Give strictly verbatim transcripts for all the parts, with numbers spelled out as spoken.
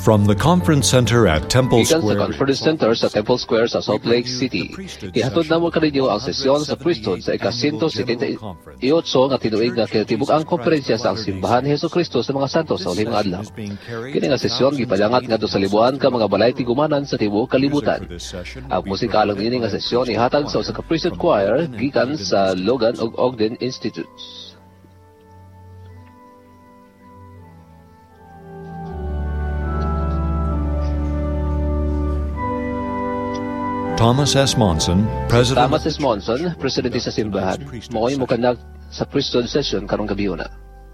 From the Conference Center at Temple Gikan sa Square, Conference Center sa Temple Square sa Salt Lake City, ihatod na mo kaninyo ang sesyon sa priesthood sa ika-one seventy-eight nga tinuig nga kinatibuk ang konferensya sa ang simbahan ni Jesucristo sa mga santos sa ulihang adlaw. Kini nga sesyon gipadangat ngadto sa libuan ka mga balay tigumanan sa tibuok kalibutan. Ang musikalong ini nga sesyon ihatag sa usa ka priesthood choir gikan sa Logan ug Ogden Institutes. Thomas S. Monson, President Thomas S. Monson, Presidente sa simbahan, mao'y mo kanag sa priesthood session karong gabi una.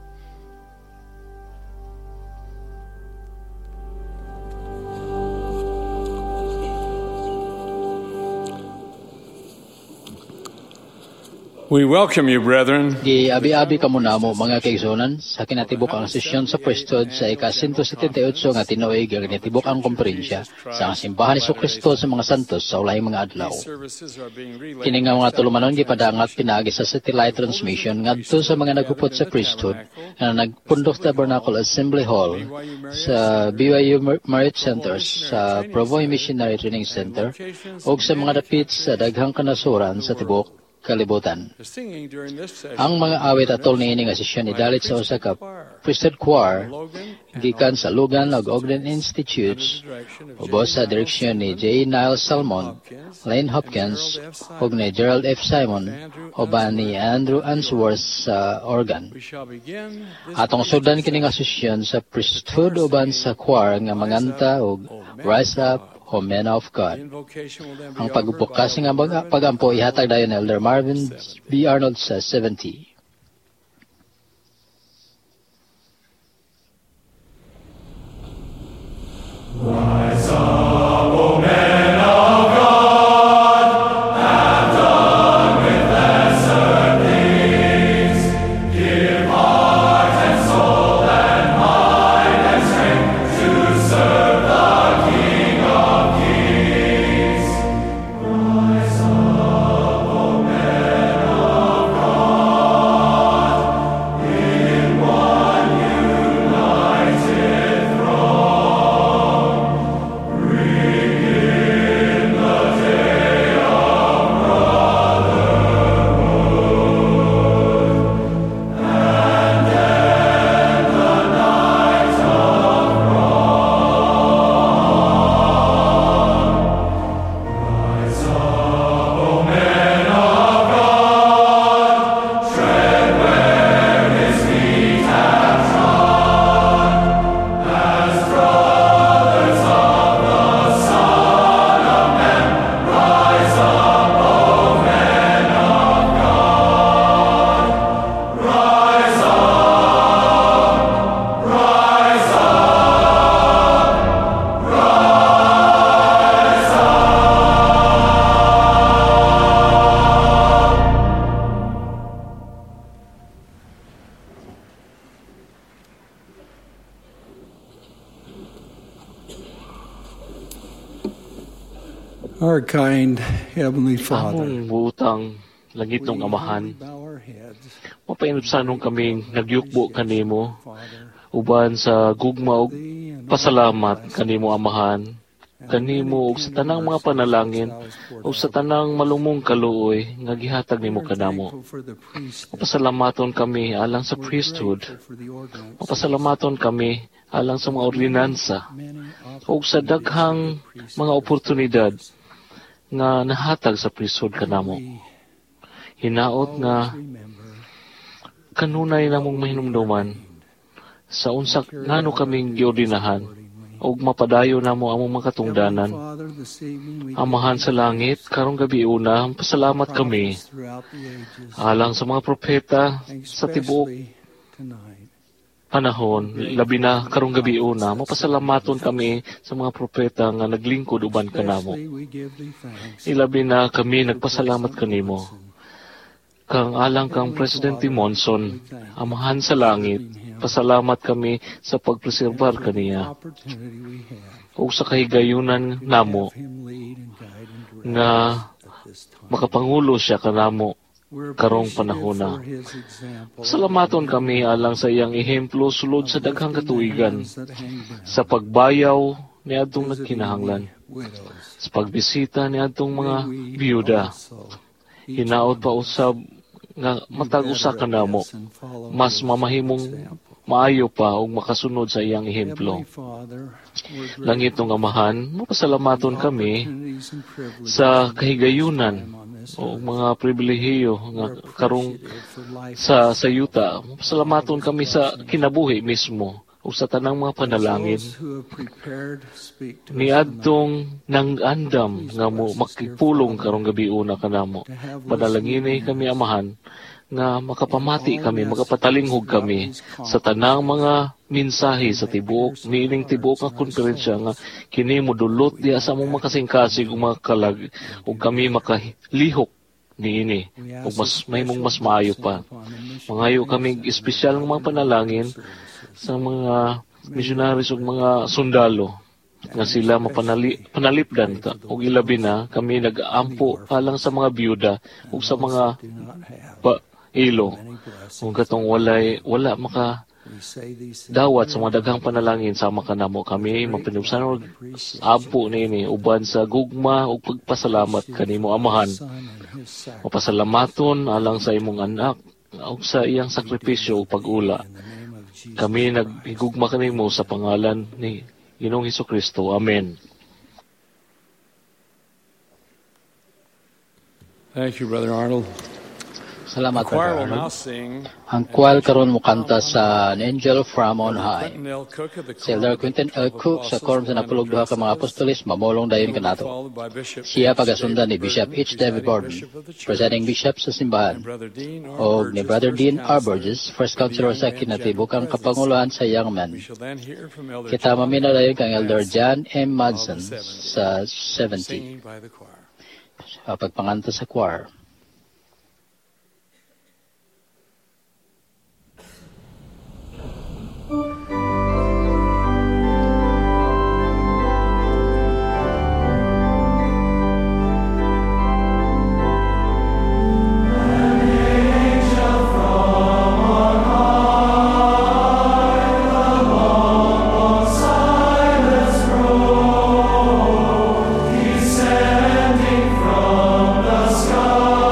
We welcome you, brethren. Gi-abi-abi kamo namo mga kaigsunan sa kinatibuk ang sesyon sa priesthood sa ika-one seventy-eight nga tinuig nga kinatibuk ang komperensya sa ang simbahan ni Jesucristo sa mga santos sa ulahing mga adlaw. Kini nga mga tulumanon gipadangat pinaagi sa satellite transmission ngadto sa mga nagupot sa priesthood nga nagpundok Tabernacle Assembly Hall sa B Y U Merit Centers sa Provoy Missionary Training Center ug sa mga dapit sa daghang kanasuran sa tibuok kalibutan. Ang mga awit atol niini nga sesyon idalit sa usa ka priesthood choir gikan sa Logan ug Ogden Institutes ubos sa direksyon ni J. Niles Salmon, Lane Hopkins ug ni Gerald F. Simon uban ni Andrew Answorth sa organ. Atong sugdan kini nga sesyon sa priesthood uban sa choir nga manganta og Rise Up, O Men of God. Ang pagbukas nga pagampo ihatag dayon ni Elder Marvin B. Arnold sa seventy. Rise up, O men of God, have done with lesser things. Give heart and soul and mind and strength to serve the King of Kings. Rise up, O men of God, in one united throng. Bring in the day of brotherhood, and end the night of wrong. Rise up, O men of God, tread where His feet have trod, as brothers of the Son of Man. Rise up, O men of God. Rise up, rise up, rise up. Our kind Heavenly Father, Among butang langit ng amahan, bow our heads, mapainupsanong kami nagyukbo kanimo, uban sa gugma ug pasalamat kanimo amahan, kanimo ug sa tanang mga panalangin ug sa tanang malumong kaluoy nga gihatag nimo kanamo. Mapasalamaton kami alang sa priesthood, mapasalamaton kami alang sa mga ordinansa ug sa daghang mga oportunidad nga nahatag sa priesthood kanamo. Hinaot nga kanunay namong mahinumduman sa unsak ngano kaming giordinahan ug mapadayo namo among mga katungdanan. Amahan sa langit, karong gabi una, pasalamat kami alang sa mga propeta sa tibuok panahon, labi na karong gabi una, mapasalamaton kami sa mga propeta nga naglingkod uban kanamo. Ilabi na kami nagpasalamat kanimo. Kang alang kang Presidente Monson, amahan sa langit, pasalamat kami sa pagpreserbar kaniya. O sa kahigayunan namo nga makapangulo siya kanamo karong panahona. Salamaton kami alang sa iyang ehemplo sulod sa daghang katuigan, sa pagbayaw ni adtong nagkinahanglan, sa pagbisita ni adtong mga biyuda. Hinaot pa usab nga matag usa ka namo, mas mamahimong maayo pa og makasunod sa iyang ehemplo. Langit ng Amahan, mapasalamaton kami sa kahigayunan o mga pribilehiyo nga karong sa sayuta. Mapasalamaton kami sa kinabuhi mismo o sa tanang mga panalangin. Niadtong nang-andam nga mo makipulong karong gabi una kanamo. Panalangin kami Amahan nga makapamati kami, makapatalingog kami sa tanang mga mensahe sa tibuok, niining tibuok nga konferensya nga kini modulot diya sa among makasingkasig ug mga kalag ug kami makalihok niini ug mas mahimong mas maayo pa. Mangayo kami espesyal nga mga panalangin sa mga missionaries ug mga sundalo nga sila mapanali, panalipdan ta ug ilabi na kami nag-aampo alang sa mga biyuda ug sa mga pa, ilo kung katong walay wala maka dawat sa mga daghang panalangin sama kanamo kami mapinusan og ampo niini uban sa gugma ug pagpasalamat kanimo Amahan. Mapasalamaton alang sa imong anak ug sa iyang sakripisyo ug pag-ula. Kami naghigugma kanimo sa pangalan ni Ginoong Hesukristo. Amen. Thank you, Brother Arnold. Salamat, The choir Brother will now Arnold. sing Ang kwal karon mo kanta sa An Angel from on High. Quentin L. Cook of the Si Elder Quinton L. Cook sa Quorum sa Napulog Duha ka mga Apostolis, mamulong dayon kanato. followed by Bishop Siya pagasundan ni Bishop H. David Gordon, presiding bishop sa simbahan, Brother Dean R. o ni Burgess, Brother First Dean R. Counselor. Burgess, First Counselor sa kinatibukang kapanguluhan sa Young Men. We shall then hear from Elder Kita John mamina dayon kang Elder Madsen, John M. Madsen of the seventy, sa seventy, singing by the choir. uh, pagpanganta sa choir. Descending from the sky.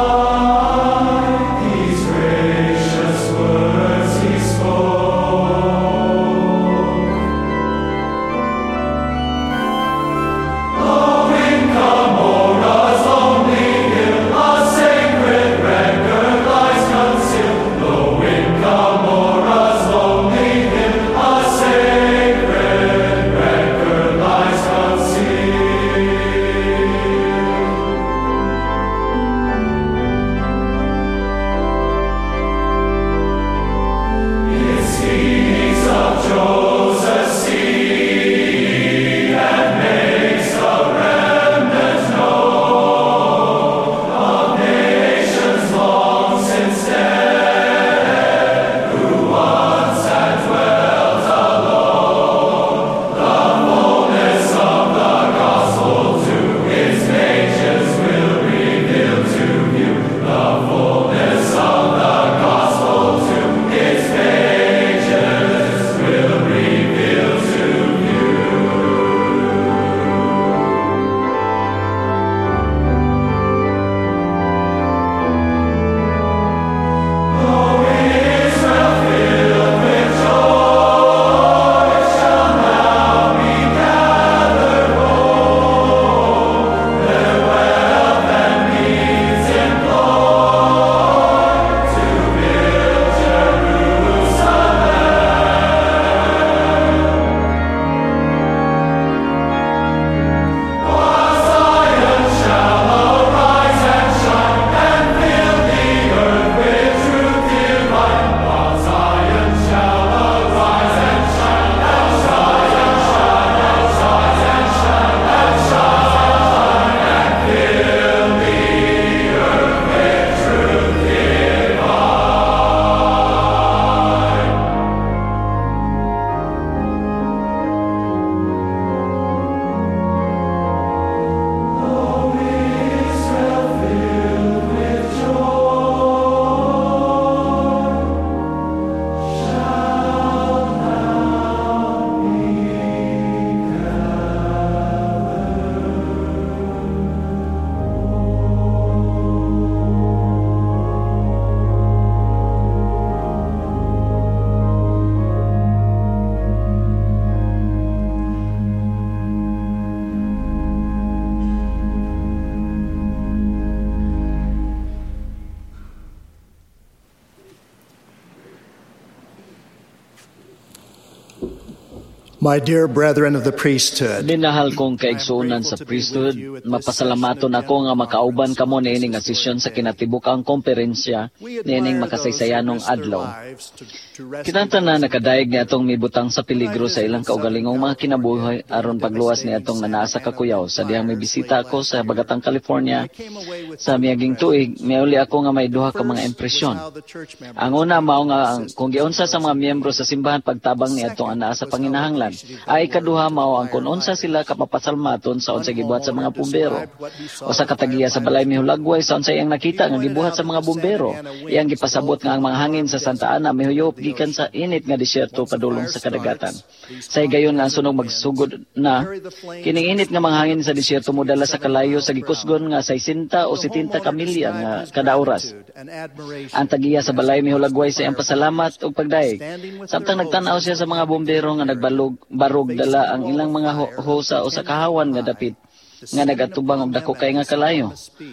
My dear brethren of the priesthood, Minahal kong kaigsuunan sa priesthood, mapasalamaton ako nga makauban kamo niining nga sesyon sa kinatibuk-ang komperensya niining makasaysayanong adlaw. Kinahanglan nakadaig ni atong mibutang sa peligro sa ilang kaugalingong mga kinabuhi aron pagluwas ni atong nanaa sa kakuyaw. Sa dihang may bisita ako sa Bagatang, California, sa miaging tuig, miuli ako nga may duha ka mga impresyon. Ang una mao nga ang kung giunsa sa mga miyembro sa simbahan pagtabang ni atong anaa sa panginahanglan. Ay ikaduha mao ang kung unsa sila kapapasalmaton sa unsay gibuhat sa mga bumbero. O sa katagiya sa balay mihulagway sa unsay iyang nakita nga gibuhat sa mga bumbero. Iyang gipasabot nga ang mga hangin sa Santa Ana mihuyop gikan sa init nga disyerto padulong sa kadagatan. Sa gayon nga ang sunog magsugod na kining init nga mga hangin sa disyerto modala sa kalayo sa gikusgon nga sesenta o setenta ka milya nga kada oras. Ang tagiya sa balay mihulagway sa iyang pasalamat ug pagdaig. Samtang nagtan-aw siya sa mga bumbero nga nagbalog barog dala ang ilang mga ho- hosa o sa kahawan nga dapit nga nagatubang og dako kay nga kalayo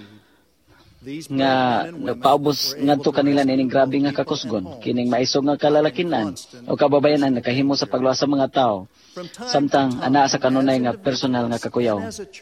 nga nagpaubos ngadto kanila nining grabe nga kakusgon kining maisog nga kalalakinan o kababayanan nakahimo sa pagluwas sa mga tao samtang ana sa kanunay nga personal nga kakuyaw.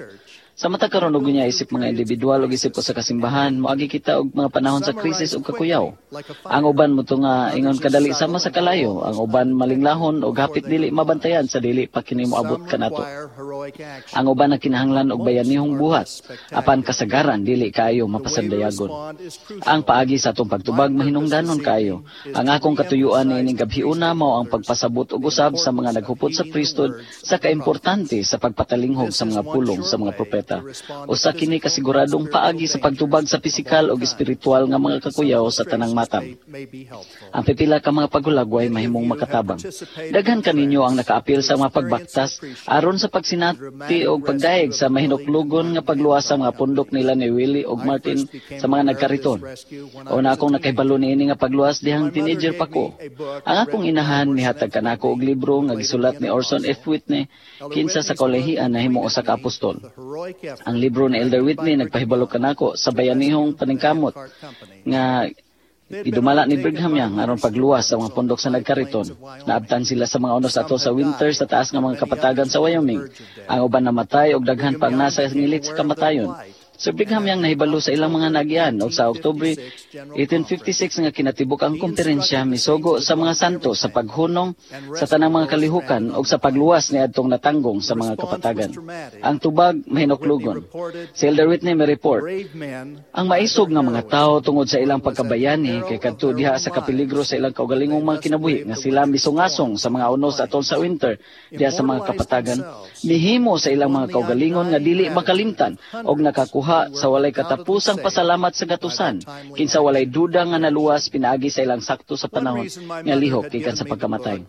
Sa mata karon og niya isip mga individual ug isip ko sa kasimbahan, moagi kita og mga panahon sa krisis ug kakuyaw. Ang uban mo to nga ingon kadali sama sa kalayo, ang uban malinglahon ug hapit dili mabantayan sa dili pa kini moabot kanato. Ang uban na kinahanglan og bayanihong buhat, apan kasagaran dili kayo mapasandayagon. Ang paagi sa atong pagtubag mahinungdanon kayo. Ang akong katuyuan niining gabhiuna mao ang pagpasabot og usab sa mga naghupot sa priesthood sa kaimportante sa pagpatalinghog sa mga pulong sa mga propeta. Usa kini kasiguradong paagi sa pagtubag sa pisikal o espiritual nga mga kakuyaw sa tanang matang. Ang pipila ka mga pagulagway mahimong makatabang. Daghan kaninyo ang nakaapil sa mga pagbaktas aron sa pagsinati o pagdaig sa mahinuklugon nga pagluwas sa mga pundok nila ni Willie ug Martin sa mga nagkariton. O na akong nakahibalo niini nga pagluwas dihang teenager pa ko. Ang akong inahan nihatag kanako og libro nga gisulat ni Orson F. Whitney kinsa sa kolehian na himong usa ka apostol. Ang libro ni Elder Whitney nagpahibalo kanako sa bayanihong paningkamot nga idumala ni Brigham Young aron pagluwas sa mga pundok sa nagkariton. Naabtan sila sa mga unos ato sa winter sa taas nga mga kapatagan sa Wyoming. Ang uban namatay og daghan pang nasa ngilit sa kamatayon. Sir Brigham Young nahibalo sa ilang mga nagyan o sa Oktubre eighteen fifty-six nga kinatibuk ang komperensya misugo sa mga santo sa paghunong sa tanang mga kalihukan o sa pagluwas ni adtong natanggong sa mga kapatagan. Ang tubag mahinuklugon. Si Elder Whitney may report, ang maisog nga mga tao tungod sa ilang pagkabayani kay kadto diha sa kapeligro sa ilang kaugalingong mga kinabuhi nga sila misungasong sa mga unos atol sa winter diha sa mga kapatagan, mihimo sa ilang mga kaugalingon nga dili makalimtan og nakakuha sa walay katapusang pasalamat sa gatusan, kinsa walay duda nga naluwas pinaagi sa ilang sakto sa panahon nga lihok gikan sa pagkamatay.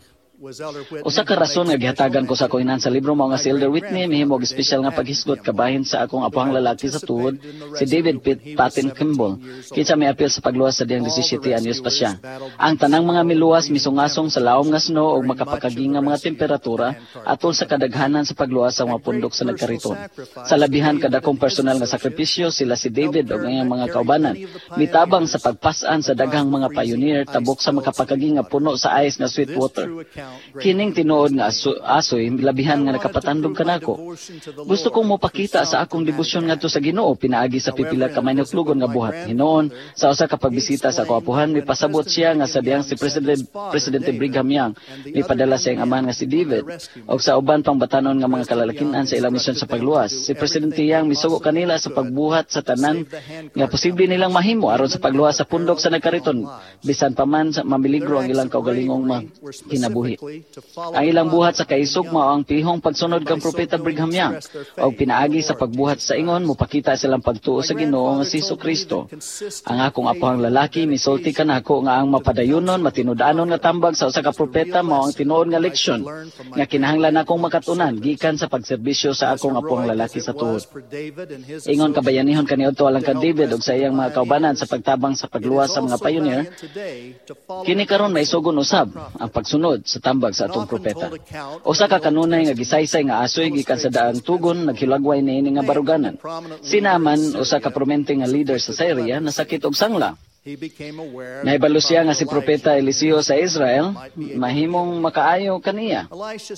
Usa ka rason nga gihatagan ko sa koinan sa libro mao nga si Elder Whitney mihimo og espesyal nga paghisgot kabahin sa akong apuhang lalaki sa tuhod, si David Pitt Patton Kimball, kinsa may apil sa pagluwas sa diyang disisiete anyos pa siya. Ang tanang mga miluwas misungasong sa laom nga snow og makapakaging nga mga temperatura atol sa kadaghanan sa pagluwas sa mga pundok sa nagkariton. Sa labihan kadakong personal nga sakripisyo sila si David ug ang mga kaubanan mitabang sa pagpas-an sa daghang mga pioneer tabok sa makapakaging nga puno sa ice nga sweet water. Kining tinuod nga aso, asoy labihan nga nakapatandog kanako. Gusto kong mopakita sa akong debosyon ngadto sa Ginoo pinaagi sa pipila ka mahinuklugon nga buhat. Hinoon sa usa ka pagbisita sa kapuhan mipasabot siya nga sa diyang si President Presidente Brigham Young mipadala sa iyang amahan nga si David og sa uban pang batanon nga mga kalalakinan sa ilang misyon sa pagluwas. Si Presidente Young misugo kanila sa pagbuhat sa tanan nga posible nilang mahimo aron sa pagluwas sa pundok sa nagkariton bisan pa man sa mamiligro ang ilang kaugalingong mga kinabuhi. Ang ilang buhat sa kaisog mao ang pihong pagsunod kang propeta Brigham Young o pinaagi sa pagbuhat sa ingon mopakita silang pagtuo sa Ginoo nga si Jesu-Kristo. Ang akong apuhang lalaki misulti kanako nga ang mapadayunon matinud-anon nga tambag sa usa ka propeta mao ang tinuod nga leksyon nga kinahanglan akong makatunan gikan sa pagserbisyo sa akong apuhang lalaki sa tuhod. Ingon kabayanihon kaniadto alang kang David ug sa iyang mga kaubanan sa pagtabang sa pagluwas sa mga pioneer. Kini karon maisugon usab ang pagsunod sa tambag sa atong propeta. Usa ka kanunay nga gisaysay nga asoy gikan sa daang tugon naghilagway niini nga baruganan. Sinaman usa ka prominente nga leader sa Syria nasakit og sangla. Nahibalo siya nga si Propeta Eliseo sa Israel, mahimong makaayo kaniya.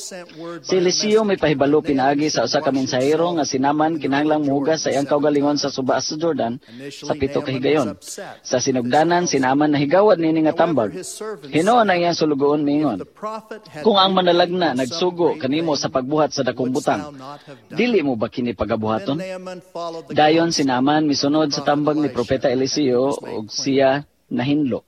Si Eliseo may pahibalo pinaagi sa usa ka mensahero nga sinaman kinahanglang muhugas sa iyang kaugalingon sa suba sa Jordan sa pito ka higayon. Sa sinugdanan sinaman na higawad nini nga tambag. Hinuon ang iyang sulugoon mingon, kung ang manalagna nagsugo kanimo sa pagbuhat sa dakong butang, dili mo ba kini pagabuhaton? Dayon sinaman misunod sa tambag ni Propeta Eliseo ug siya nahinlo.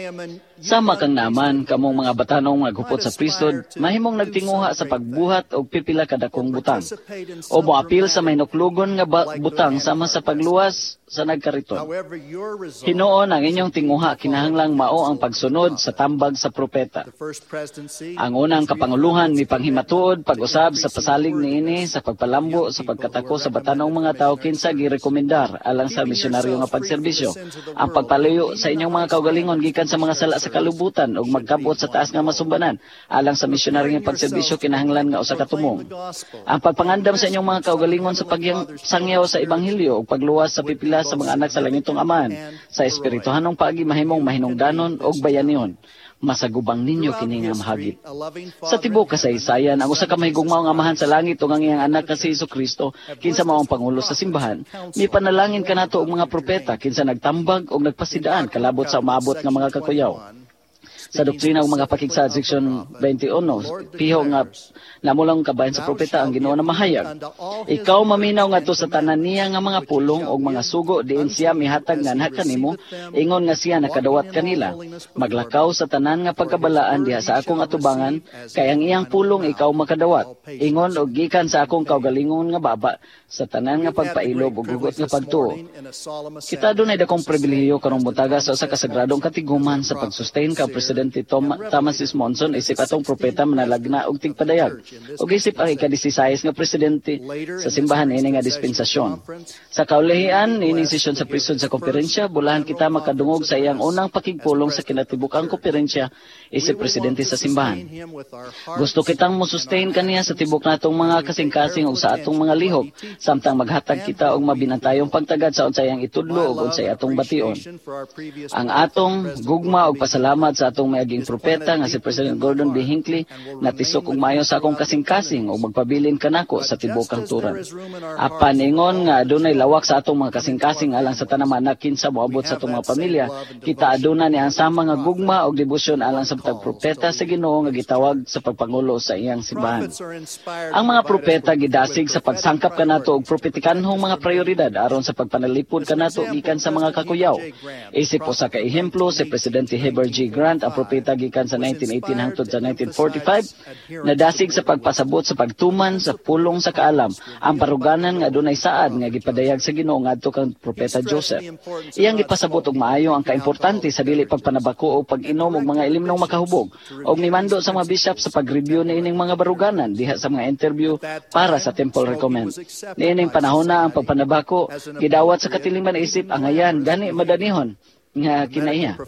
Sama kang naman kamong mga batanong maghupot sa pristod, mahimong nagtinguha sa pagbuhat og pipila ka dakong butang. O moapil sa mahinuklugon nga butang sama sa pagluwas sa nagkariton. Hinuon ang inyong tinguha kinahanglang mao ang pagsunod sa tambag sa propeta. Ang unang kapanguluhan mi panghimatuod pag-usab sa pasalig niini sa pagpalambo sa pagkatako sa batanong mga tao kinsa girekomendar alang sa misyonaryo nga pagserbisyo. Ang pagpalayo sa inyong mga kaugalingon gikan sa mga sala sa kalubutan ug magkabot sa taas nga masumbanan alang sa misyonaryo nga pagserbisyo kinahanglan nga usa ka tumong. Ang pagpangandam sa inyong mga kaugalingon sa pagsangyaw sa ebanghelyo ug pagluwas sa pipila sa mga anak sa langitong amahan sa espirituhanong paagi mahimong mahinungdanon ug bayanihon. Masagubang ninyo kini nga mahagit. Sa tibuok kasaysayan, ang usa ka mahigugmaong amahan sa langit ug ang iyang anak nga si Jesucristo kinsa mao ang pangulo sa simbahan, mi panalangin kanato og mga propeta kinsa nagtambag ug nagpasidaan kalabot sa umabot nga mga kakuyaw. Sa doktrina ug mga pakigsa section twenty-one, piho nga namulang kabahin sa propeta ang Ginoo na mahayag. Ikaw maminaw ngadto sa tanan niya nga mga pulong ug mga sugo diin siya mihatag nga anha kanimo, ingon nga siya nakadawat kanila. Maglakaw sa tanan nga pagkabalaan diha sa akong atubangan, kay ang iyang pulong ikaw makadawat. Ingon og gikan sa akong kaugalingon nga baba sa tanan nga pagpailob ug hugot nga pagtuo. Kita dunay dakong pribilehiyo karong butaga sa usa ka sagradong katiguman sa pagsustain ka Presidente Tom, Thomas S. Monson isip atong propeta manalagna og tigpadayag. Ug isip ang ika-disisayis nga presidente sa simbahan ini nga dispensasyon. Sa kaulihian ining sesyon sa priesthood sa komperensya, bulahan kita makadungog sa iyang unang pakigpulong sa kinatibukang komperensya isip presidente sa simbahan. Gusto kitang mo-sustain kaniya sa tibok natong mga kasing-kasing ug sa atong mga lihok, samtang maghatag kita og mabinantayong pagtagad sa unsay ang itudlo ug unsay atong bation. Ang atong gugma ug pasalamat sa atong mayaging propeta nga si President Gordon B. Hinckley natisok og maayo sa akong kasing-kasing ug magpabilin kanako sa tibokang turan. Apan ingon nga adunay lawak sa atong mga kasing-kasing alang sa tanang anak kinsa moabot sa atong mga pamilya, kita aduna ni ang sama nga gugma ug debosyon alang sa matag propeta sa Ginoo nga gitawag sa pagpangulo sa iyang simbahan. Ang mga propeta gidasig sa pagsangkap kanato og propetikanhong mga prioridad aron sa pagpanalipod kanato gikan sa mga kakuyaw. Isip usa ka ehemplo si Presidente Heber J. Grant, ang propeta gikan sa nineteen eighteen hangtod sa nineteen forty-five, nadasig sa pagpasabot sa pagtuman sa pulong sa kaalam ang paruganan nga adunay saad nga gipadayag sa Ginoo ngadto kang propeta Joseph. Iyang gipasabot og maayo ang kaimportante sa dili pagpanabako o pag-inom og mga ilimnong makahubog og nimando sa mga bishop sa pag-review niining mga baruganan diha sa mga interview para sa temple recommend. Niining panahon na ang pagpanabako gidawat sa katiliman isip ang ayan gani madanihon nga kinaiya.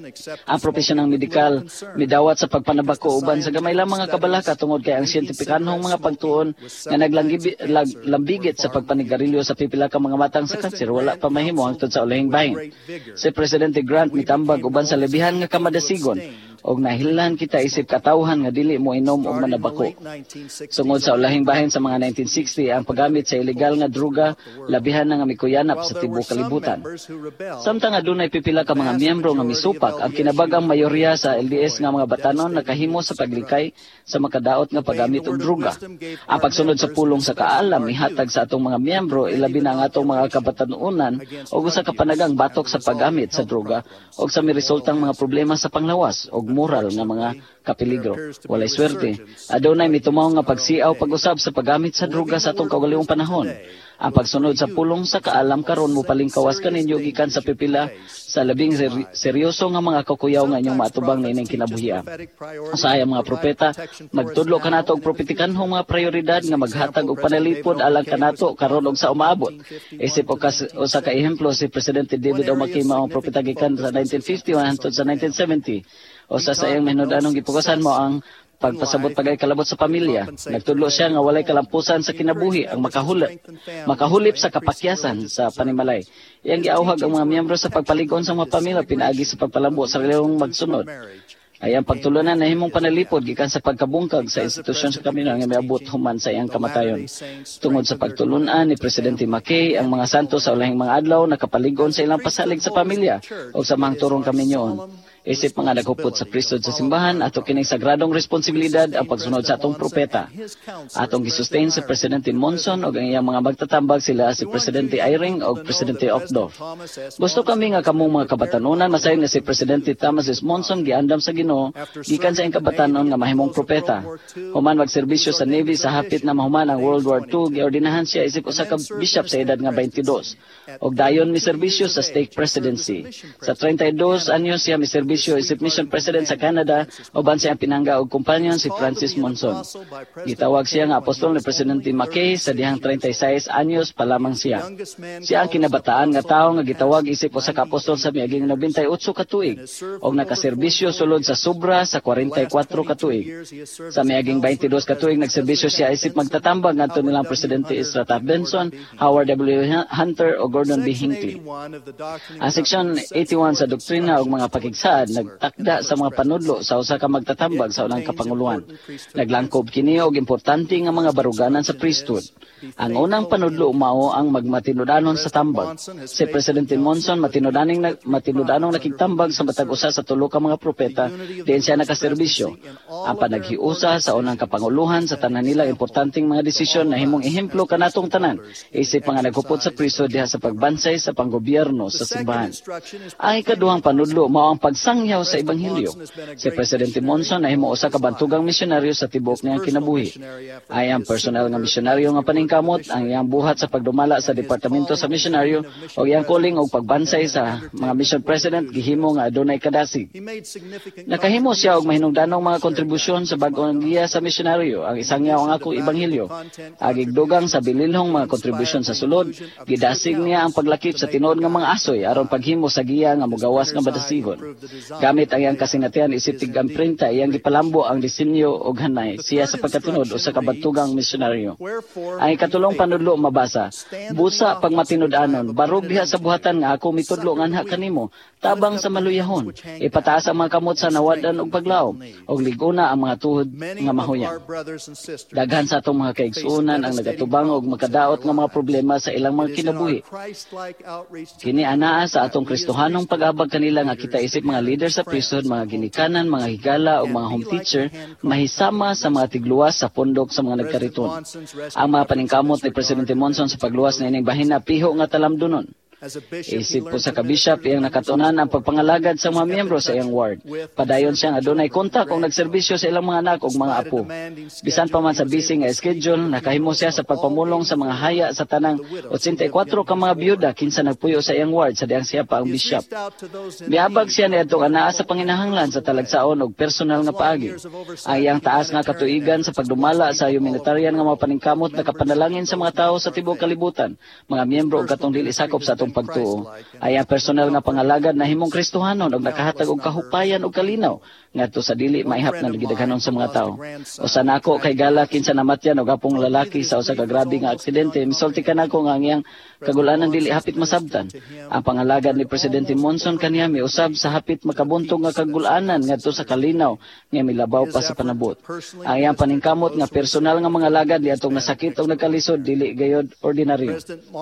Ang profesyonang medikal midawat sa pagpanabako uban sa gamay lang mga kabalaka tungod kay ang siyentipikanhong mga pagtuon nga naglambigit sa pagpanigarilyo sa pipila ka mga matang sa kanser wala pa mahimo hangtod sa ulahing bahin. Si Presidente Grant mitambag uban sa lebihan nga kamadasigon og nahilan kita isip katawhan nga dili mo inom og manabako. Sungod sa ulahing bahin sa mga nineteen sixty, ang paggamit sa ilegal nga druga labihan na nga mikuyanap sa tibuok kalibutan. Samtang adunay pipila ka mga miyembro nga misupak, ang kinabagang mayorya sa L D S nga mga batanon nakahimo sa paglikay sa makadaot nga paggamit og druga. Ang pagsunod sa pulong sa kaalam mihatag sa atong mga miyembro ilabi na ang atong mga kabatanunan og usa ka panagang batok sa paggamit sa druga og sa miresultang mga problema sa panglawas og moral nga mga kapeligro. Walay swerte. Adunay mitumaw nga pagsiaw pag-usab sa paggamit sa druga sa atong kaugalingong panahon. Ang pagsunod sa pulong sa kaalam karon mo palingkawas kaninyo gikan sa pipila sa labing ser- seryoso nga mga kakuyaw nga inyong matubang nining kinabuhian. Usahay ang mga propeta magtudlo kanato og propetikanhong mga prioridad nga maghatag og panalipod alang kanato karon og sa umaabot. Isip og usa ka ehemplo si Presidente David O. McKay mao ang propeta gikan sa nineteen fifty-one hangtod sa nineteen seventy. Usa sa iyang mahinud-anong gipugasan mo ang pagpasabot pagay kalabot sa pamilya. Nagtudlo siya nga walay kalampusan sa kinabuhi ang makahulip, makahulip sa kapakyasan sa panimalay. Iyang giauhag ang mga miyembro sa pagpaligon sa mga pamilya pinaagi sa pagpalambo sa relihiyong magsunod. Ay ang pagtulunan na himong panalipod gikan sa pagkabungkag sa institusyon sa kamino nga miabot human sa iyang kamatayon. Tungod sa pagtulunan ni Presidente Mackay, ang mga santos sa ulahing mga adlaw nakapaligon sa ilang pasalig sa pamilya o sa mga turong kaminyoon. Isip mga naghupot sa priesthood sa simbahan ato kining sagradong responsibilidad ang pagsunod sa atong propeta. Atong gisustain si Presidente Monson ug ang iyang mga magtatambag sila si Presidente Eyring ug Presidente Ocdorf. Gusto kami nga kamong mga kabatanunan masayon nga si Presidente Thomas S. Monson giandam sa Ginoo gikan sa iyang kabatanon nga mahimong propeta. Human magserbisyo sa Navy sa hapit na mahuman ang World War Two, giordinahan siya isip usa ka bishop sa edad nga twenty-two. Og dayon mi serbisyo sa Stake Presidency. Sa thirty-two anyos siya mi serbisyo isip Mission President sa Canada uban siyang pinangga og kumpanyon si Francis Monson. Gitawag siya nga apostol ni Presidente Mackay sa dihang thirty-six anyos pa lamang siya. Siya ang kinabataan nga tawo nga gitawag isip usa ka apostol sa miaging ninety-eight ka tuig og nakaserbisyo sulod sa sobra sa forty-four ka tuig. Sa miaging twenty-two ka tuig nagserbisyo siya isip magtatambag ngadto nilang Presidente Ezra Taft Benson, Howard W. Hunter o Gordon B. Hinckley. Ang seksyon eighty-one sa doktrina ug mga pakigsaad nagtakda sa mga panudlo sa usa ka magtatambag sa unang kapanguluhan. Naglangkob kini og importante nga mga baruganan sa priesthood. Ang unang panudlo mao ang magmatinudanon sa tambag. Si Presidente Monson matinudaning na, matinudanong nakigtambag sa matag usa sa tulo ka mga propeta diin siya nakaserbisyo. Ang panaghiusa sa unang kapanguluhan sa tanan nila importanteng mga desisyon na himong ehemplo kanatong tanan isip mga naghupot sa priesthood diha sa pagbansay sa panggobyerno sa simbahan. Ang ikaduhang panudlo mao ang pagsangyaw sa ebanghelyo. Si Presidente Monson ay himo usa ka bantugang misyonaryo sa tibuok niyang kinabuhi. Ay ang personal nga misyonaryo nga paningkamot ang iyang buhat sa pagdumala sa departamento sa misyonaryo o iyang calling og pagbansay sa mga mission president gihimo nga adunay kadasig. Nakahimo siya og mahinungdanong mga kontribusyon sa bag-ong giya sa misyonaryo ang isangyaw ang akong ebanghelyo. Agigdugang sa bililhong mga kontribusyon sa sulod, gidasig niya ang paglakip sa tinuod nga mga asoy aron paghimo sa giya nga mogawas nga badasigon. Gamit ang iyang kasinatian isip tig-ang printa, iyang gipalambo ang disenyo og hanay siya sa pagkatunod usa ka bantugang misyonaryo. Ang ikatulong panudlo mabasa, busa pag matinud-anon, barog diha sa buhatan nga ako mitudlo nganha kanimo, tabang sa maluyahon, ipataas ang mga kamot sa nawadan og paglaom, og liguna ang mga tuhod nga mahuyang. Daghan sa atong mga kaigsuonan ang nagatubang og makadaot nga mga problema sa ilang mga kinabuhi. Kini anaa sa atong Kristohanong pag-abag kanila nga kita isip mga leader sa priesthood, mga ginikanan, mga higala o mga home teacher, mahisama sa mga tigluwas sa pondok sa mga nagkariton. Ang mga paningkamot ni Presidente Monson sa pagluwas na ining bahina piho nga talamdunon. Isip po sa kabishop iyang nakatunan ang pagpangalagad sa mga miyembro sa iyang ward. Padayon siyang adunay kontak kung nagserbisyo sa ilang mga anak o mga apo. Bisan pa man sa busy nga schedule, nakahimo siya sa pagpamulong sa mga haya sa tanang eighty-four ka mga byuda kinsa nagpuyo sa iyang ward sa diyang siya pa ang bishop. Miabag siya ni adtong anaa sa panginahanglan sa talagsaon og personal nga paagi. Ang iyang taas nga katuigan sa pagdumala sa humanitarian nga mga paningkamot nakapanalangin sa mga tao sa tibuok kalibutan, mga miyembro og katong dili sakop sa atong pagtuo. Ay ang personal nga pangalagad na himong Kristohanon og nakahatag og kahupayan og kalinaw ngadto sa dili maihap na gidaghanon sa mga tao. Usa nako kay gala kinsa namatyan og apong lalaki sa usa ka grabe nga aksidente, misulti kanako nga ang iyang kagulanan dili hapit masabtan. Ang pangalagad ni Presidente Monson kaniya miusab sa hapit makabuntong nga kagulanan ngadto sa kalinaw nga milabaw pa sa panabot. Ang iyang paningkamot nga personal nga mga lagad niadtong nasakit og nagkalisod dili gayud ordinaryo.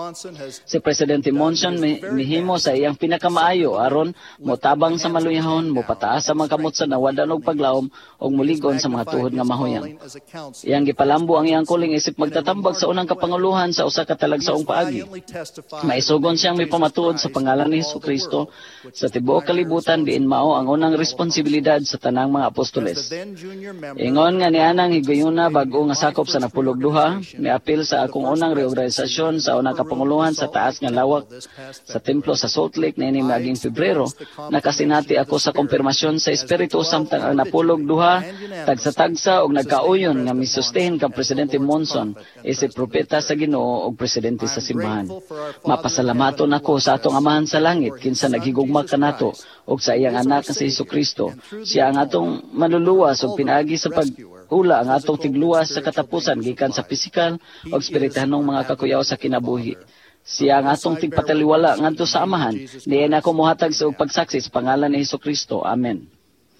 Si Presidente Monson mi, mihimo sa iyang pinakamaayo aron motabang sa maluyahon, mopataas sa mga kamot sa nawadan og paglaom og muligon sa mga tuhod nga mahuyang. Iyang gipalambo ang iyang kuling isip magtatambag sa unang kapanguluhan sa usa ka talagsaong paagi. Maisugon siyang mipamatuod sa pangalan ni Jesucristo sa tibuok kalibutan diin mao ang unang responsibilidad sa tanang mga apostoles. Ingon nga nianang higayuna bag-o nga sakop sa napulog duha, miapil sa akong unang reorganisasyon sa unang kapanguluhan sa taas nga lawak sa templo sa Salt Lake na ini maging Pebrero, nakasinati ako sa kompirmasyon sa Espiritu samtang ang napulog duha tagsa-tagsa og nagkauyon nga misustahin kang Presidente Monson isip propeta sa Ginoo og presidente sa simbahan. Mapasalamaton ako sa atong Amahan sa langit kinsa naghigugma kanato og sa iyang anak nga si Hesukristo. Siya ang atong manluluwas og pinaagi sa pag-ula ang atong tigluwas sa katapusan gikan sa pisikal og espirituhanong mga kakuyaw sa kinabuhi. Siya ang atong tigpataliwala ngadto sa Amahan. Diyan ako mohatag sa og pagsaksi sa pangalan ni Hesukristo. Amen.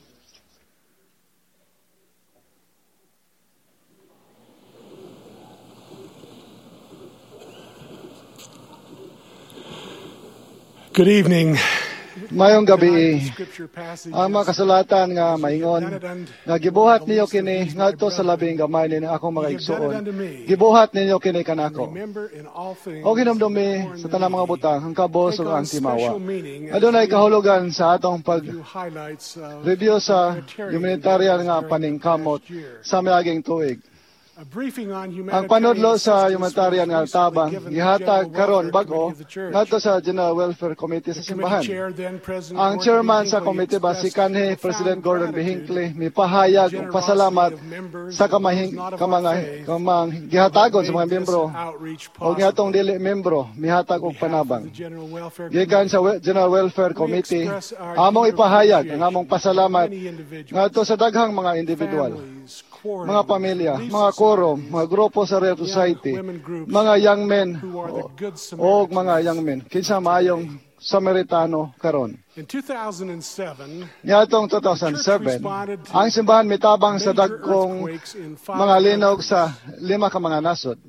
Good evening. Mayong gabi, ang mga kasulatan nga maingon, nga gibuhat niyo kini ngadto sa labing gamay ni akong mga igsuon. Gibuhat ninyo kini kanako. O ginomdomi sa tanang mga butang, ang kabos ug ang timawa. Adunay kahulugan sa atong pag-review sa humanitarian nga paningkamot sa miaging tuig. Ang panudlo sa humanitarian nga tabang gihatag karon bag-o ngadto sa General Welfare Committee sa simbahan. Ang chairman sa committee ba si kanhi President Gordon B. Hinckley mipahayag og pasalamat sa kamahing kamang kamang gihatagon sa mga miyembro o ngatong dili miyembro mihatag og panabang. Gikan sa General Welfare Committee among ipahayag ang among pasalamat ngadto sa daghang mga individual, mga pamilya, mga koro, mga grupo sa Real Society, mga young men o mga young men kinsa maayong Samaritano karon. Niadtong two thousand seven, ang simbahan mitabang sa dagkong mga linog sa lima ka mga nasod.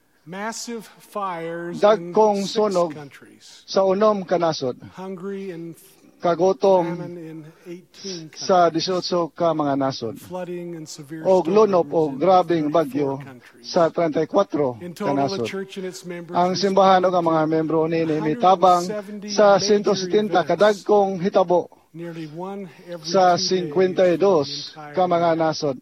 Dagkong sunog sa unom ka nasod. Kagutom sa eighteen ka mga nasod, o lunop o grabing bagyo sa thirty-four ka nasod. Ang simbahan o ang mga membro nini mitabang sa one hundred seventy kadagkong hitabo sa fifty-two ka mga nasod.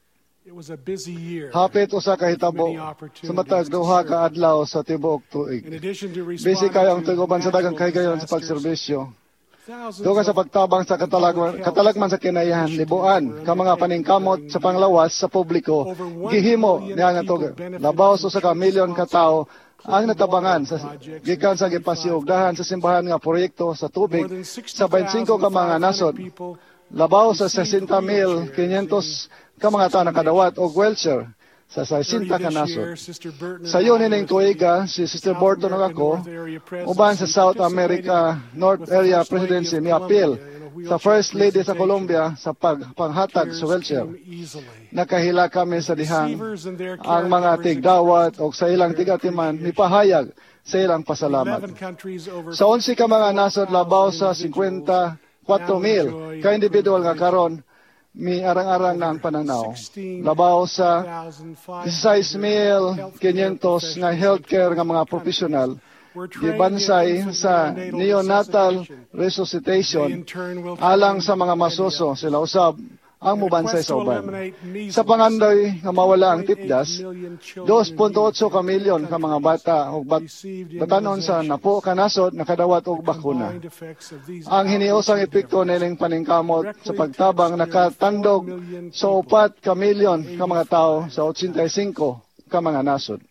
Hapit usa ka hitabo sa matag duha ka adlaw sa tibuok tuig. Bisi kayo ang tuguban sa daghang kahigayon sa pagserbisyo. Duga sa pagtabang sa katalagman, katalagman sa kinayahan, libuan, ka mga paningkamot sa panglawas sa publiko, gihimo niya nga tog, labaw so sa ka milyon ka tao ang natabangan sa gikan sa gipasiugdahan sa simbahan nga proyekto sa tubig sa twenty-five ka mga nasod, labaw sa sixty mil five hundred ka mga tao nakadawat og wheelchair sa sixty ka nasod. Sa iyo nining tuiga, si Sister Borton ug ako, uban sa South America North Area Presidency, mi-appeal sa First Lady sa Colombia sa pagpanghatag sa wheelchair. Nakahila kami sa dihang ang mga tigdawat o sa ilang tigatiman, mipahayag sa ilang pasalamat. Sa eleven ka mga nasod, labaw sa fifty-four mil ka individual nga karon, mi arang-arang na ang pananaw. Labaw sa sixteen mil five hundred nga healthcare nga mga profesional, gibansay sa neonatal resuscitation alang sa mga masuso sila usab ang mubansay sa uban. Sa pangandoy nga mawala ang tipdas, two point eight ka milyon ka mga bata o bat, batanon sa napo kanasod nakadawat og bakuna. Ang hiniusang epekto nining paningkamot sa pagtabang nakatandog sa upat ka milyon ka mga tao sa eighty-five ka mga nasod.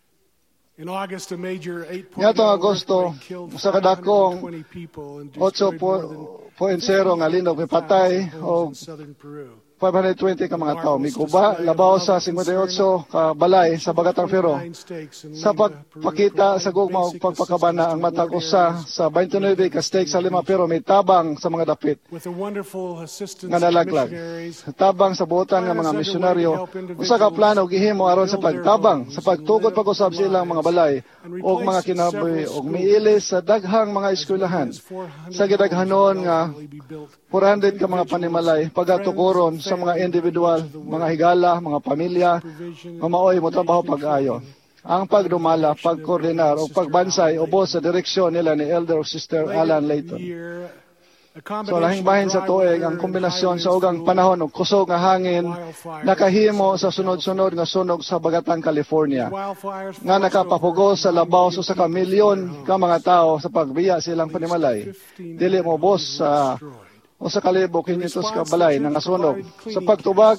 Ngatong Agosto, sa kadakong eight point zero nga linog mipatay o five hundred twenty ka mga tao. Mikuba, labaw sa fifty-eight ka balay sa Bagatang Fero. Sa pagpakita sa gugma o pagpakabana ang matag usa sa twenty-nine ka stake sa lima pero may tabang sa mga dapit nga nalaglag. Tabang sa buotan ng mga misyonaryo. Usa ka plano gihimo aron sa pagtabang sa pagtugod pag-usab sa ilang mga balay o mga kinabuhi o miilis sa daghang mga eskwelahan. Sa gidaghanon nga four hundred ka mga panimalay pagatukuron sa mga individual, mga higala, mga pamilya, nga maoy mo trabaho pag-ayo. Ang pagdumala, pagkoordinar o pagbansay ubos sa direksyon nila ni Elder o Sister Alan Layton. So lahing bahin sa tuig ang kombinasyon sa ugang panahon o kusog nga hangin nakahimo sa sunod-sunod nga sunog sa Bagatang, California nga nakapapugos sa labaw sa ka milyon ka mga tao sa pagbiya silang panimalay. Dili mo boss sa o sa kalibo kinyitos ka balay na nasunog. Sa pagtubag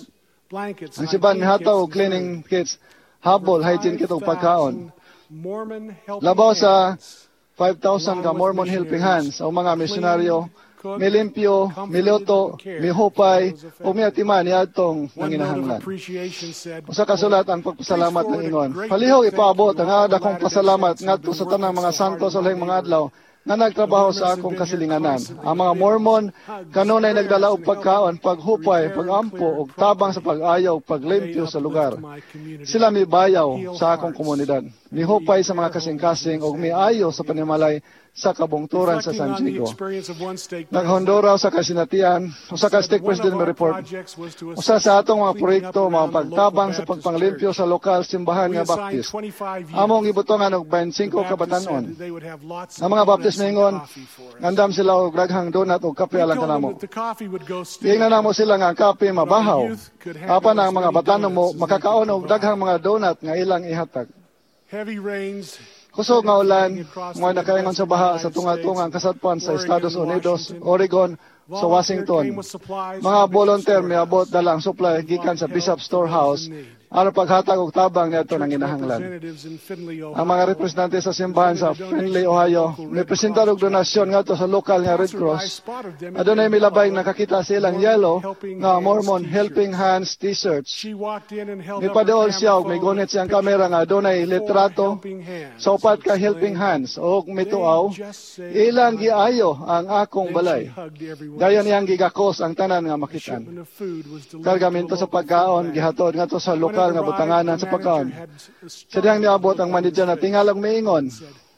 Ang siban mihataw og cleaning kits, habol, hygiene kit og pagkaon. Labaw sa five thousand ka Mormon Helping Hands o mga misyonaryo, milimpyo, miluto, mihupay, o miatiman niadtong nanginahanglan. Usa ka sulat ang pagpasalamat ng ingon. Palihog ipaabot ang adakong pasalamat ngadto sa tanang mga santo sa lahing mga adlaw nga nagtrabaho sa akong kasilinganan. Ang mga Mormon kanunay nagdala og pagkaon, paghupay, pagampo ug tabang sa pag-ayaw, paglimpyo sa lugar. Sila mibayaw sa akong komunidad. Mihupay sa mga kasing-kasing ug miayo sa panimalay sa kabungturan sa San Diego. Naghondoraw sa kasinatian, usa ka stake president may report. Usa sa atong mga proyekto mga pagtabang sa pagpanglimpyo sa lokal simbahan nga Baptist. Among ibutongan og twenty-five ka batanon. Ang mga Baptist ningon, ngandam sila og daghang donut og kape alang kanamo. Tingnan namo sila nga ang kape mabahaw. Apan ang mga batanon mo makakaon og daghang mga donut nga ilang ihatag. Kusog nga ulan, mga nakaingon sa baha sa tunga-tungang kasadpan sa Estados Unidos, Oregon, sa Washington. Mga volunteer miabot dalang supply gikan sa Bishop Storehouse aron paghatag og tabang niadto nang ginahanglan. Ang mga representante sa simbahan sa Findlay, Ohio, may presentar og donasyon ngadto sa lokal nga Red Cross. Adunay milabay nakakita silang yellow nga Mormon Helping Hands t-shirts. Mipaduol siya og may gunit siyang kamera nga adunay litrato sa upat ka Helping Hands og mituaw ilang giayo ang akong balay. Dayon iyang gigakos ang tanan nga makitan. Kargamento sa pagkaon gihatod ngadto sa lokal nga butanganan sa pagkaon. Sa dihang niabot ang manager na tingalang miingon,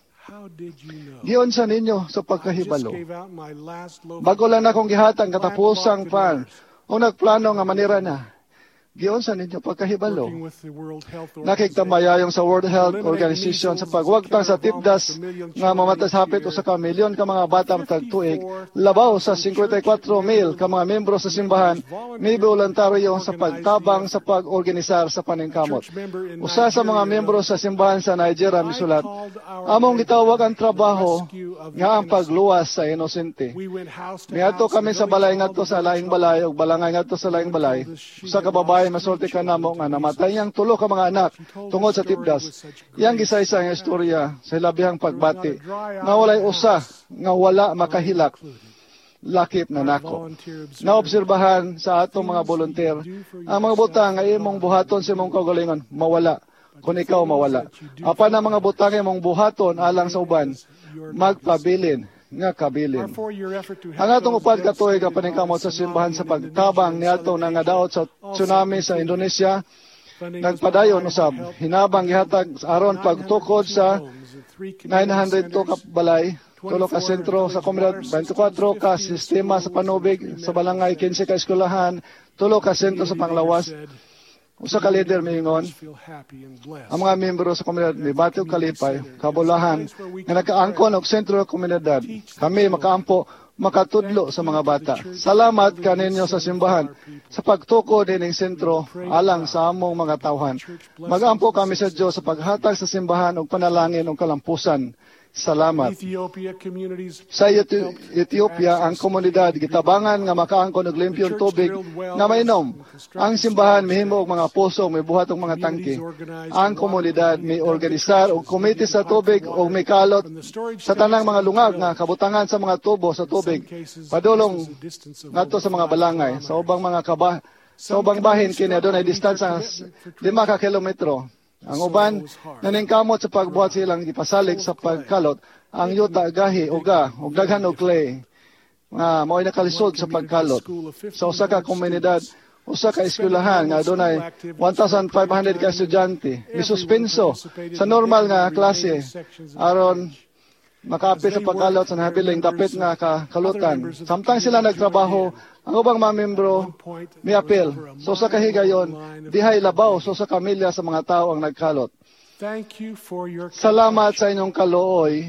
giyon sa ninyo sa pagkahibalo. Bago lang akong gihatang katapusang pan, o nagplano nga manira na. Giyon sa ninyo pagkahibalo. Nakiktamayayong sa World Health Organization sa pagwagtang sa tipdas nga mamatas hapit o sa ka milyon ka mga bata tagtuig, labaw sa fifty-four mil ka mga membro sa simbahan, may voluntaryo sa pagtabang sa pag-organisar sa paningkamot. Usa sa mga membro sa simbahan sa Nigeria misulat, among gitawag ang trabaho nga ang pagluwas sa inosente. Miadto kami sa balay ngadto sa laing balay o balangay ngadto sa laing balay. Usa ka babae masulti ka namo nga namatay niyang tulo ka mga anak tungod sa tipdas. Iyang gisaysa nga istorya sa labihang pagbati nga walay usa nga wala makahilak lakip na nako. Naobserbahan sa atong mga volunteer ang mga butang nga imong buhaton sa imong kaugalingon mawala kung ikaw mawala. Apan ang mga butang imong buhaton alang sa uban magpabilin nga kabilin. Ang atong upat ka tuig ka paningkamot sa simbahan sa pagtabang niadto nga daot sa tsunami sa Indonesia, nagpadayon usab hinabang gihatag aron pagtukod sa nine hundred two ka balay, tulo ka sentro sa komunidad, twenty-four ka sistema sa panubig sa balangay, fifteen ka eskwelahan, tulo ka sentro sa panglawas. Usa ka leader miingon, ang mga membro sa komunidad may batog kalipay, kabulahan, nga nakaangkon og sentro ng komunidad. Kami makaampo, makatudlo sa mga bata. Salamat kaninyo sa simbahan sa pagtuko dining sentro alang sa among mga tawhan. Magampo kami sa Dios sa paghatag sa simbahan og panalangin og kalampusan. Salamat. Sa Ethiopia, ang komunidad gitabangan nga makaangkon og limpyong tubig nga mainom. Ang simbahan mihimo og mga puso, may buhat og mga tangke. Ang komunidad may organisar og komite sa tubig og may kalot sa tanang mga lungag nga kabutangan sa mga tubo sa tubig. Padulong ngadto sa mga balangay sa ubang mga kaba sa ubang bahin kini adunay distansya lima ka kilometro. Ang uban naningkamot sa pagbuhat silang ipasalig sa pagkalot ang yuta gahi uga ug daghan og clay nga mao'y nakalisod sa pagkalot. Sa usa ka komunidad, usa ka eskwelahan nga adunay one thousand five hundred ka estudyante misuspenso sa normal nga klase aron makaapil sa pagkalot sa nahabiling dapit nga kalutan. Samtang sila nagtrabaho, ang ubang mga membro miapil. So sa kahigayon, dihay labaw so sa kamilya sa mga tao ang nagkalot. Salamat sa inyong kalooy,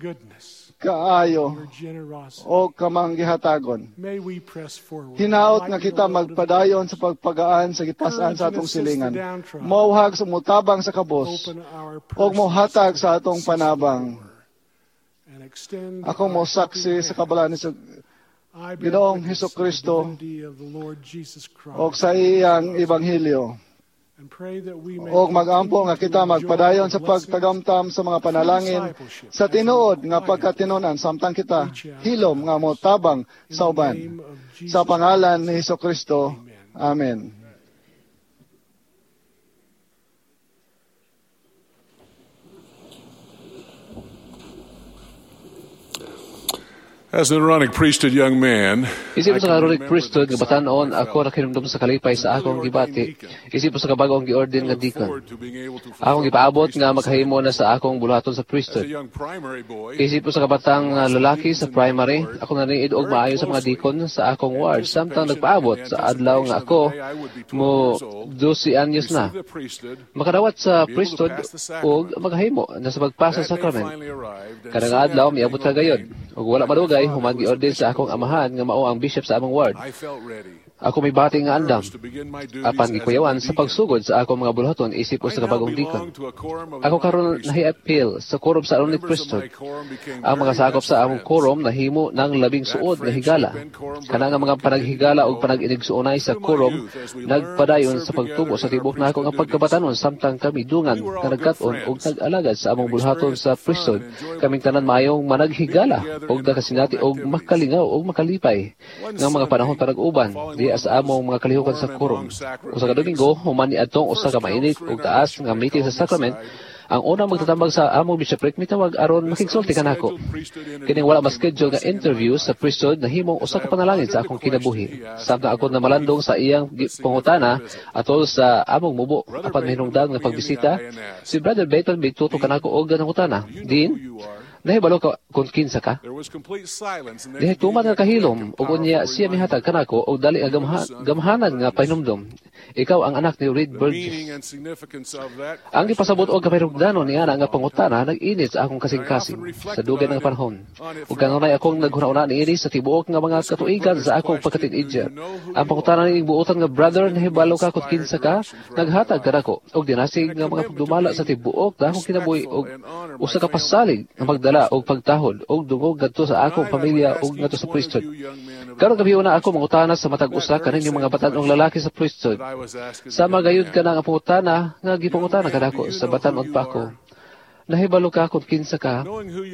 kaayo, o kamanggihatagon. Hinaot nga kita magpadayon sa pagpagaan sa gipasaan sa atong silingan. Mauhag sa mutabang sa kabos, o mohatag sa atong panabang. Ako mo saksi sa kabalaan ni Ginoong Hesukristo o sa iyang Ebanghelyo. O magampo nga kita magpadayon sa pagtagamtam sa mga panalangin sa tinuod nga pagkatinunan samtang kita hilom nga mo tabang sa uban. Sa pangalan ni Hesukristo. Amen. As an Aaronic priesthood young man, isip sa Aaronic priesthood nga batanon ako nakinumdum sa kalipay sa akong gibati. Isip sa kabagong giorden nga deacon. Akong gipaabot nga makahimo na sa akong bulaton sa priesthood. Isip sa kabatang lalaki sa primary, ako naniid og maayo sa mga deacon sa akong ward samtang nagpaabot sa adlaw nga ako mo twelve anyos na. Makadawat sa priesthood og makahimo na sa pagpasa sa sacrament. Kadang adlaw miabot ka gayod og wala madugay human giorden sa akong amahan nga mao ang bishop sa among ward. Ako may bati nga andam. Apan gikuyawan sa pagsugod sa akong mga bulaton isip ko sa kabagong deacon. Ako karon nahi-appeal sa quorum sa Aaronic priesthood. Ang mga sakop sa among quorum nahimo ng labing suod nga higala. Kanang mga panaghigala o panag-inigsuunay sa quorum nagpadayon sa pagtubo sa tibok na ako nga pagkabatanon samtang kami dungan nga nagkat-on o nag-alagad sa among bulaton sa priesthood. Kaming tanan mayong managhigala o nakasinati o makalingaw o makalipay ng mga panahon panag-uban di sa among mga kalihukan sa quorum. Usa ka Domingo, human ni adtong usa ka mainit ug taas nga meeting sa sacrament, ang unang magtatambag sa among bishopric mitawag aron makigsulti kanako. Kining wala ma-schedule nga interview sa priesthood nahimong usa ka panalangin sa akong kinabuhi. Samtang ako namalandong sa iyang pangutana atol sa among mubo apan mahinungdan nga pagbisita, si Brother Beton bituto kanako og ganang Din, nahibalo ka kung kinsa ka? Dihay tuman nga kahilom, ug unya siya mihatag kanako o dali nga gamha, gamhanan nga pahinumdom. Ikaw ang anak ni Reed Burgess. Ang ipasabot og kapayrugdanon niya nga pangutana nag-init sa akong kasing-kasing sa dugay nga panahon. Ug kanunay akong naghuna-una niini sa tibuok nga mga katuigan sa akong pagka-teenager. Ang pangutana ning buotan nga brother nahibalo ka kung kinsa ka, naghatag kanako og dinasig nga mga dumala sa tibuok dahong kinabuhi og usa ka pasalig nga magdala og pagtahod og dungog ngadto sa akong pamilya og ngadto sa priesthood. Karon gabi una ako mangutana sa matag usa kaninyo mga batan-ong lalaki sa priesthood. Sa magayud ka na nga pangutana nga gipangutana kadako sa batan-on pa ako. Nahibalo ka kung kinsa ka.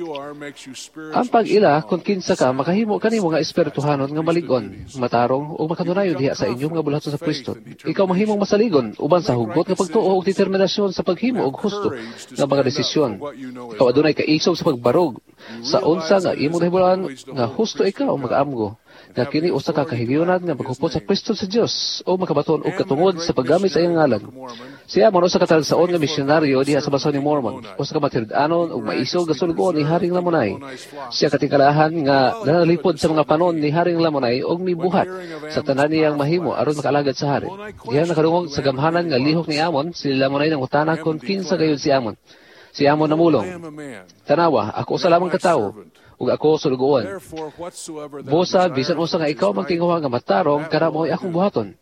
Ang pag-ila kung kinsa ka makahimo kanimo nga espirituhanon nga malig-on, matarong o makanunayon diha sa inyong nga bulaton sa priesthood. Ikaw mahimong masaligon uban sa hugot nga pagtuo og determinasyon sa paghimo og husto nga mga desisyon. Ikaw adunay kaisog sa pagbarog sa unsa nga imong nahimulan nga husto ikaw mag-amgo. Na kini usa ka kahigayunan nga maghupot sa priesthood sa Dios o makabaton og katungod sa paggamit sa iyang ngalan. Siya man usa ka talagsaon nga misyonaryo diha sa bason ni Mormon, usa ka matirdanon ug maisog nga sulugon ni Haring Lamonay. Siya katingkalahan nga nanalipod sa mga panon ni Haring Lamonay og mibuhat sa tanan niyang mahimo aron makaalagad sa hari. Diha nakadungog sa gamhanan nga lihok ni Amon, si Lamonay nang utana kon kinsa gayud si Amon. Si Amon namulong. Tanawa, ako usa lamang ka tawo. Ug ako sulugoon. Busa, bisan usa nga ikaw magtinguha nga matarong, kara mo'y akong buhaton.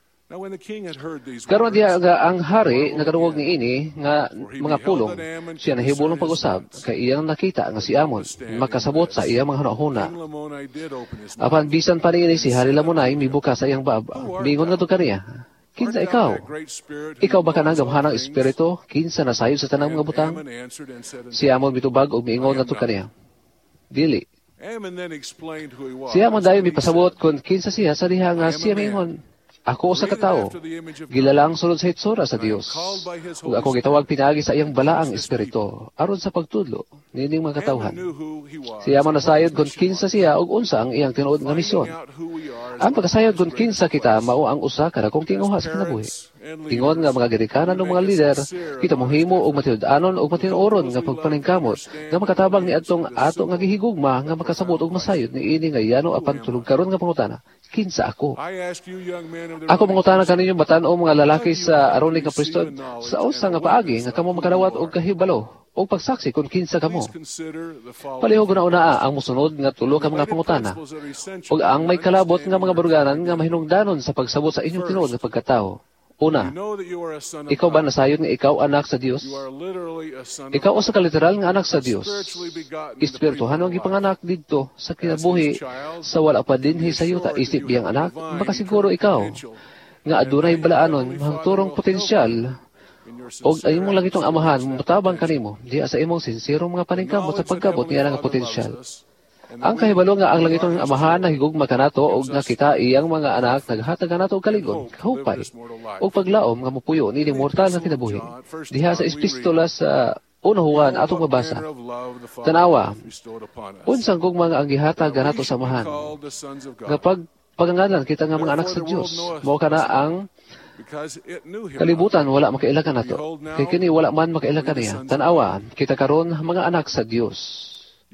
Karon diha nga ang hari nakadungog ni ini nga mga pulong, siya nahibulong pag-usab kay iyang nakita nga si Amon makasabot sa iyang mga hunahuna. Apan bisan pa niini si Hari Lamonay mibuka sa iyang baba. Mingon nga to kaniya. Kinsa ikaw? Ikaw ba ka nang gamhanang espiritu? Kinsa nasayo sa tanang mga butang? Si Amon bitubag og miingon nga to kaniya. Dili. Siya mo dayon mipasabot kung kinsa siya sa diha nga siya mingon. Ako usa ka tawo, gilalang sulod sa hitsura sa Dios. Ug ako gitawag pinaagi sa iyang balaang espiritu aron sa pagtudlo nining mga katawhan. Siya mo nasayod kung kinsa siya ug unsa ang iyang tinuod nga misyon. Ang pagkasayod kung kinsa kita mao ang usa ka dakong tinguha sa kinabuhi. Tingon nga mga girikanan ng mga lider, kita mohimo og matinud-anon og matinuoron nga pagpaningkamot nga makatabang ni adtong ato nga gihigugma nga makasabot og masayod ni ini nga yano apan tulog karon nga pangutana. Kinsa ako? Ako mangutana kaninyo batan-o mga lalaki sa Aaronic nga priesthood sa usa nga paagi nga kamo makadawat og kahibalo o pagsaksi kung kinsa kamo. Palihog na una ang musunod nga tulo ka mga pangutana ug ang may kalabot nga mga baruganan nga mahinungdanon sa pagsabot sa inyong tinuod nga pagkatao. Una, ikaw ba nasayod nga ikaw anak sa Dios? Ikaw o sa kaliteral nga anak sa Dios. Espirituhan ang ipanganak dito sa kinabuhi sa wala pa dinhi sa yuta isip biyang anak, baka siguro ikaw nga adunay balaanon hangturong potensyal og ay imong lagi itong amahan mutabang kanimo diya sa imong sinsirong mga paningkamot sa pagkabot niya nga potensyal. Ang kahibalo nga ang langitong amahan na higugma kanato og nga kita iyang mga anak naghatag kanato og kaligon, kahupay, og paglaom nga mupuyo ni mortal nga kinabuhi. Diha sa epistola sa Una Juan atong mabasa. Tanawa, unsang gugma nga ang gihatag kanato sa amahan. Nga pag pagangalan kita nga mga anak sa Dios, mao kana ang kalibutan wala makailakan nato. Kay kini wala man makailakan niya. Tanawa, kita karon mga anak sa Dios.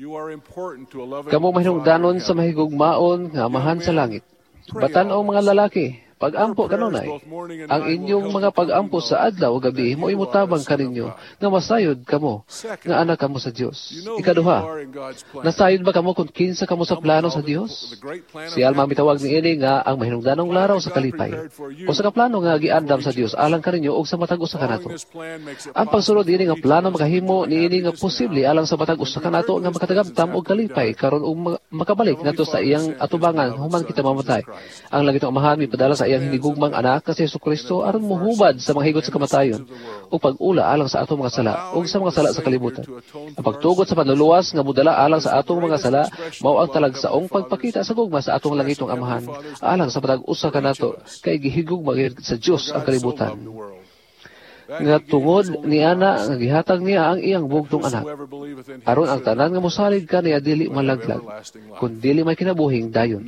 Kamo mahinungdanon sa mahigugmaon nga amahan sa langit. Batan o mga lalaki, pag-ampo kanunay. Ang inyong mga pag-ampo sa adlaw o gabi, mo imutabang kaninyo nga masayod kamo, nga anak kamo sa Dios. Ikaduha, nasayod ba kamo kung kinsa kamo sa plano sa Dios? Si Alma mitawag ni ini nga ang mahinungdanong laraw sa kalipay. O sa kaplano nga giandam sa Dios alang kaninyo og sa matag usa kanato. Ang pagsunod ini nga plano makahimo ni ini nga posible alang sa matag usa kanato nga makatagamtam og kalipay karon og makabalik nato sa iyang atubangan human kita mamatay. Ang langitong amahan mipadala sa iyang hinigugmang anak na si Jesucristo aron mohubad sa mga higot sa kamatayon o pag-ula alang sa atong mga sala o sa mga sala sa kalibutan. Ang pagtugot sa panluluwas nga mudala alang sa atong mga sala mao ang talagsaong pagpakita sa gugma sa atong langitong amahan alang sa matag usa kanato kay gihigugma sa Dios ang kalibutan. Nga tungod ni ana nga gihatag niya ang iyang bugtong anak aron ang tanan nga mosalig kaniya dili malaglag kun dili may kinabuhing dayon.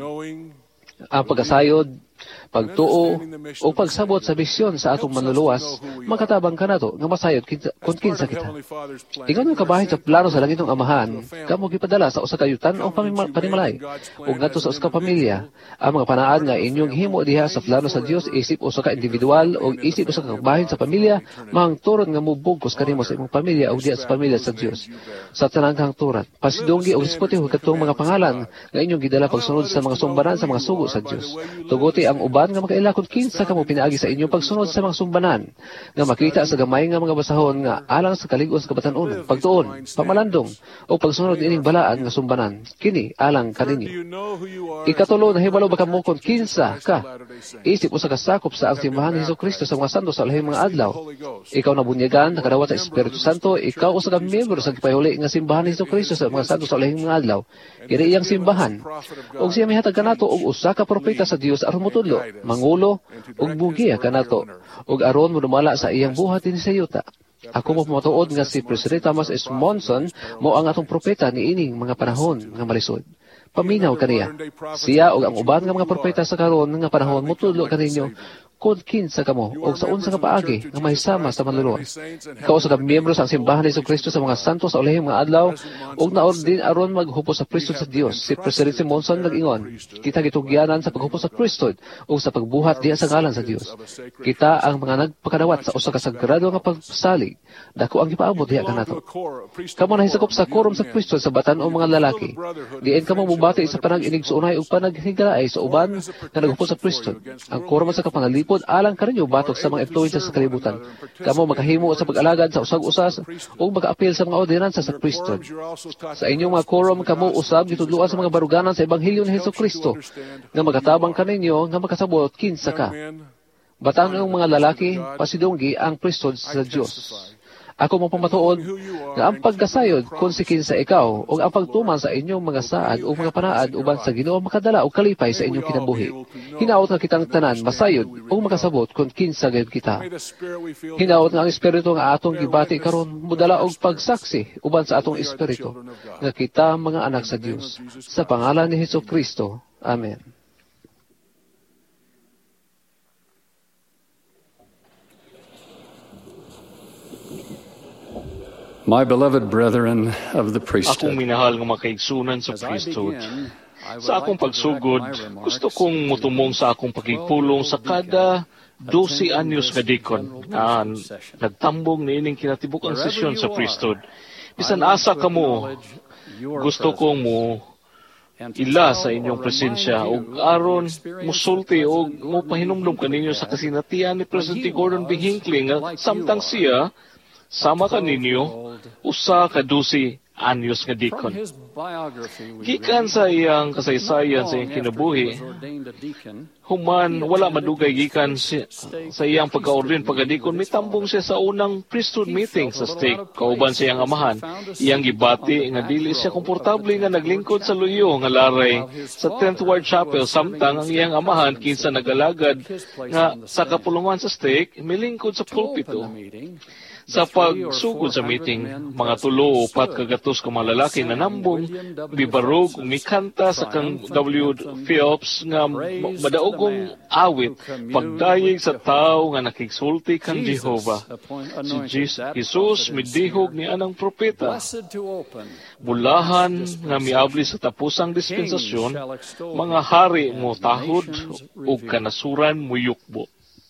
Ang pagkasayod, pagtuo, o pagsabot sa misyon sa atong manluluwas, makatabang ka na to, nga masayod kung kinsa kita. Ikaw yung kabahin sa plano sa langitong amahan, kamo gipadala sa usa ka yutan o panimalay, o ngadto sa usa ka pamilya, ang mga panaan nga inyong himo diha sa plano sa Dios, isip usa ka individual, o isip usa ka kabahin sa pamilya, mahangturon nga mubugkos kanimo sa imong pamilya o diha sa pamilya sa Dios. Sa tanang hangturan, pasidunggi o diskutiho katong mga pangalan nga inyong gidala pagsunod sa mga sumbanan sa mga sugo sa Dios. Tuguti ang uban nga makailakon kinsa kamo pinaagi sa inyong pagsunod sa mga sumbanan nga makita sa gamay nga mga basahon nga alang sa kalig-on sa kabatan-on, pagtuon, pamalandong o pagsunod ining balaan nga sumbanan kini alang kaninyo. Ikatulo, nahibalo ba kamo kung kinsa ka? Isip usa ka sakop sa ang simbahan ni Jesucristo sa mga santo sa lahing mga adlaw. Ikaw nabunyagan nakadawat sa Espiritu Santo, ikaw usa ka miyembro sa gipahuli nga simbahan ni Jesucristo sa mga santo sa lahing mga adlaw. Kini iyang simbahan. Og siya mihatag kanato og usa ka propeta sa Dios aron motudlo, mangulo ug bugiya kanato ug aron modumala sa iyang buhat dinhi sa yuta. Ako mo pamatuod nga si President Thomas S. Monson mo ang atong propeta ni ining mga panahon nga malisod. Paminaw kaniya. Siya ug ang uban nga mga propeta sa karon nga panahon motudlo kaninyo kung kinsa kamo o sa unsa nga paagi nga mahisama sa manluluwas. Ikaw sa miyembro sa simbahan ni Jesucristo sa mga santo sa ulihing mga adlaw ug naordin aron maghupos sa priesthood sa Dios. Si President Monson nag-ingon, kita gitugyanan sa paghupos sa priesthood ug sa pagbuhat diha sa ngalan sa Dios. Kita ang mga nagpakadawat sa usa ka sagrado nga pagsalig. Dako ang gipaabot diha kanato. Kamo nahisakop sa quorum sa priesthood sa batan-o mga lalaki. Diin kamo mubati sa panag-inig sa unay ug panaghigalay sa uban nga naghupos sa priesthood. Ang quorum sa kapanalipod alang kaninyo batok sa mga influensya sa kalibutan. Kamo makahimo sa pag-alagad sa usag-usas o mag-apil sa mga ordinansa sa priesthood. Sa inyong mga quorum kamo usab gitudloan sa mga baruganan sa ebanghelyo ni Jesucristo nga magatabang kaninyo nga makasabot kinsa ka. Batang ng mga lalaki pasidunggi ang priesthood sa Dios. Ako mo pamatuod nga ang pagkasayod kung si kinsa ikaw o ang pagtuman sa inyong mga saad o mga panaad uban sa Ginoo makadala o kalipay sa inyong kinabuhi. Hinaot nga kitang tanan masayod o makasabot kung kinsa gayud kita. Hinaot nga ang Espiritu nga atong gibati karon mudala og pagsaksi uban sa atong espiritu nga kita mga anak sa Dios. Sa pangalan ni Jesucristo. Amen. My beloved brethren of the Akong priesthood, minahal nga makaigsunan sa priesthood, sa akong pagsugod, gusto kong mutumong sa akong pagigpulong sa kada twelve anyos nga dikon na nagtambong ni ining kinatibuk-ang sesyon sa priesthood. Bisan asa kamo, gusto kong mo ila sa inyong presensya ug aron musulti ug mopahinumdom kaninyo sa kasinatian ni Presidente Gordon B. Hinckley nga samtang siya sama kaninyo usa ka dusi anyos nga dikon. Gikan sa iyang kasaysayan sa iyang kinabuhi, human wala madugay gikan si, sa iyang pagkaordin pagkadikon, mitambong siya sa unang priesthood meeting sa stake, kauban sa iyang amahan. Iyang gibati nga dili siya komportable nga naglingkod sa luyo nga laray sa tenth Ward Chapel, samtang ang iyang amahan kinsa nagalagad nga sa kapulungan sa stake, milingkod sa pulpito. Sa pagsugod sa meeting, mga tulo o upat kagatos ka mga lalaki na nambong, bibarog, umikanta sa kang W. Phelps nga madaogong awit, pagdayig sa tao nga nakigsulti kang Jehovah. Si Jesus midihog ni anang propeta. Bulahan nga miabli sa tapusang dispensasyon, mga hari mo tahod o kanasuran mo yukbo.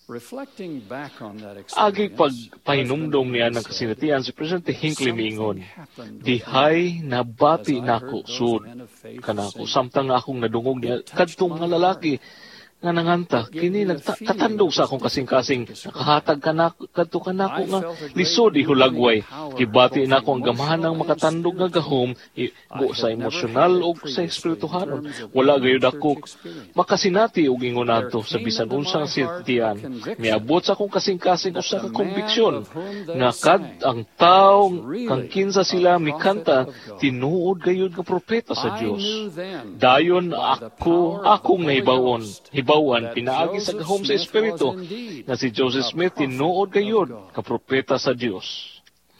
Agi pagpahinumdom niya ng kasinatian si Presidente Hinckley miingon, dihay nabati nako sud kanako samtang akong nadungog niya kadtong mga lalaki nga nanganta kini nagkatandog sa akong kasing-kasing nakahatag kanako kadto kanako nga lisod ihulagway gibati nako ang gamahan ng makatandog nga gahom go sa emosyonal o sa espirituhanon wala gayud ako makasinati og ingon adto sa bisan unsang sintian miabot sa akong kasing-kasing usa ka konbiksyon nga kad ang tawo kang kinsa sila mikanta tinuod gayud nga propeta sa Dios dayon ako akong nahibawon hibawan pinaagi sa gahom sa espiritu nga si Joseph Smith tinuod gayud ka propeta sa Dios.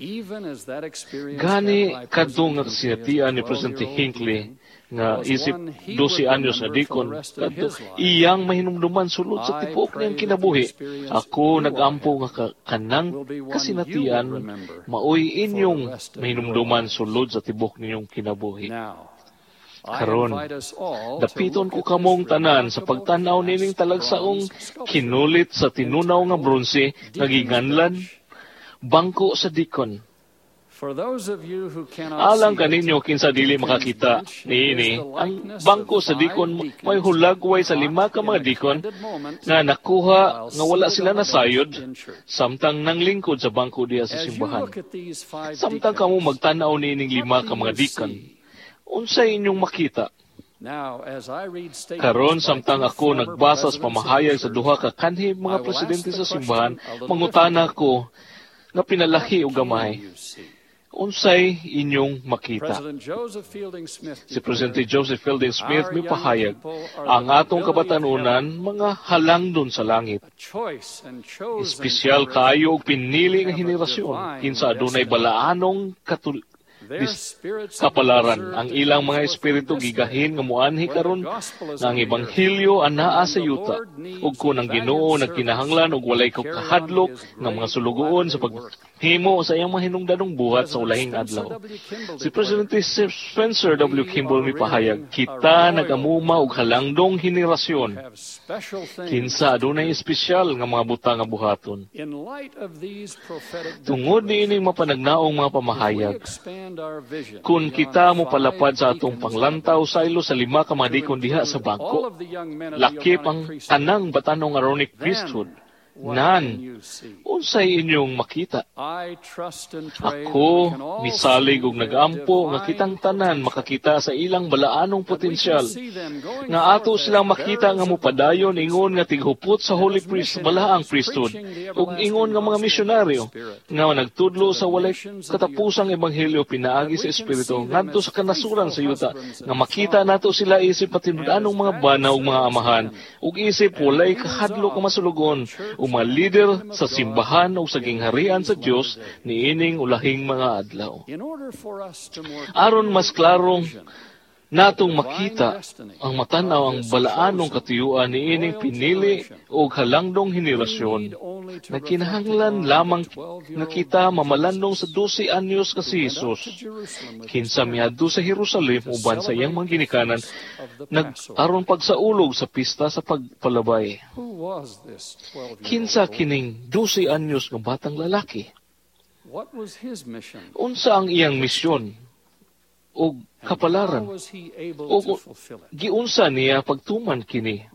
Gani kadtong nga kasinatian ni Presidente Hinckley nga isip twelve anyos nga dikon kadto iyang mahinumduman sulod sa tipok niyang kinabuhi. Ako nag-ampo nga kanang kasinatian maoy inyong mahinumduman sulod sa tibok ninyong kinabuhi. Karon, dapiton ko kamong tanan sa pagtanaw nining talagsaong kinulit sa tinunaw nga bronze nga giganlan bangko sa dikon. Alang kaninyo kinsa dili makakita niini ang bangko sa dikon may hulagway sa lima ka mga dikon nga nakuha nga wala sila nasayod samtang nanglingkod sa bangko diya sa simbahan. Samtang kamo magtanaw niining lima ka mga dikon, unsay inyong makita? Karon samtang ako nagbasa sa pamahayag sa duha ka kanhi mga presidente sa simbahan, mangutana ko nga pinalahi o gamay. Unsay inyong makita? Si Presidente Joseph Fielding Smith may pahayag, ang atong kabatanunan mga halangdon sa langit. Espesyal kaayo og pinili nga henerasyon kinsa adunay balaanong katul Dis, kapalaran ang ilang mga espiritu gigahin nga muanhi karon nga ang ebanghelyo anaa sa yuta ug kun ang Ginoo nagkinahanglan og walay kahadlok nga mga sulugoon sa paghimo sa iyang mahinungdanong buhat sa ulahing adlaw. Si Presidente Spencer W. Kimball mipahayag, kita nagamuma og halangdong henerasyon kinsa adunay espesyal nga mga butang nga buhaton. Tungod niining mapanagnaong mga pamahayag, kung kita mo palapad sa atong panglantaw saylo sa lima ka mga dikon diha sa bangko, lakip ang tanang batanong Aaronic priesthood. Nan, unsay inyong makita? Ako, misalig og nag-ampo nga kitang tanan makakita sa ilang balaanong potensyal. Nga ato silang makita nga mupadayon ingon nga tighupot sa Holy Priest balaang priesthood ug ingon nga mga misyonaryo nga nagtudlo sa walay katapusang ebanghelyo pinaagi sa espiritu ngadto sa kanasuran sa yuta nga makita nato sila isip patinud-anong mga bana ug mga amahan ug isip walay kahadlok nga masulugon o mga leader sa simbahan o sa gingharian sa Diyos niining ulahing mga adlaw. Aron mas klarong natong makita ang matanaw ang balaanong katuyuan niining pinili o halangdong henerasyon na kinahanglan lamang nga kita mamalandong sa twelve anyos ka si Jesus. Kinsa miadto sa Jerusalem uban sa iyang mga ginikanan nag-aron pagsaulog sa pista sa pagpalabay. Kinsa kining twelve anyos nga batang lalaki? Unsa ang iyang misyon? o kapalaran. O giunsa niya pagtuman kini.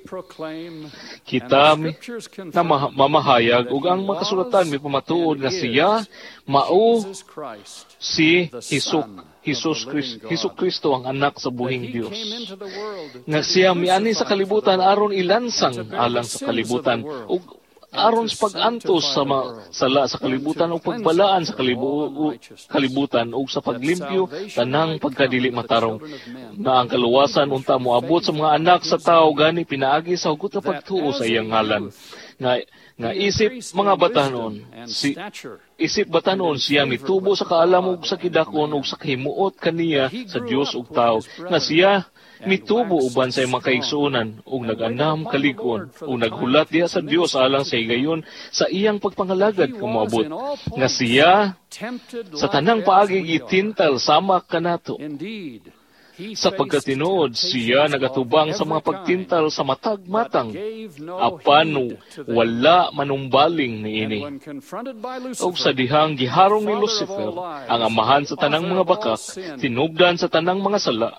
Kita mi na mamahayag ug ang makasulatan mi pamatuod nga siya mao si Hesus Hesus Kristo, Hesus Kristo ang anak sa buhing Dios. Nga siya miani sa kalibutan aron ilansang alang sa kalibutan ug aron sa pag-antos sa ma, sala sa kalibutan o pagbalaan sa kalibu, u, kalibutan o sa paglimpyo tanang pagkadili matarong na ang kaluwasan unta moabot sa mga anak sa tao gani pinaagi sa hugot na pagtuo sa iyang ngalan nga nga isip mga batanon si isip batanon siya mitubo sa kaalam ug sa kidakon ug sa kahimuot kaniya sa Dios ug tao nga siya mitubo uban sa mga kaigsuonan ug nag-anam kalig-on ug naghulat diha sa Dios alang sa higayon sa iyang pagpangalagad kumoabot nga siya sa tanang paagi gitintal sama kanato. Sa pagkatinuod siya nagatubang sa mga pagtintal sa matag-matang apan wala manumbaling niini. Og sa dihang giharong ni Lucifer ang amahan sa tanang mga baka tinubdan sa tanang mga sala.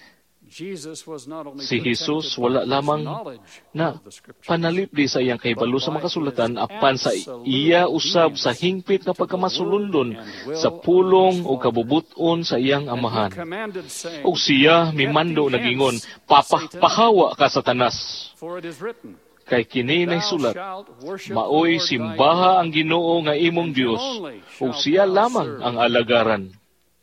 Si Jesus wala lamang na panalipdi sa iyang kahibalo sa makasulatan apan sa iya usab sa hingpit nga pagkamasulundon sa pulong o kabubuton sa iyang amahan. O siya mimando nagingon, papahawa ka Satanas. Kay kini nahisulat, maoy simbaha ang Ginoo nga imong Dios o siya lamang ang alagaran.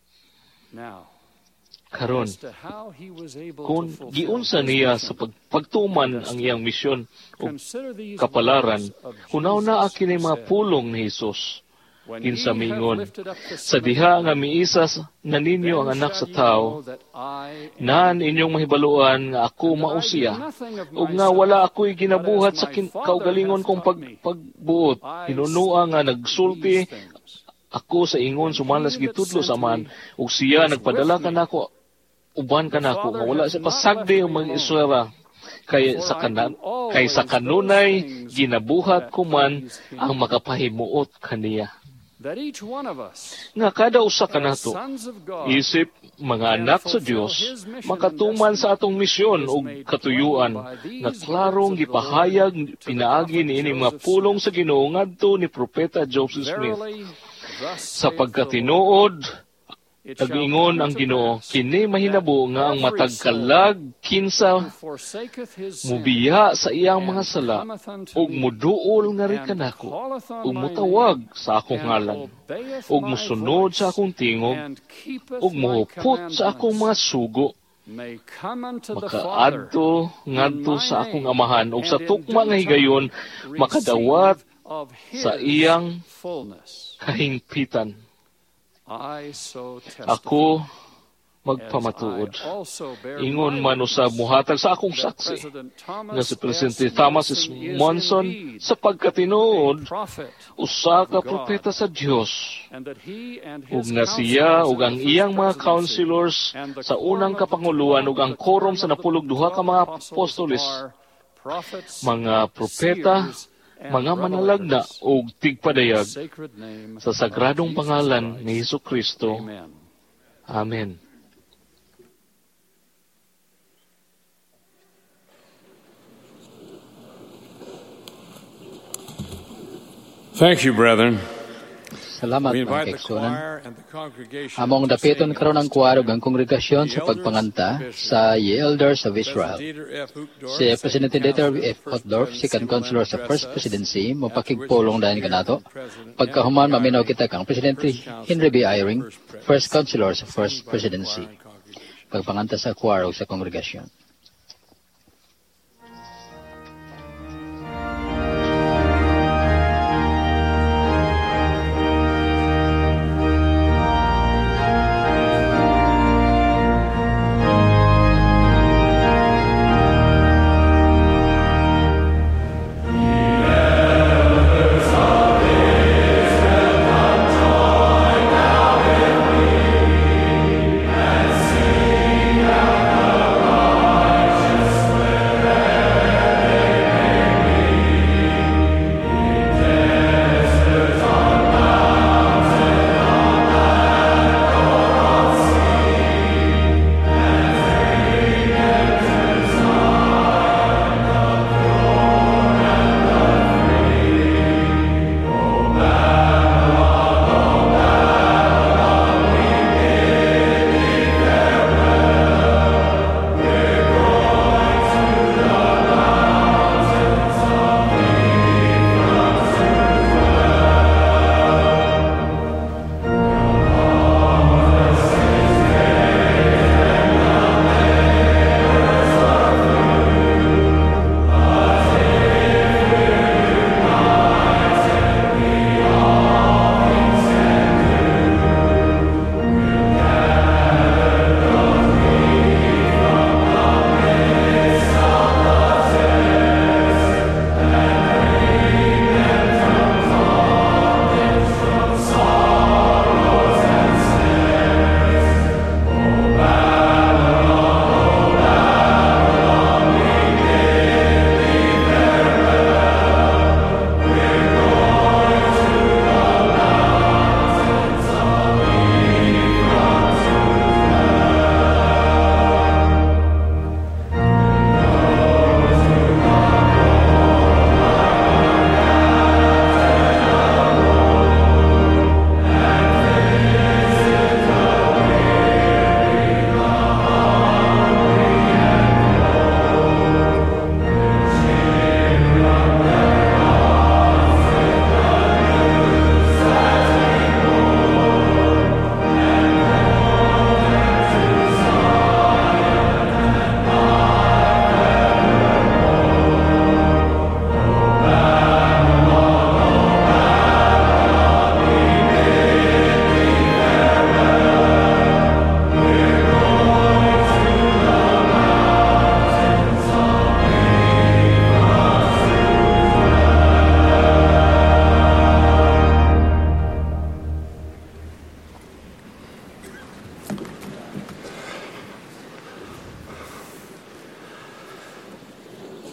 Karon, kung giunsa niya sa pag, pagtuman ang iyang misyon o kapalaran, hunaw na akin ay mga pulong ni Jesus. Kinsa mingon, sa diha nga miisas na ninyo ang anak sa tao, naan inyong mahibaluan nga ako mao siya, ug nga wala ako'y ginabuhat sa kin- kaugalingon kong pag, pagbuot, hinunua nga nagsulti ako sa ingon sumalas gitudlo sa man, ug siya nagpadala kanako uban kanako nga wala sa pasagdi o mag-iswera kay sa kanan kay sa kanunay ginabuhat ko man ang makapahimuot kaniya. Nga kada usa kanato isip mga anak sa Dios makatuman sa atong misyon ug katuyuan nga klarong gipahayag pinaagi niini mga pulong sa Ginoo ngadto ni propeta Joseph Smith. Sa pagkatinuod nag-ingon ang Ginoo, kini mahinabo nga ang matagkalag kinsa mubiya sa iyang mga sala ug muduol nga ri kanako ug mutawag sa akong ngalan ug musunod sa akong tingog ug muhupot sa akong mga sugo makaadto ngadto sa akong amahan ug sa tukma nga higayon makadawat sa iyang kahingpitan. Ako magpamatuod. Ingon man usab muhatag sa akong saksi nga si Presidente Thomas S. Monson sa pagkatinuod usa ka propeta sa Dios ug nga siya ug ang iyang mga counselors sa unang kapanguluan ug ang quorum sa napulog duha ka mga apostoles mga propeta mga manalagna o tigpadayag sa sagradong pangalan ni Hesus Kristo. Amen. Thank you, brethren. Salamat mga kaigsuonan. Among dapiton karon ang kuwaro ang kongregasyon sa pagpanganta sa Elders of Israel. Si Presidente Dieter F. Otdorf, second counselor sa First Presidency, mapakigpulong dahil kanato. Pagkahuman, maminaw kita kang Presidente Henry B. Eyring, first counselor sa First Presidency. Pagpanganta sa kuwaro sa kongregasyon. Sing out the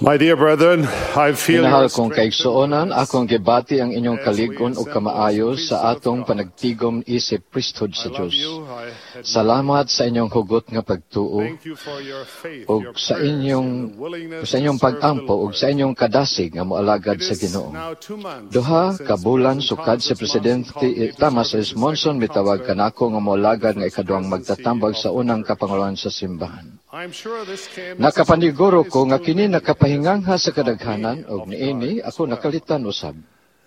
My dear brethren, I feel Minahal kong kaigsuonan, akong gibati ang inyong kaligon o kamaayo sa atong panagtigom isip priesthood sa Diyos. Salamat sa inyong hugot nga pagtuo o sa inyong sa inyong pag-ampo o sa inyong kadasig nga moalagad sa Ginoo. Duha ka bulan sukad si Presidente Thomas S. Monson mitawag kanako nga moalagad nga ikaduhang magtatambag sa unang kapanguluhan sa simbahan. Nakapaniguro ko nga kini nakapahingangha sa kadaghanan o niini ako nakalitan usab.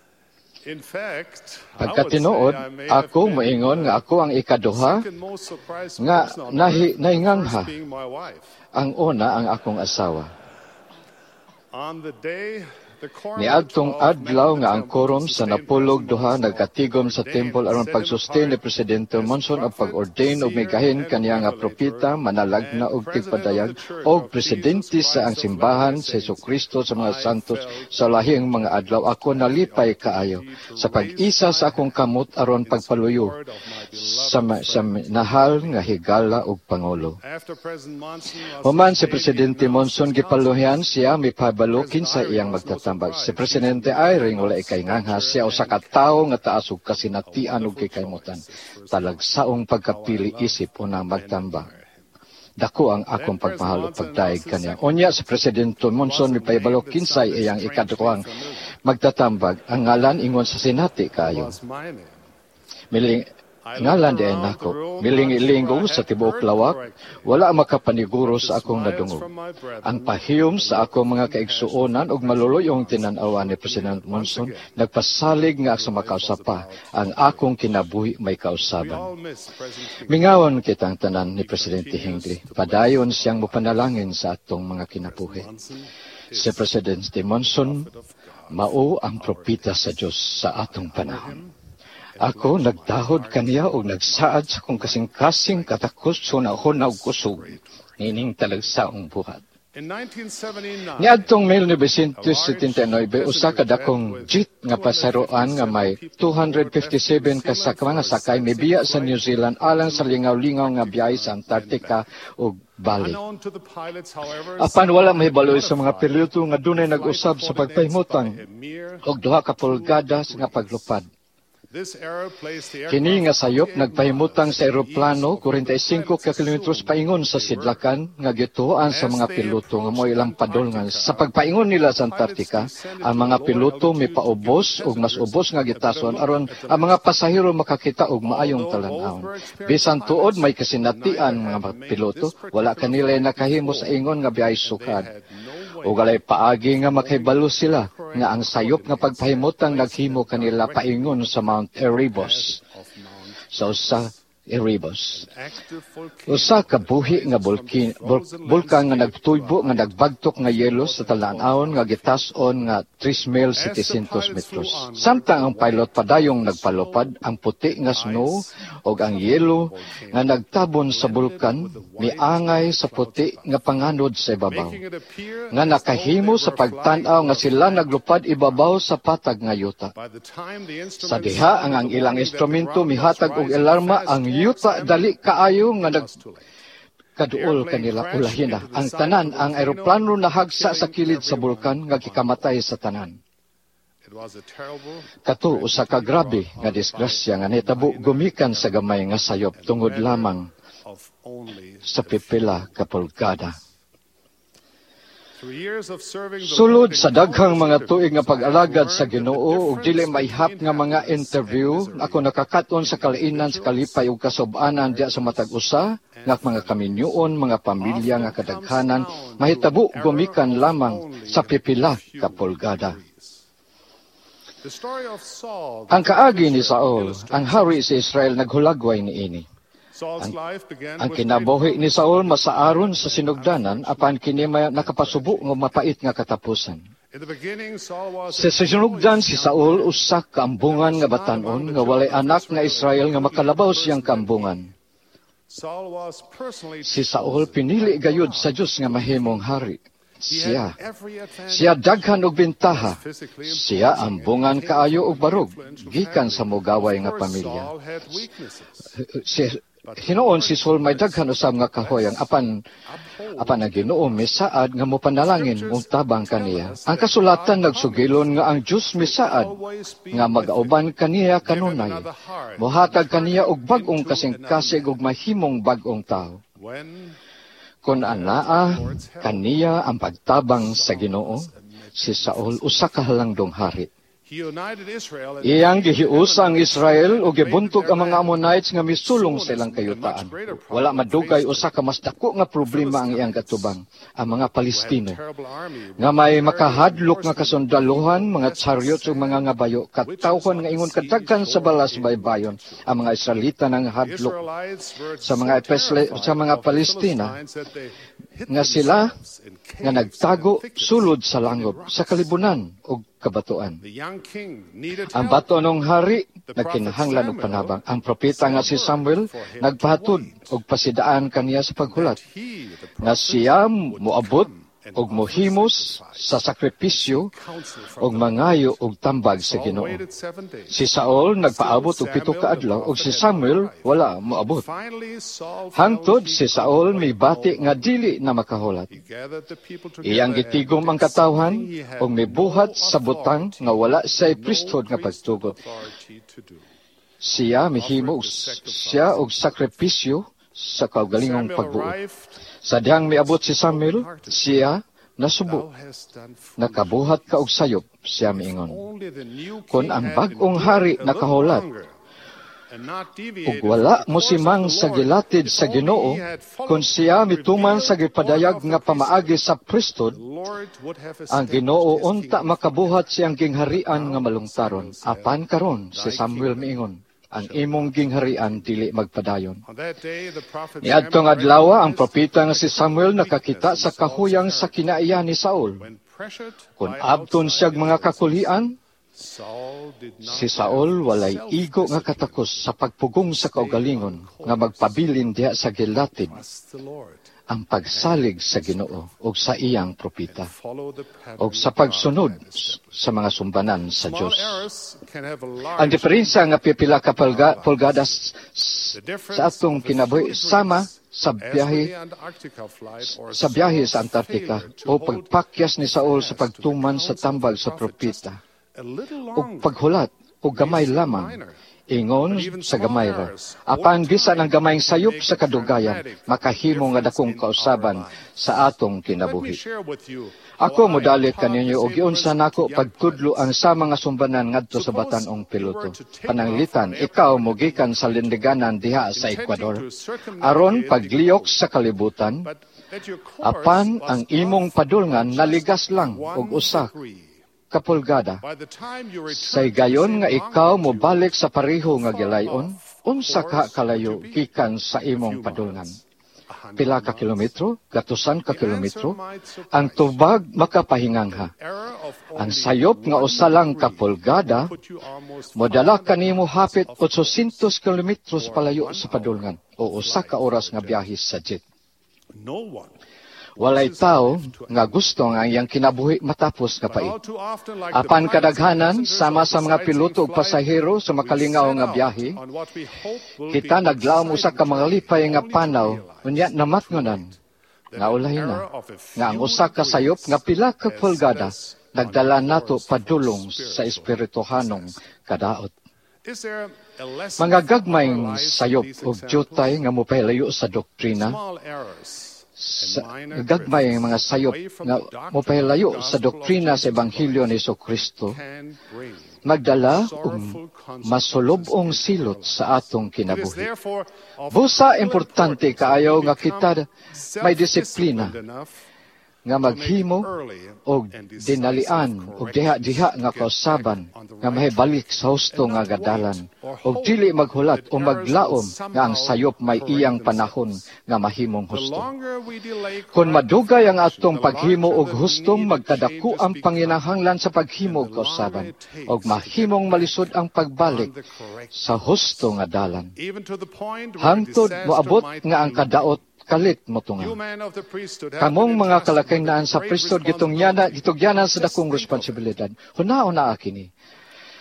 Pagkatinuod, ako moingon nga ako ang ikaduha nga nahi, naingangha. Ang una ang akong asawa. Niadtong adlaw nga ang quorum sa napulog duha nagkatigom sa temple aron pagsustain ni Presidente Monson ang pag-ordain og migahin kaniya nga propeta, manalagna og tigpadayag og presidente sa ang simbahan sa Jesucristo sa mga santos sa lahing mga adlaw. Ako nalipay kaayo sa pag-isa sa akong kamot aron pagpaluyo sa, sa nahal nga higala og pangulo. Human si Presidente Monson gipaluhyan siya mipabalukin sa iyang magtatapos. Si Presidente Ayring wala ikaingangha siya o sa katao nga taas og kasinatian og kikaymutan. Talagsaong pagkapili isip o na magtambag. Dako ang akong pagmahal o pagdaig kaniya. Unya si Presidente Monson may paibalo kinsay iyang ikaduhang magtatambag. Ang ngalan ingon sa sinati kayo. Miling ngalan di ay nako. Miling-ilinggo sa tibuok lawak, wala makapaniguro sa akong nadungog. Ang pahiyom sa akong mga kaigsuonan ug maluluyong tinanawan ni President Monson, nagpasalig nga sa makausapa, ang akong kinabuhi may kausaban. Mingawan kitang tanan ni Presidente Hinckley, padayon siyang mupanalangin sa atong mga kinabuhi. Si Presidente Monson, mao ang propeta sa Diyos sa atong panahon. Ako nagdahod kaniya o nagsaad sa kong kasing-kasing katakos sunahon na kusog. Nining talagsaong buhat. Niadtong mil novecientos setenta y nueve, usa ka dakong jeep nga pasaroan nga may two hundred fifty-seven ka sa mga sakay mibiya sa New Zealand alang sa lingaw-lingaw nga biyahe sa Antarctica ug balik. Apan wala mahibaloy sa mga piloto nga dunay nag-usab sa pagpahimutang og duha ka pulgada nga paglupad. Kini nga sayop nagpahimutang sa eroplano forty-five ka kilometros paingon sa sidlakan nga gituoan sa mga piloto nga mo ilang padolngan. Sa pagpaingon nila sa Antarctica, ang mga piloto may paubos ug mas ubos nga gitason aron ang mga pasahero makakita og maayong talan-awon. Bisan tuod may kasinatian mga piloto, wala kanila nakahimo sa ingon nga biyahe sukad. O galay paagi nga makahibalo sila nga ang sayop nga pagpahimutang naghimo kanila paingon sa Mount Erebus. Sa usa Erebus. Usa ka buhi nga bulkin, bul, bulkan nga nagtuybo nga nagbagtok nga yelo sa talan-awon nga gitas-on nga three mil seven hundred metros. Samtang ang pilot padayong nagpalupad, ang puti nga snow o ang yelo nga nagtabon sa bulkan miangay sa puti nga panganod sa ibabaw. Nga nakahimo sa pagtan-aw nga sila naglupad ibabaw sa patag nga yuta. Sa diha ang ang ilang instrumento mihatag og alarma ang yuta dali kaayo nga nag kaduol kanila ulahin na. Ang tanan, ang aeroplano nahagsa sa kilid sa bulkan nga gikamatay sa tanan. Kato usa ka grabe nga disgrasya nga nitabo gumikan sa gamay nga sayop tungod lamang sa pipila ka pulgada. Sulod sa daghang mga tuig nga pag-alagad sa Ginoo ug dili maihap nga mga interview, ako nakakaton sa kalainan sa kalipay ug kasub-anan diya sa matag usa nga mga kaminyoon, mga pamilya nga kadaghanan mahitabo gumikan lamang sa pipila ka pulgada. Ang kaagi ni Saul, ang hari sa Israel naghulagway niini. Ang, ang kinabuhi ni Saul masaaron sa sinugdanan apan kini may nakapasubo nga mapait nga katapusan. Sa sinugdan si Saul usa ka ambungan nga batan-on nga walay anak nga Israel nga makalabaw siyang kaambungan. Si Saul pinili gayud sa Dios nga mahimong hari. Siya. Siya daghan og bentaha. Siya ambungan kaayo og barog gikan sa mugaway nga pamilya. Si Hinoon si Saul may daghan usab nga kahoy ang apan apan ang Ginoo misaad nga mopanalangin ug tabang kaniya. Ang kasulatan nagsugilon nga ang Dios misaad nga mag-auban kaniya kanunay. Mohatag kaniya og bag-ong kasing-kasig ug mahimong bag-ong tao. Kun anaa kaniya ang pagtabang sa Ginoo, si Saul usa ka halangdong hari. Iyang gihiusa ang Israel o gibuntog ang mga Ammonites nga misulong sa ilang kayutaan. Wala madugay usa ka mas dako nga problema ang iyang katubang, ang mga Palestino. Nga may makahadlok nga kasundaluhan, mga chariots o mga ngabayo, katawhan nga ingon kadaghan sa balas baybayon, ang mga Israelita nang hadlok sa mga Epesle, sa mga Palestina, nga sila nga nagtago sulod sa langob, sa kalibunan o kabatuan. Ang bato nung hari nagkinahanglan og panabang. Ang propeta nga si Samuel nagpahatod og pasidaan kaniya sa paghulat nga siya moabot og mohimos sa sakripisyo og mangayo og tambag sa Ginoo. Si Saul nagpaabot og pito ka adlaw og si Samuel wala moabot. Hangtod si Saul mibati nga dili na makahulat. Iyang gitigom ang katawhan og mibuhat sa butang nga wala say priesthood nga pagtugot. Siya mihimo siya og sakripisyo sa kaugalingong pagbuot. Sa dihang miabot si Samuel, siya nasubo. Nakabuhat ka og sayop, siya miingon. Kung ang bag-ong hari nakahulat, ug wala mo simang sa gilatid sa Ginoo, kung siya mituman sa gipadayag nga pamaagi sa priesthood, ang Ginoo unta makabuhat siyang gingharian nga malungtaron. Apan karon si Samuel miingon, ang imong gingharian dili magpadayon. Niadtong adlaw ang propeta nga si Samuel nakakita sa kahuyang sa kinaiyan ni Saul. Kung abton siyag mga kakulian, si Saul walay igo nga katakos sa pagpugong sa kaugalingon nga magpabilin diha sa gilatid ang pagsalig sa Ginoo ug sa iyang propeta ug sa pagsunod sa mga sumbanan sa Dios. Ang diferensya nga pipila ka pulgadas sa atong kinabuhi sama sa biyahe sa biyahe sa Antarctica o pagpakyas ni Saul sa pagtuman sa tambag sa propeta ug paghulat ug gamay lamang. Ingon sa gamay ra. Apan bisan ang gamayng sayop sa kadugayan, makahimo nga dakong kausaban sa atong kinabuhi. Ako modalit kaninyo og giunsa nako pagtudlo ang sa mga sumbanan ngadto sa Batan-ong Piloto. Pananglitan, ikaw mogikan sa lindiganan diha sa Ecuador. Aron pagliyok sa kalibutan, apan ang imong padulngan naligas lang og usa kapulgada. Say gayon nga ikaw mo balik sa pareho nga gilayon, unsa ka kalayo gikan sa imong padulngan? Pila ka kilometro, gatusan ka kilometro, ang tubag makapahingangha. Ang sayop nga usa lang kapulgada, modala kanimo hapit eight hundred kilometros palayo sa padulngan o usa ka oras nga biyahe sa jet. Walay tao nga gusto nga iyang kinabuhi matapos kapait. Apan kadaghanan, sama sa mga piloto ug pasahero sa makalingaw nga biyahe, kita naglaom usa ka mga lipay nga panaw, unya namatngonan. Naulahin na, nga ang usa ka sayop nga pila ka pulgada, nagdala nato padulong sa espirituhanong kadaot. Mga gagmayng sayop ug jutay nga mopahilayo sa doktrina, sa gagmay ang mga sayop nga mopahilayo sa doktrina sa Ebanghelyo ni Jesucristo, magdala og masulobong silot sa atong kinabuhi. Busa importante kaayo nga kita may disiplina nga maghimo og dinalian og diha-diha nga kausaban nga mahibalik sa husto nga gadalan og dili maghulat o maglaom nga ang sayop may iyang panahon nga mahimong husto. Kung madugay ang atong paghimo og hustong magkadako ang panginahanglan sa paghimo og kausaban og mahimong malisod ang pagbalik sa husto nga dalan. Hangtod moabot nga ang kadaot kalit mo tunga. Kamong mga kalakaynaan sa priesthood gitungyanan gitugyanan sa dakong responsibilidad. Hunaon na akini.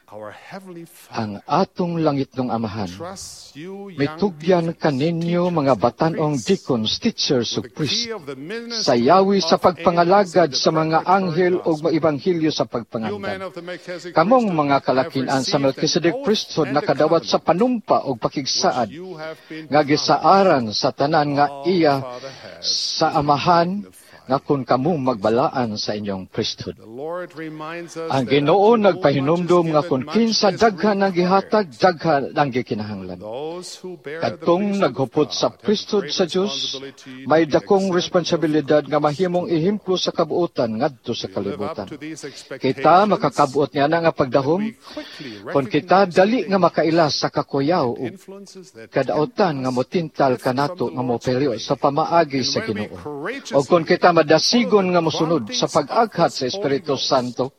ang atong langit ng Amahan, mitugyan kaninyo mga batanong deacons, teachers ug priest, sayawi sa pagpangalagad sa mga anghel ug maibanghilyo sa pagpangandan. Kamong mga kalakinan sa Melchizedek priesthood nakadawat sa panumpa ug pakigsaad, nga gisaaran sa tanan nga iya sa Amahan, nga kung kamo magbalaan sa inyong priesthood. Ang Ginoo nagpahinumdum nga kung kinsa daghan ang gihatag, daghan ang gikinahanglan. Kadtong naghupot sa priesthood sa Dios, may dakong responsibilidad nga mahimong ihimplo sa kabuotan ngadto sa kalibutan. Kita makakabuot niya na nga pagdahom, kung kita dali nga makailas sa kakuyaw ug kadaotan nga motintal kanato nga mopelyo sa pamaagi sa Ginoo. O kung kita madasigon nga mosunod sa pag-aghat sa Espiritu Santo,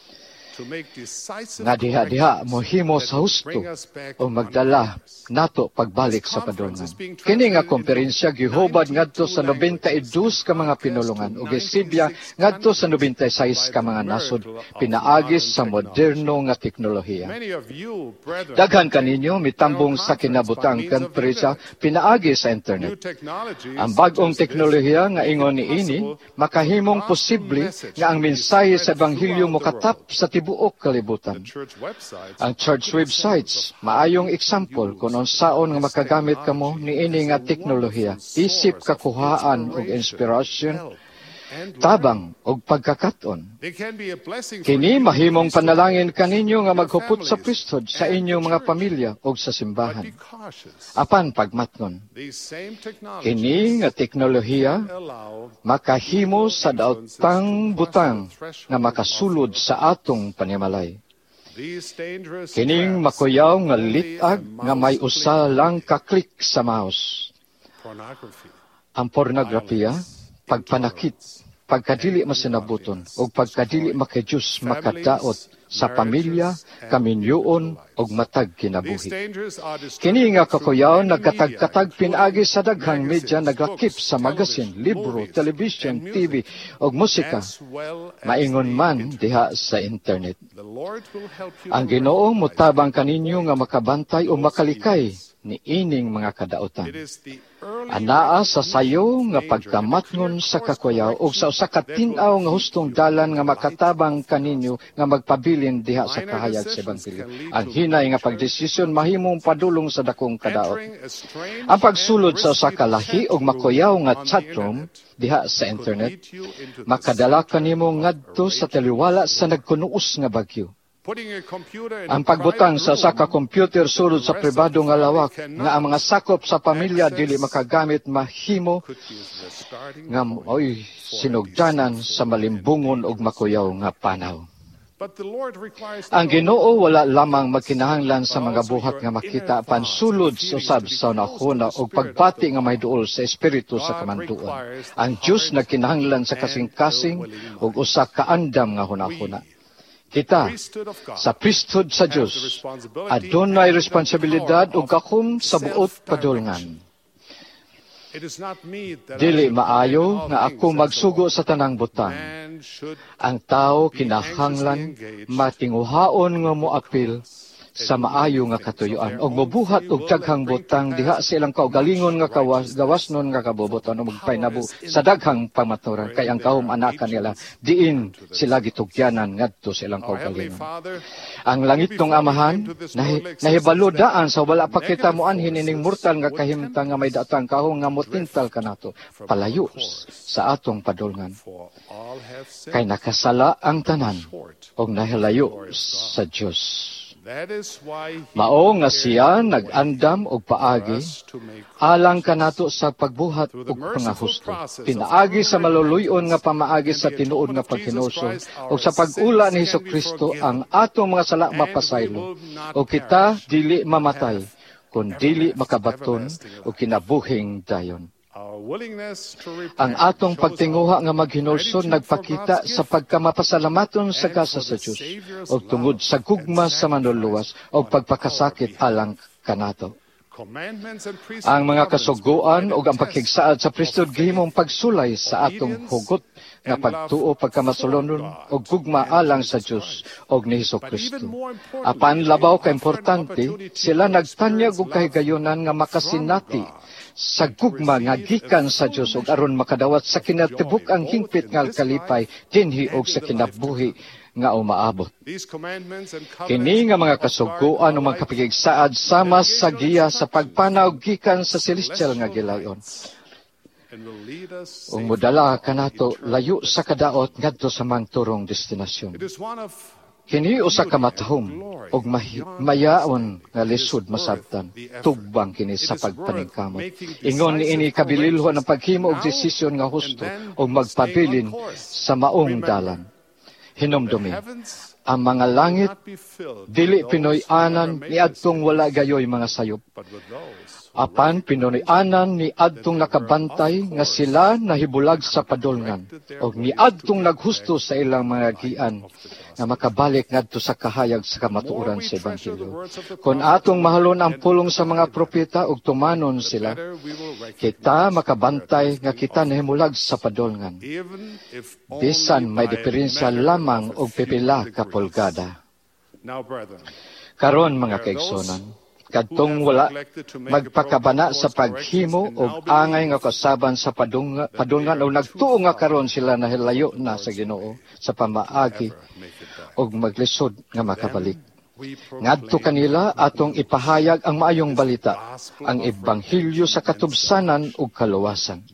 nga diha-diha mohimo sa husto o magdala nato pagbalik sa padulngan. Kini nga komperensya gihubad ngadto sa ninety-two ka mga pinulungan ug gisibya ngadto sa ninety-six ka mga nasod pinaagis sa moderno nga teknolohiya. Daghan kaninyo mitambong sa kinabutang komperensya pinaagi sa internet. Ang bag-ong teknolohiya nga ingon niini makahimong posible nga ang mensahe sa ebanghelyo mokatap sa buok kalibutan. Ang church websites, maayong example kung unsaon nga makagamit kamo niini nga teknolohiya, isip kakuhaan ug inspirasyon, tabang ug pagkakaton. Kini mahimong panalangin kaninyo nga maghupot sa priesthood sa inyong mga pamilya ug sa simbahan. Apan pagmatnon, kini nga teknolohiya makahimo sa daotang butang nga makasulod sa atong panimalay. Kining makuyaw nga litag nga may usa lang ka-click sa mouse. Ang pornografiya, pagpanakit, pagkadili masinabuton, o pagkadili makajus makadaot sa pamilya, kaminyoon, o matag kinabuhi. Kini nga kakuyaw, nagkatag-katag pinagi sa daghang media, naglakip sa magasin, libro, television, T V, o musika, maingon man diha sa internet. Ang Ginoo mutabang kaninyo nga makabantay o makalikay ni ining mga kadaotan. Anaa sa sayo nga pagkamatngon sa kakuyaw o sa usa ka tin-aw nga hustong dalan nga makatabang kaninyo nga magpabilin diha sa kahayag sa ebanghelyo. Ang hinay nga pagdesisyon mahimong padulong sa dakong kadaot. Ang pagsulod sa usa ka lahi og makuyaw nga chatroom diha sa internet makadala kanimo ngadto sa taliwala sa nagkunuos nga bagyo. Ang pagbutang sa usa ka computer sulod sa pribado nga lawak nga ang mga sakop sa pamilya dili makagamit mahimo nga oy sinugdanan sa malimbungon ug makuyaw nga panaw. Ang Ginoo wala lamang magkinahanglan sa mga buhat nga makita apan sulod sa usab sa nahuna ug pagpati nga may duol sa espiritu sa kamantuan. Ang Dios nagkinahanglan sa kasing-kasing ug usa ka andam nga hunahuna. Kita, sa priesthood sa Diyos, adunay responsibilidad o gakom sa buot padulngan. Dili maayo nga ako magsugo sa tanang butang. Ang tao kinahanglan matinguhaon nga moapil sa maayo nga katuyuan og mobuhat og daghang butang diha sa ilang kaugalingon nga kawas gawasnon nga kaboboton og magpainabo sa daghang pamaturan kay ang kahum anak kanila diin sila gitugyanan ngadto sa ilang kaugalingon. Ang langit ng Amahan nahi, nahibalo daan sa wala pa kita moanhin ining mortal nga kahimtang nga may datang kahum nga motintal kanato palayo sa atong padulngan. Kay nakasala ang tanan og nahilayo sa Dios. Mao nga siya nag-andam og paagi alang kanato sa pagbuhat ug pangahusto. Pinaagi sa maluluyon nga pamaagi sa tinuod nga paghinulso ug sa pag-ula ni Hesukristo ang atong mga sala mapasaylo ug kita dili mamatay kun dili makabaton ug kinabuhing dayon. Ang atong pagtinguha nga maghinulsod nagpakita sa pagkamapasalamaton sa gasa sa Dios o tungod sa gugma sa manluluwas o pagpakasakit alang kanato. Ang mga kasuguan ug ang pakigsaad sa prestod gihimong pagsulay sa atong hugot nga pagtuo pagkamasulunon ug gugma alang sa Dios ug ni Hesukristo. Apan labaw ka importante, sila nagtanyag og kahigayonan nga makasinati sa gugma nga gikan sa Dios ug aron makadawat sa kinatibuk ang hingpit nga kalipay dinhi og sa kinabuhi nga umaabot. Kini nga mga kasuguan o mga kapigigsaad sama sa giya sa pagpanaw gikan sa celestial nga gilayon. Ug modala kanato layo sa kadaot ngadto sa mangturong destinasyon. Kini usa ka matahom ug mayaon nga lisod masabtan. Tugbang kini sa pagpaningkamot. Ingon niini kabililhon ang paghimo og desisyon nga husto ug magpabilin sa maong dalan. Hinumdumi, ang mga langit, dili pinoy-anan ni adtong wala gayoy mga sayop. Apan pinoy-anan ni adtong nakabantay nga sila nahibulag sa padulngan, o ni adtong naghusto sa ilang mga gian, nga makabalik ngadto sa kahayag sa kamatuoran sa Ebanghelyo. Kung atong mahalon ang pulong sa mga propeta ug tumanon sila, kita makabantay nga kita nahimulag sa padulngan. Bisan may diferensya lamang og pipila ka pulgada. Karon mga kaigsonan, kadtong wala magpakabana sa paghimo og angay nga kasaban sa padunga, padulngan o nagtuo nga karon sila nahilayo na sa Ginoo sa pamaagi og maglisod nga makabalik. Ngadto kanila atong ipahayag ang maayong balita, ang ebanghelyo sa katubsanan ug kaluwasan.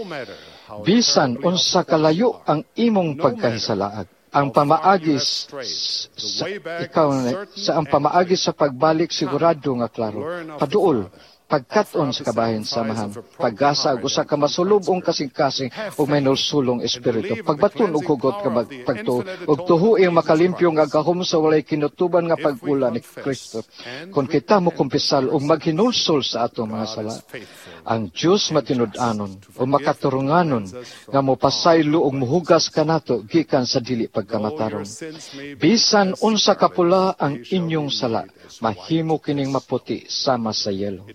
Bisan unsa kalayo ang imong pagkahisalaag, ang pamaagis sa ikaw sa ang pamaagis sa pagbalik sigurado nga klaro. Paduol pagkat-on sa kabahin samahan, paggasa ug usa ka masulubong kasing-kasing ug may nulsulong espiritu, pagbaton ug hugot ka pagtuo ug tuhuing makalimpyo nga gahom sa walay kinutuban nga pag-ula ni Kristo. Kung kita mo kumpisal ug maghinulsol sa atong mga sala, ang Dios matinud-anon o makaturunganon nga mopasaylo ug muhugas kanato gikan sa dili pagkamatarong. Bisan unsa kapula ang inyong sala, mahimo kining maputi sama sa yelo.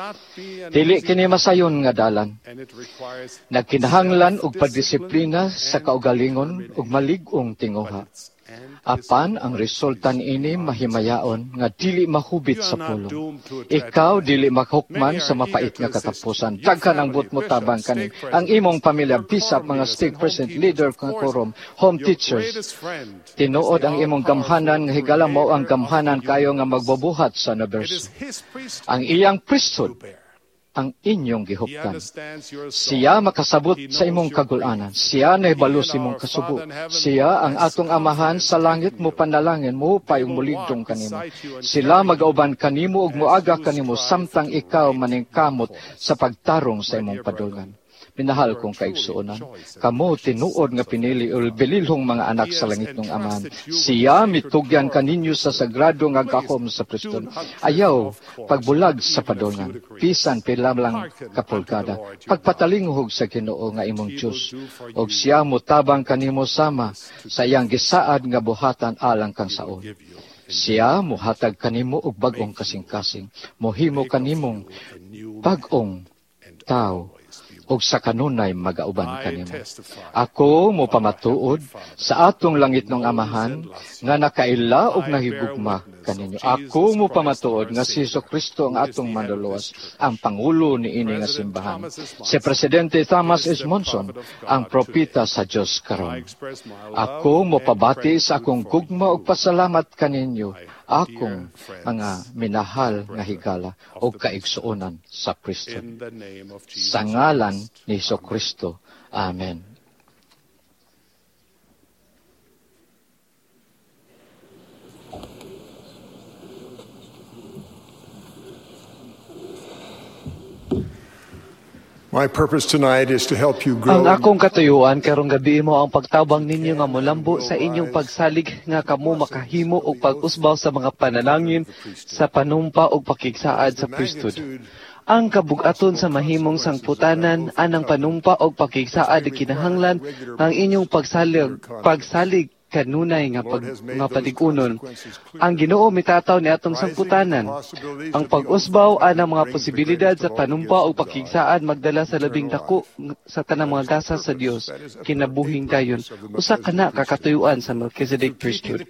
Dili kini masayon nga dalan. Nagkinahanglan og pagdisiplina sa kaugalingon ug malig-ong tinguha. Apan ang resulta niini mahimayaon nga dili mahubit sa pulong. Ikaw dili maghukman sa mapait nga katapusan. Daghan ang but mo tabang kanin ang imong pamilya, bisap, mga stake president, leader ng quorum, home teachers. Tinuod ang imong gamhanan nga higala mo ang gamhanan kayo nga magbubuhat sa universo. Ang iyang priesthood ang inyong gihuptan. Siya makasabot sa imong kagulanan. Siya nahibalo sa imong kasubo. Siya ang atong amahan sa langit mo panalangin mo pa yung muligdong kanimo. Sila mag-auban kanimo ug moaga kanimo samtang ikaw maningkamot sa pagtarong sa imong padulngan. Minahal kong kaigsuonan, kamo tinuod nga pinili o bililhong mga anak sa langit ng Amahan. Siya mitugyan kaninyo sa sagrado nga gahom sa Kriston. Ayaw pagbulag sa padulngan, pisan pilamlang kapulgada, pagpatalinghog sa Ginoo nga imong Dios. Og siya mutabang kanimo sama sa iyang gisaad nga buhatan alang kang saon. Siya muhatag kanimo og bag-ong kasing-kasing, mohimo kanimong bag-ong tao, ug sa kanunay magauban kanimo. Ako mo pamatuod sa atong langit ng Amahan nga nakaila ug nahigugma kaninyo. Ako mo pamatuod nga si Hesukristo ang atong manluluwas, ang pangulo ni ini nga simbahan. Si Presidente Thomas S. Monson, ang propeta sa Dios karon. Ako mo pabati sa akong gugma ug pasalamat kaninyo, akong mga minahal nga higala o kaigsuonan sa Kristo. Sa ngalan ni Hesukristo. Amen. My purpose tonight is to help you grow. Ang akong katuyuan karong gabi mo ang pagtabang ninyo nga molambo sa inyong pagsalig nga kamo makahimo og pag-usbaw sa mga panalangin sa panumpa og pakigsaad sa priesthood. Ang kabug-aton sa mahimong sangputanan anang panumpa og pakigsaad kinahanglan ang inyong pagsalig pagsalig kanunay nga pag nga patigunon. Ang Ginoo mitataw ni atong sangputanan. Ang pag-usbaw ana mga posibilidad sa panumpa o pakigsaan magdala sa labing dako sa tanang mga gasa sa Dios kinabuhing dayon. Usa kana kakatuyuan sa Melchizedek priesthood.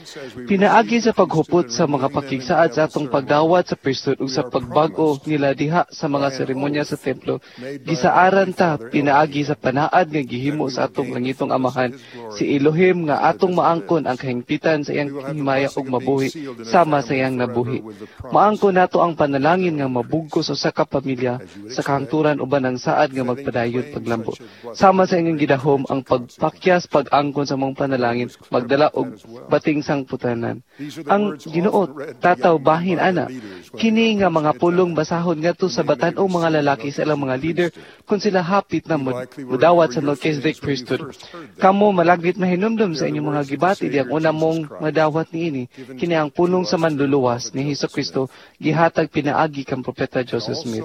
Pinaagi sa paghupot sa mga pakigsaad sa atong pagdawat sa priesthood ug sa pagbag-o nila diha sa mga seremonya sa templo. Gisaaran ta pinaagi sa panaad nga gihimo sa atong langitong Amahan si Elohim nga atong maangkon ang kahingpitan sa iyang himaya ug mabuhi sama sa iyang nabuhi. Maangkon nato ang panalangin nga mabugkos usa ka pamilya sa kahangturan uban ang saad nga magpadayon paglambo. Sama sa inyong gidahom ang pagpakyas pag-angkon sa mong panalangin magdala og bating sangputanan. Ang Ginoo tataw bahin ana kini nga mga pulong basahon ngadto sa batan-ong mga lalaki sa ilang mga leader kung sila hapit na mudawat sa Melchizedek priesthood. Kamo malagit mahinumdum sa inyong mga gibati di ang una mong madawat niini kini ang pulong sa manluluwas ni Hesukristo gihatag pinaagi kang propeta Joseph Smith.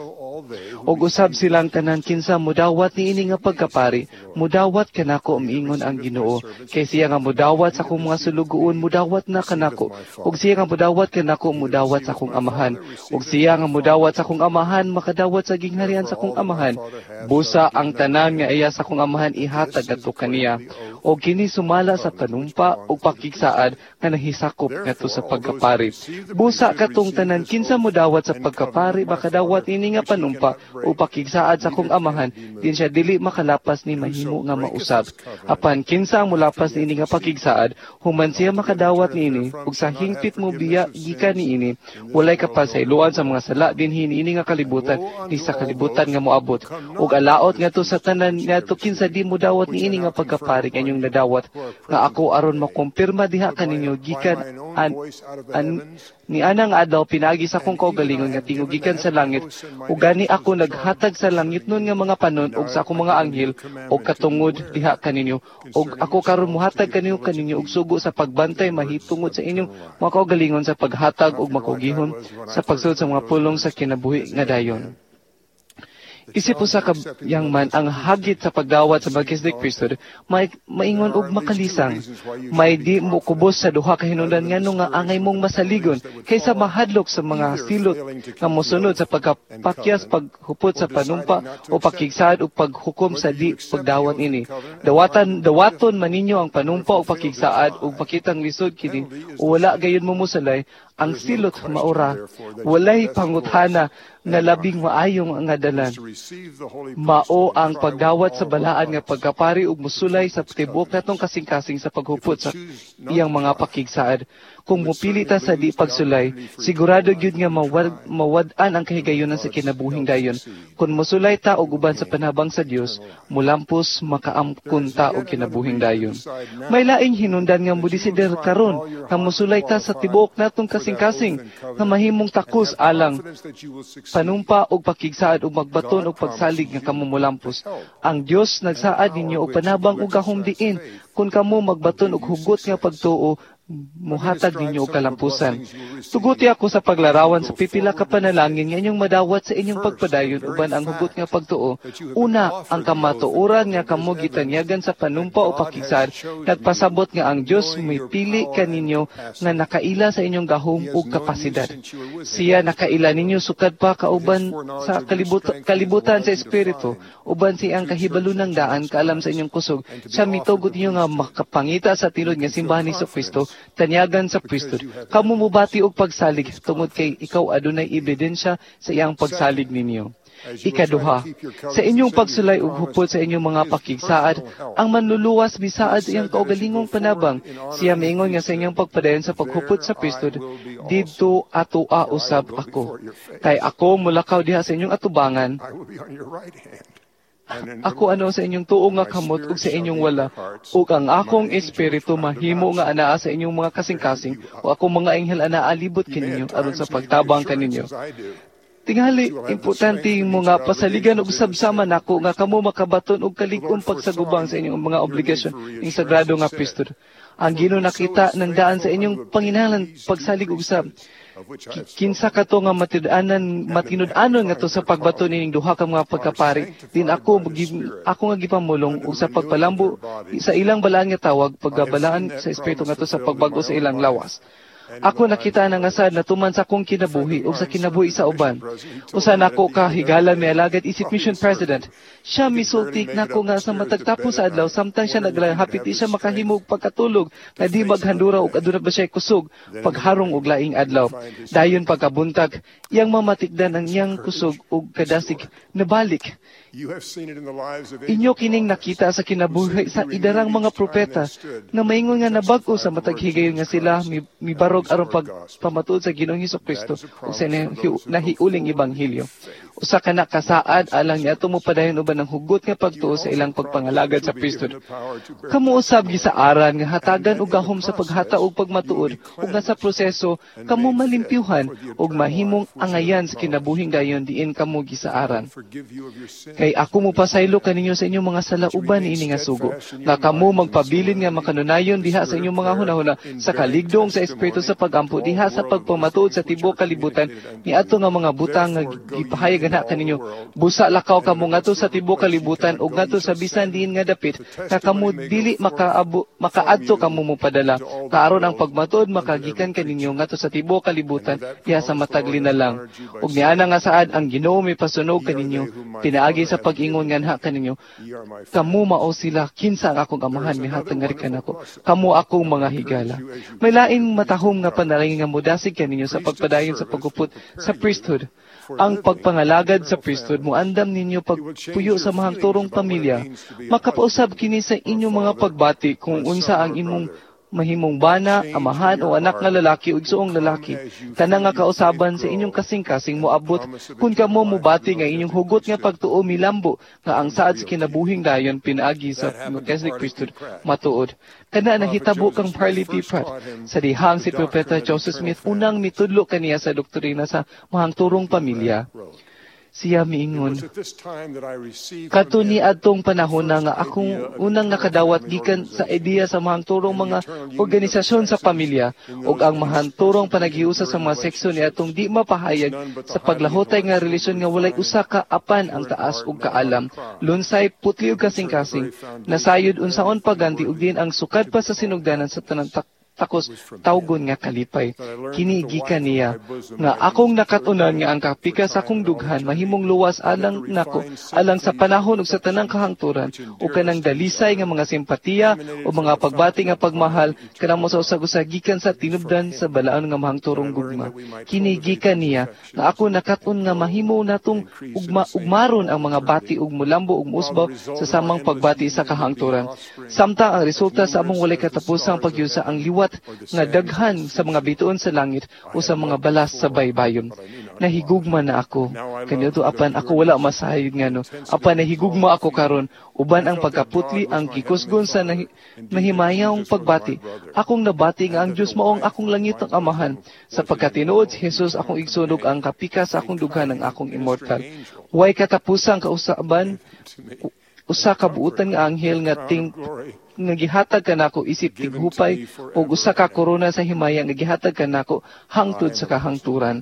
Og usab silang tanan kinsa mudawat niini nga pagkapari mudawat kanako umiingon ang Ginoo kay siya nga mudawat sa akong mga sulugoon mudawat na kanako og siya nga mudawat kanako mudawat sa akong amahan og siya nga mudawat sa akong amahan makadawat sa gingharian sa akong amahan busa ang tanan nga iya sa akong amahan ihatag adto kaniya o kini sumala sa panumpa o pakigsaad nga nahisakop ngadto sa pagkapari. Busa katong tanan kinsa modawat sa pagkapari makadawat ini nga panumpa o pakigsaad sa akong amahan din siya dili makalapas ni mahimo nga mausab. Apan kinsa ang mulapas niini nga pakigsaad human siya makadawat niini ug sa hingpit mo biya gikan niini walay kapasayloan sa mga sala dinhi niini nga kalibutan di sa kalibutan nga moabot ug alaot ngadto sa tanan ngadto kinsa di modawat niini nga pagkapari kanyong nadawat nga ako aron makumpirma diha kaninyo gikan an, an ni anang adlaw pinagi sa akong kaugalingon nga tingog gikan sa langit ug gani ako naghatag sa langit nun nga mga panon ug sa akong mga anghel ug katungod diha kaninyo ug ako karon mohatag kaninyo kaninyo og sugo sa pagbantay mahitungod sa inyong mga kaugalingon sa paghatag ug makugihon sa pagsulod sa mga pulong sa kinabuhi nga dayon. Isip po sa kabiyang man ang hagit sa pagdawat sa Melchizedek priesthood may maingon og makalisang may di mo kubos sa duha ka hinungdan ngano nga angay mong masaligon kaysa mahadlok sa mga silot nga mosunod sa pagkapakyas paghupot sa panumpa o pakigsaad o paghukom sa di pagdawat ini dawatan dawaton man ninyo ang panumpa o pakigsaad o pakitang lisod kini o wala gayon mo musalay ang silot maura walay pangutana nga labing maayong nga dalan. Mao ang pagdawat sa balaan nga pagkapari ug musulay sa tibuok natong kasing-kasing sa paghupot sa iyang mga pakigsaad. Kung mupili ta sa di pagsulay, sigurado gyud nga mawad, mawad-an ang kahigayonan sa kinabuhing dayon. Kung musulay ta og uban sa panabang sa Dios, mulampos makaamkon ta og kinabuhing dayon. May laing hinungdan nga modesider karon nga musulay ta sa tibuok natong kasing-kasing nga mahimong takos alang panumpa og pakigsaad ug magbaton og pagsalig nga kamo molampos. Ang Dios nagsaad ninyo og panabang ug gahumdiin kun kamo magbaton og hugot nga pagtuo muhatag ninyo og kalampusan. Tuguti ako sa paglarawan sa pipila ka panalangin nga inyong madawat sa inyong pagpadayon uban ang hugot nga pagtuo. Una, ang kamatuoran nga kamo gitanyagan sa panumpa o pakigsaad nagpasabot nga ang Dios mipili kaninyo nga nakaila sa inyong gahom ug kapasidad. Siya nakaila ninyo sukad pa kauban sa kalibutan, kalibutan sa espiritu uban siyang kahibalunang daan kaalam sa inyong kusog. Siya mitugot ninyo nga makapangita sa tilod nga simbahan ni Jesucristo tanyagan sa priesthood. Kamo mubati og pagsalig tungod kay ikaw adunay ebidensya sa iyang pagsalig ninyo. Ikaduha, sa inyong pagsulay ug hupot sa inyong mga pakigsaad, ang manluluwas bisaad sa iyang kaugalingong panabang. Siya miingon nga sa inyong pagpadayon sa paghupot sa priesthood, didto atoa usab ako. Kay ako mulakaw diha sa inyong atubangan. Ako ano sa inyong tuo nga kamot ug sa inyong wala, ug ang akong espiritu mahimo nga anaa sa inyong mga kasing-kasing, o akong mga anghel anaa libot kininyo aron sa pagtabang kaninyo. Tingali, importante mo nga pasaligan og sabsama nako nga kamo makabaton og kalig-on pagsagubang sa inyong mga obligasyon ing sagrado nga priesthood. Ang Ginoo nakita ng daan sa inyong panginahanglan pagsalig og sab. Kinsa kato nga matinud-anan matinud-anon nga to sa pagbato nining duha ka mga pagkapari, din ako ako nga gipamulong og sa pagpalambo sa ilang balaan nga tawag paggabalaan sa espiritu nga to sa pagbago sa ilang lawas. Ako nakita na nga sad na tuman sa akong kinabuhi o sa kinabuhi sa uban. Usa nako ka higala may alagad isip mission president. Siya misultik nako nga sa matagtapos sa adlaw samtang siya naglahapit di siya makahimog pagkatulog nga di maghandura og aduna ba siya kusog pagharong og laing adlaw. Dayon pagkabuntag iyang mamatikdan ang iyang kusog og kadasig nabalik. Inyo kining nakita sa kinabuhi sa idarang mga propeta na maingon nga nabag-o sa matag higayon nga sila mibarog aron pagpamatud sa Ginoong Hesukristo ug sa nahiuling ebanghelyo. Usa ka na kasaad alang niadto mo padayon uban ng hugot nga pagtuo sa ilang pagpangalagad sa priesthood. Kamo usab gisaaran nga hatagan og gahom sa paghata og pagmatuod ug nga sa proseso kamo malimpyuhan ug mahimong angayan sa kinabuhing dayon diin kamo gisaaran. Kay ako mo pasaylo kaninyo sa inyong mga salauban niini nga sugo nga kamo magpabilin nga makanunayon diha sa inyong mga hunahuna sa kaligdong sa espiritu sa pagampo diha sa pagpamatuod sa tibuok kalibutan niadto nga mga butang nga gipahayag gana kaninyo. Busa lakaw kamo ngadto sa tibuok kalibutan ug ngadto sa bisan diin nga dapit nga kamo dili makaabo makaadto kamo mo padala. Kaaron ang pagmatuod makagikan kaninyo ngadto sa tibuok kalibutan diha sa matag linalang. Ug niana nga saad ang Ginoo may pasunog kaninyo pinaagi sa pag-ingon nganha kaninyo. Kamo mao sila kinsa ang akong amahan mihatag nga rikan ako. Kamo akong mga higala. May laing matahom nga panalangin nga mudasig kaninyo sa pagpadayon sa pagupot sa priesthood. Ang pagpangalagad sa priesthood mo andam ninyo pagpuyo sa mahangturong pamilya. Makapausab kini sa inyong mga pagbati kung unsa ang imong mahimong bana, amahan o anak nga lalaki o igsuong lalaki. Tanang nga kausaban sa inyong kasing-kasing moabot kung kamo mubati nga inyong hugot nga pagtuo milambo nga ang saad sa kinabuhing dayon pinaagi sa Melchizedek priesthood matuod. Kana nahitabo kang Parley-P. Pratt sa dihang si Propeta Joseph Smith unang mitudlo kaniya sa doktrina sa mahangturong pamilya. Siya miingon, kato ni adtong panahon na nga akong unang nakadawat gikan sa ideya sa mahangturong mga organisasyon sa pamilya ug ang mahangturong panagiusa sa mga seksyon ni atong di mapahayag sa paglahutay nga relasyon nga walay usa ka apan ang taas ug kaalam, lunsay putli ug kasing-kasing, nasayod unsaon paganti ug din ang sukad pa sa sinugdanan sa tanang takos tawgon nga kalipay. Kini gikan niya nga akong nakatunan nga ang kapika sa akong dughan mahimong luwas alang nako alang sa panahon ug sa tanang kahangturan o kanang dalisay nga mga simpatiya o mga pagbati nga pagmahal kanang mo sa usag-usag gikan sa tinubdan sa balaon nga mahangturong gugma. Kini gikan niya nga ako nakatun nga mahimo natong ugma ugmaron ang mga bati ug mulambo ug musbaw sa samang pagbati sa kahangturan. Samtang ang resulta sa among walay katapusang pagyusa ang liwat nga daghan sa mga bituon sa langit o sa mga balas sa baybayon. Nahigugma na ako. Kanito apan ako wala masayod nga no. Apan nahigugma ako karon uban ang pagkaputli ang gikusgon sa nahi, mahimayang pagbati. Akong nabati nga ang Dios mao ang akong langit ang amahan. Sa pagkatinuod si Jesus akong igsunog ang kapika sa akong dughan ng akong immortal. Way katapusang kausaban usa ka buutan nga anghel nga ting nga gihatag kanako isip tighupay o usa ka korona sa himaya nga gihatag kanako hangtod sa kahangturan.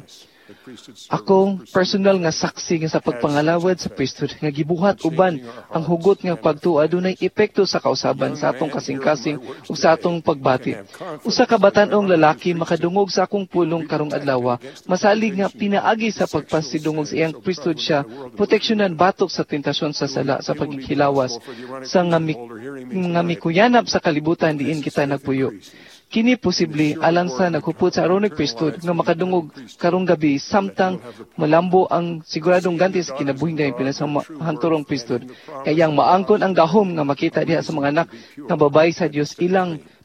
Ako personal nga saksi nga sa pagpangalawad sa priesthood nga gibuhat uban ang hugot nga pagtuo adunay epekto sa kausaban sa atong kasing-kasing ug sa atong pagbati. Usa ka batan-ong lalaki makadungog sa akong pulong karong adlaw, masalig nga pinaagi sa pagpasidungog sa iyang priesthood siya, proteksyonan batok sa tentasyon sa sala sa paghihilawas sa nga, mi, nga mikuyanap sa kalibutan diin kita nagpuyo. Kini posible alang sa naghupot sa Aaronic priesthood nga makadungog karong gabi samtang malambo ang siguradong ganti sa kinabuhing dahil pinasamahanturong priesthood. Kayang maangkon ang gahom nga makita diha sa mga anak nga babae sa Dios ilang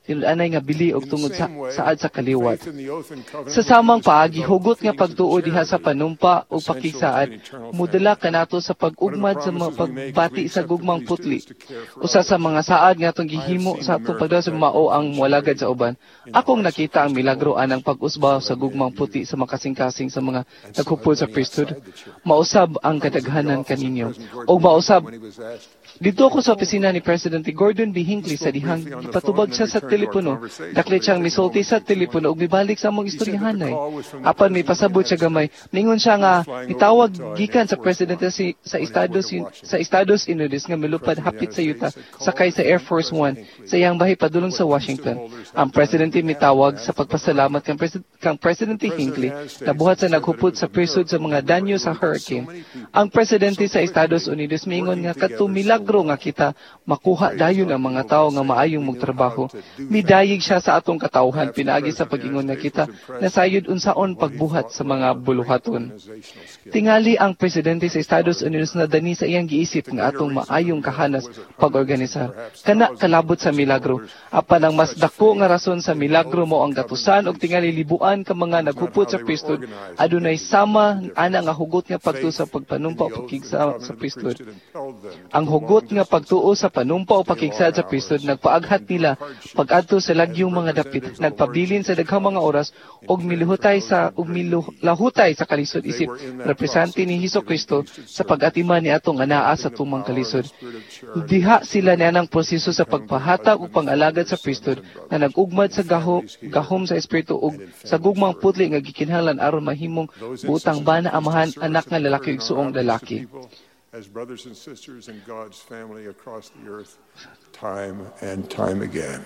tinud-anay nga bili og tungod sa saad sa kaliwat. Sa samang paagi hugot nga pagtuo diha sa panumpa ug pakigsaad mudala kanato sa pag-ugmad sa mga pagbati sa gugmang putli. Usa sa mga saad nga atong gihimo sa atong pagdaw sa mao ang mualagad sa uban. Akong nakita ang milagro anang pag-usbaw sa gugmang puti sa makasing-kasing sa mga naghupol sa priesthood. Mausab ang kadaghanan kaninyo. O mausab dito ako sa opisina ni Presidente Gordon B. Hinckley sa dihang ipatubag siya sa telepono. Daklit siyang misulti sa telepono ug mibalik sa among istoryahanay. Apan may pasabot siya gamay. Ningon siya nga mitawag gikan sa Presidente si, sa Estados sa Estados Unidos nga milupad hapit sa Utah sakay sa Air Force One sa iyang bahay padulong sa Washington. Ang Presidente mitawag sa pagpasalamat kang, Presid kang Presidente Hinckley na buhat sa naghupot sa priesthood sa mga danyo sa hurricane. Ang Presidente sa Estados Unidos miingon nga kadto milagro nga kita makuha dayon ang mga tao nga maayong magtrabaho. Midayig siya sa atong katawhan pinaagi sa pag-ingon nga kita nasayod unsaon pagbuhat sa mga buluhaton. Tingali ang Presidente sa Estados Unidos na dani sa iyang giisip nga atong maayong kahanas pag-organisar. Kana kalabot sa milagro. Apan ang mas dako nga rason sa milagro mo ang gatusan og tingali libuan ka mga naghupot sa priesthood adunay sama ana nga hugot nga pagtuo sa pagpanumpa o pakigsa sa priesthood. Ang hugot nga pagtuo sa panumpa o pakigsad sa priesthood nagpaaghat nila pag-adto sa lagyong mga dapit, nagpabilin sa daghang mga oras og milihutay sa ug milahutay sa kalisod isip represente ni Hesukristo sa pag-atiman ni atong anaa sa tumang kalisod. Diha sila nianang proseso sa pagpahatag ug pang-alagad sa priesthood na nag-ugmad sa gaho, gahom sa espiritu ug sa gugmang putli nga gikinahanglan aron mahimong butang bana amahan anak nga lalaki ug suong lalaki. As brothers and sisters in God's family across the earth, time and time again.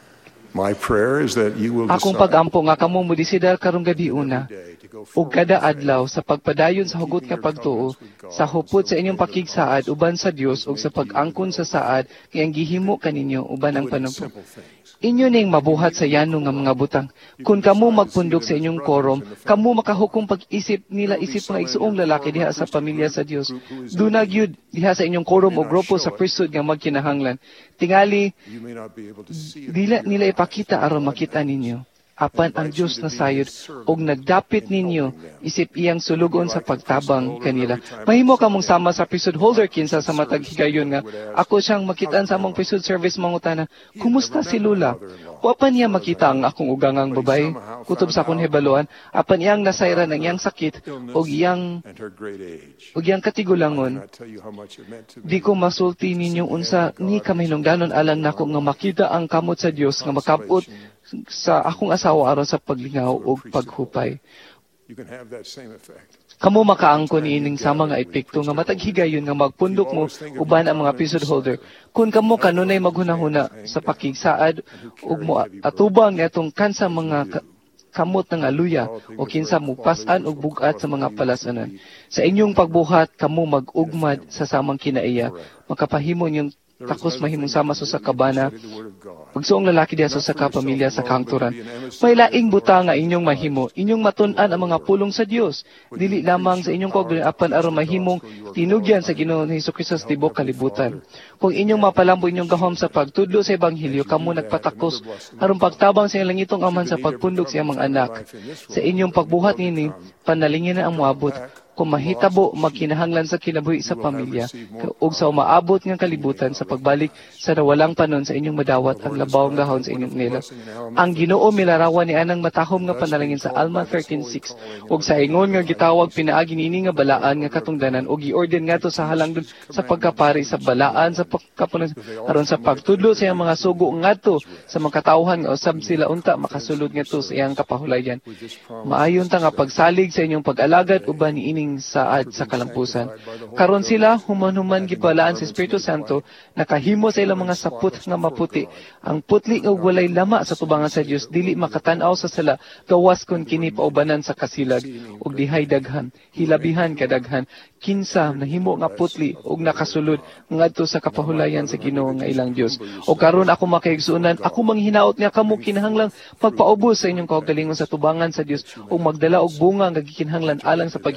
My prayer is that you will decide. Akong pag-ampo nga kamo mo desidar karong gabi una ug kada adlaw sa pagpadayon sa hugot nga pagtuo sa hupot sa inyong pakigsaad uban sa Dios ug sa pag-angkon sa saad kay ang gihimo kaninyo uban ang panumpa. Inyo ning mabuhat sa yanong nga mga butang. Kung kamo magpundok sa inyong korom, kamo makahukom pag-isip nila isip mga igsuong lalaki diha sa pamilya sa Dios. Dunag yud diha sa inyong korom o grupo sa priesthood nga magkinahanglan. Tingali dila nila ipakita aron makita ninyo. Apan ang Diyos na sayod og nagdapit ninyo isip iyang sulugon sa pagtabang kanila. Mahimo ka mong sama sa priesthood holder kinsa sa matag higayon nga ako siyang makitaan sa among priesthood service mangutana, kumusta si Lula? Wapan niya makita ang akong ugangang babae kutob sa akong hibaluan, apan iyang nasayran ang iyang sakit og iyang og iyang katigulangon. Di ko masulti ninyo unsa ni kamahinungdanon alang nako nga makita ang kamot sa Dios nga makabot sa akong asawa aron sa paglingaw o paghupay. Kamo makaangkon niining sama nga epekto nga matag higayon nga magpundok mo uban ang mga priesthood holder. Kung kamo kanunay maghunahuna sa pakigsaad ug mo atubang niadtong kansa mga kamot ng aluya o kinsa mo pasan og bugat sa mga palasanan. Sa inyong pagbuhat kamo mag-ugmad sa samang kinaiya, makapahimo niyong takos mahimong sama so sa kabana, pagsuong lalaki diha so sa kapamilya sa kangturan. May laing buta nga inyong mahimo, inyong matun-an ang mga pulong sa Dios. Dili lamang sa inyong kaugalingapan aron mahimong tinugyan sa Ginoo ni Hesukristo sa tibuok kalibutan. Kung inyong mapalambo inyong gahom sa pagtudlo sa ebanghelyo, kamo nagpatakos aron pagtabang sa inyong langitong aman sa pagpundok sa iyang mga anak. Sa inyong pagbuhat nini, panalingin na ang moabot. Kung mahitabo, magkinahanglan sa kinabuhi sa pamilya, ug sa umaabot ng kalibutan sa pagbalik sa nawalang panon sa inyong madawat ang labawang gahon sa inyong nila. Ang Ginoo milarawan ni anang matahom nga panalangin sa Alma thirteen six, ug sa ingon nga gitawag pinaagi niini nga balaan nga katungdanan ug giorden ngadto sa halangdon sa pagkapari sa balaan sa pagkapunan aron sa pagtudlo sa iyang mga sugo ngadto sa mga katawhan nga usab sila unta makasulod ngadto sa iyang kapahulayan. Maayon ta nga pagsalig sa inyong pag-alagad uban niini saad sa kalampusan. Karon sila human-human gipalaan sa Espiritu Santo nakahimo sa ilang mga saput nga maputi. Ang putli nga walay lama sa tubangan sa Dios dili makatan-aw sa sala gawas kon kini paubanan sa kasilag ug dihay daghan hilabihan kadaghan kinsa nahimo nga putli ug nakasulod ngadto sa kapahulayan sa Ginoo nga ilang Dios. O karon ako makaigsunan ako manghinaot nga kamo kinahanglang pagpaubos sa inyong kaugalingon sa tubangan sa Dios ug magdala og bunga nga gikinahanglan alang sa paghinosol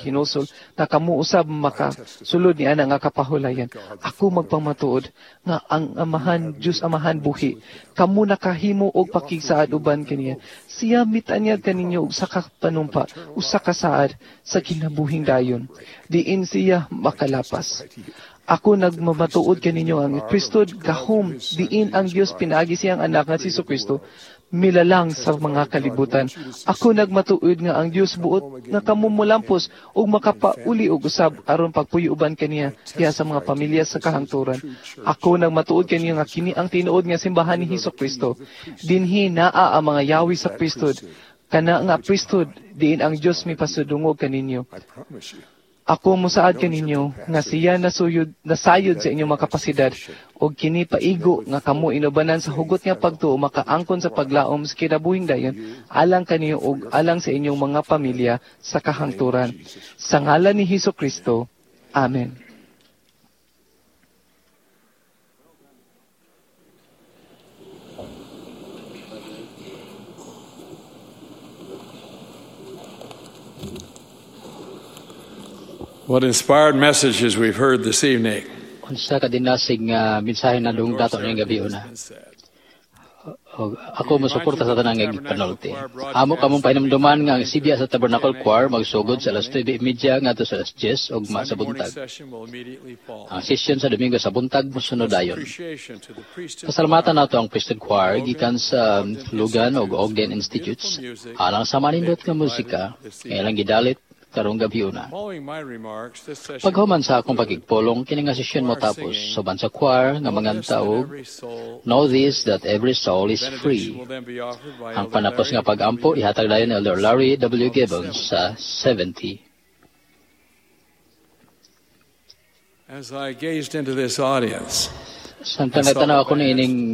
Kristo na kamo usab makasulod ni ana nga kapahulayan. Ako magpamatuod nga ang amahan Dios amahan buhi. Kamo nakahimo og pakigsaad uban kaniya. Siya mitanyag kaninyo og sa panumpa usa ka saad sa kinabuhing dayon. Diin siya makalapas. Ako nagmamatuod kaninyo ang Kristo gahom diin ang Dios pinaagi siyang anak nga si Kristo milalang sa mga kalibutan. Ako nagmatuod nga ang Dios buot nga kamumulampos ug makapauli og usab aron pagpuyuban kaniya diha sa mga pamilya sa kahangturan. Ako nagmatuod kaniya nga kini ang tinuod nga simbahan ni Kristo. Dinhi naa ang mga yawi sa Kristo. Kana nga Kristo diin ang Dios mipasudungog kaninyo. Ako musaad kaninyo nga siya nasuyod nasayod sa inyong makapasidad og kini paigo nga kamo inubanan sa hugot nga pagtuo makaangkon sa paglaom sa kinabuhing dayon alang kaniyo og alang sa inyong mga pamilya sa kahangturan. Sa ngalan ni Hesukristo. Amen. What inspired messages we've heard this evening. Unsa ka dinasig nga mensahe na dong dato ning gabi una. Ako mo suporta sa tanang nga panulti. Amo kamong pahinumduman nga ang C B S sa Tabernacle Choir magsugod sa alas nueve trenta ngadto sa alas diyes ug ma sa buntag. Ang session sa Domingo sa buntag mosunod dayon. Pasalamatan nato ang Priesthood Choir gikan sa Lugan ug Ogden Institutes. Alang sa manindot nga musika, ilang gidalit karong gabi una. Paghuman sa akong pagigpulong, kini nga sesyon mo tapos, suban sa choir, nga mga tao, know this, that every soul is free. Ang panapos nga pag-ampo, ihatag dayon ni Elder Larry W. Gibbons sa seventy. As I gazed into this audience, samtang natanaw ako ni ining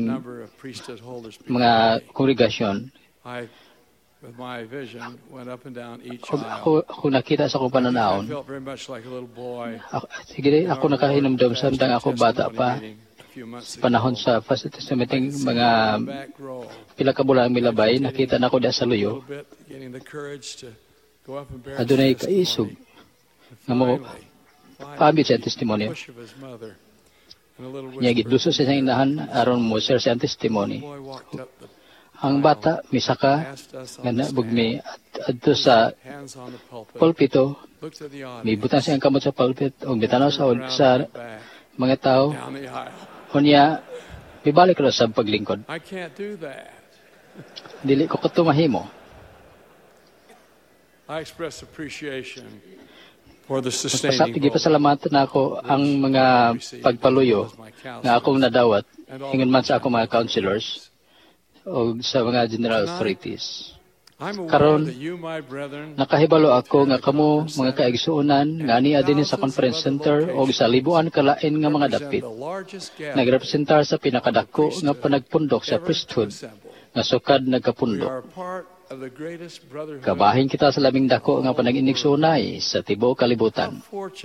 mga kongregasyon, with my vision, went up and down each Ako, aisle. ako, ako nakita sa akong pananaon. I felt very much like a little boy. Ako, sige, ako nakahinumdum samtang ako bata pa. Panahon sa First Testament, mga pila ka bulang milabay, nakita na ako da sa luyo. Adunay kaisog. Nga mo, paabit sa testimonyo. Niya gitluso sa isang inahan, aron mo share sa testimony. Ang bata, misaka, nga nabugmi, at adto sa pulpito, may butang siyang kamot sa pulpit, o bitanaw sa, sa mga tao, o niya, bibalik ko sa paglingkod. Dili ko katumahimo. I express appreciation for the sustaining Pasapigi pasalamatan na ako ang mga pagpaluyo na akong nadawat, hingon man sa akong mga counselors, o sa mga general authorities. Karon, nakahibalo ako nga kamo mga kaigsuonan nga niya din sa conference center o sa libuan kalain nga mga dapit. Nagrepresentar sa pinakadako nga panagpundok sa priesthood nga sukad nagkapundok. Kabahin kita sa labing dako nga panag-inigsunay sa tibuok kalibutan.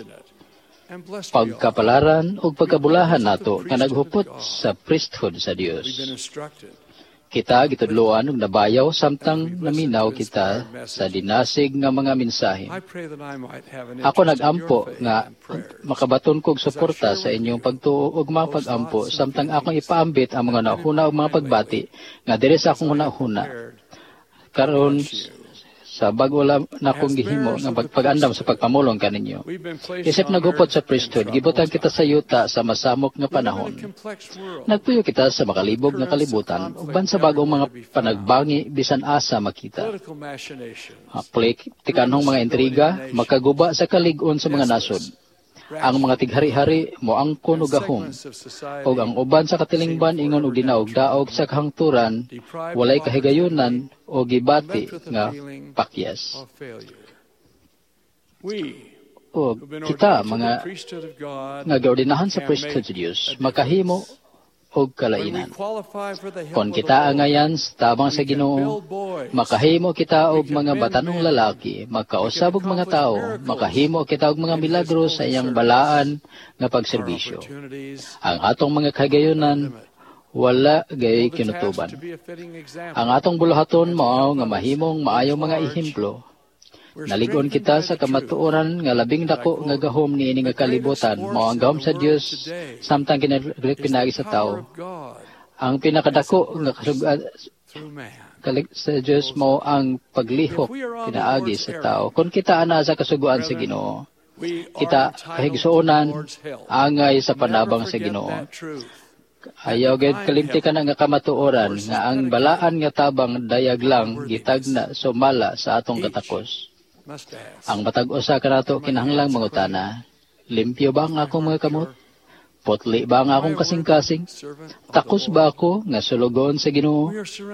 Pagkapalaran o pagkabulahan nato nga naghupot sa priesthood sa Dios. Kita gitudloan ug nabayaw samtang naminaw kita sa dinasig nga mga mensahe. Ako nagampo nga makabaton kog suporta sa inyong pagtuo ug mga pag-ampo samtang akong ipaambit ang mga nauna ug mga pagbati nga diri sa akong hunahuna. Karon sa bago lang na akong gihimo nga pagpagandam sa pagpamulong kaninyo. Isip nagupot sa priesthood, gibutan kita sa yuta sa masamok nga panahon. Nagpuyo kita sa makalibog nga kalibutan, uban sa bagong mga panagbangi bisan asa makita. Politikanhong mga intriga, makaguba sa kalig-on sa mga nasod. Ang mga tighari-hari moangkon og gahom, ug ang uban sa katilingban ingon og dinaog-daog sa kahangturan, walay kahigayunan o gibati nga pakyas. O kita mga nga gaordinahan sa priesthood sa Dios, makahimo og kalainan. Kon kita angayan tabang sa Ginoo, makahimo kita og mga batanong lalaki, makausab og mga tao, makahimo kita og mga milagro sa iyang balaan nga pagserbisyo. Ang atong mga kagayunan wala gay kinutuban. Ang atong buluhaton mao nga mahimong maayong mga ehemplo. Naligon kita sa kamatuoran nga labing dako nga gahom ni ini nga kalibutan mao ang gahom sa Dios samtang kinalig pinagi sa tao. Ang pinakadako nga kasugan sa Dios mao ang paglihok pinaagi sa tao. Kung kita ana sa kasuguan sa Ginoo, kita kahigsuonan angay sa panabang sa Ginoo. Ayaw gayud kalimtikan nga kamatuoran nga ang balaan nga tabang dayag lang gitagna sumala sa atong katakos. Ang matag usa kanato kinahanglang mangutana, limpyo ba ang akong mga kamot? Potli ba ang akong kasing-kasing? Takos ba ako nga sulugon sa Ginoo?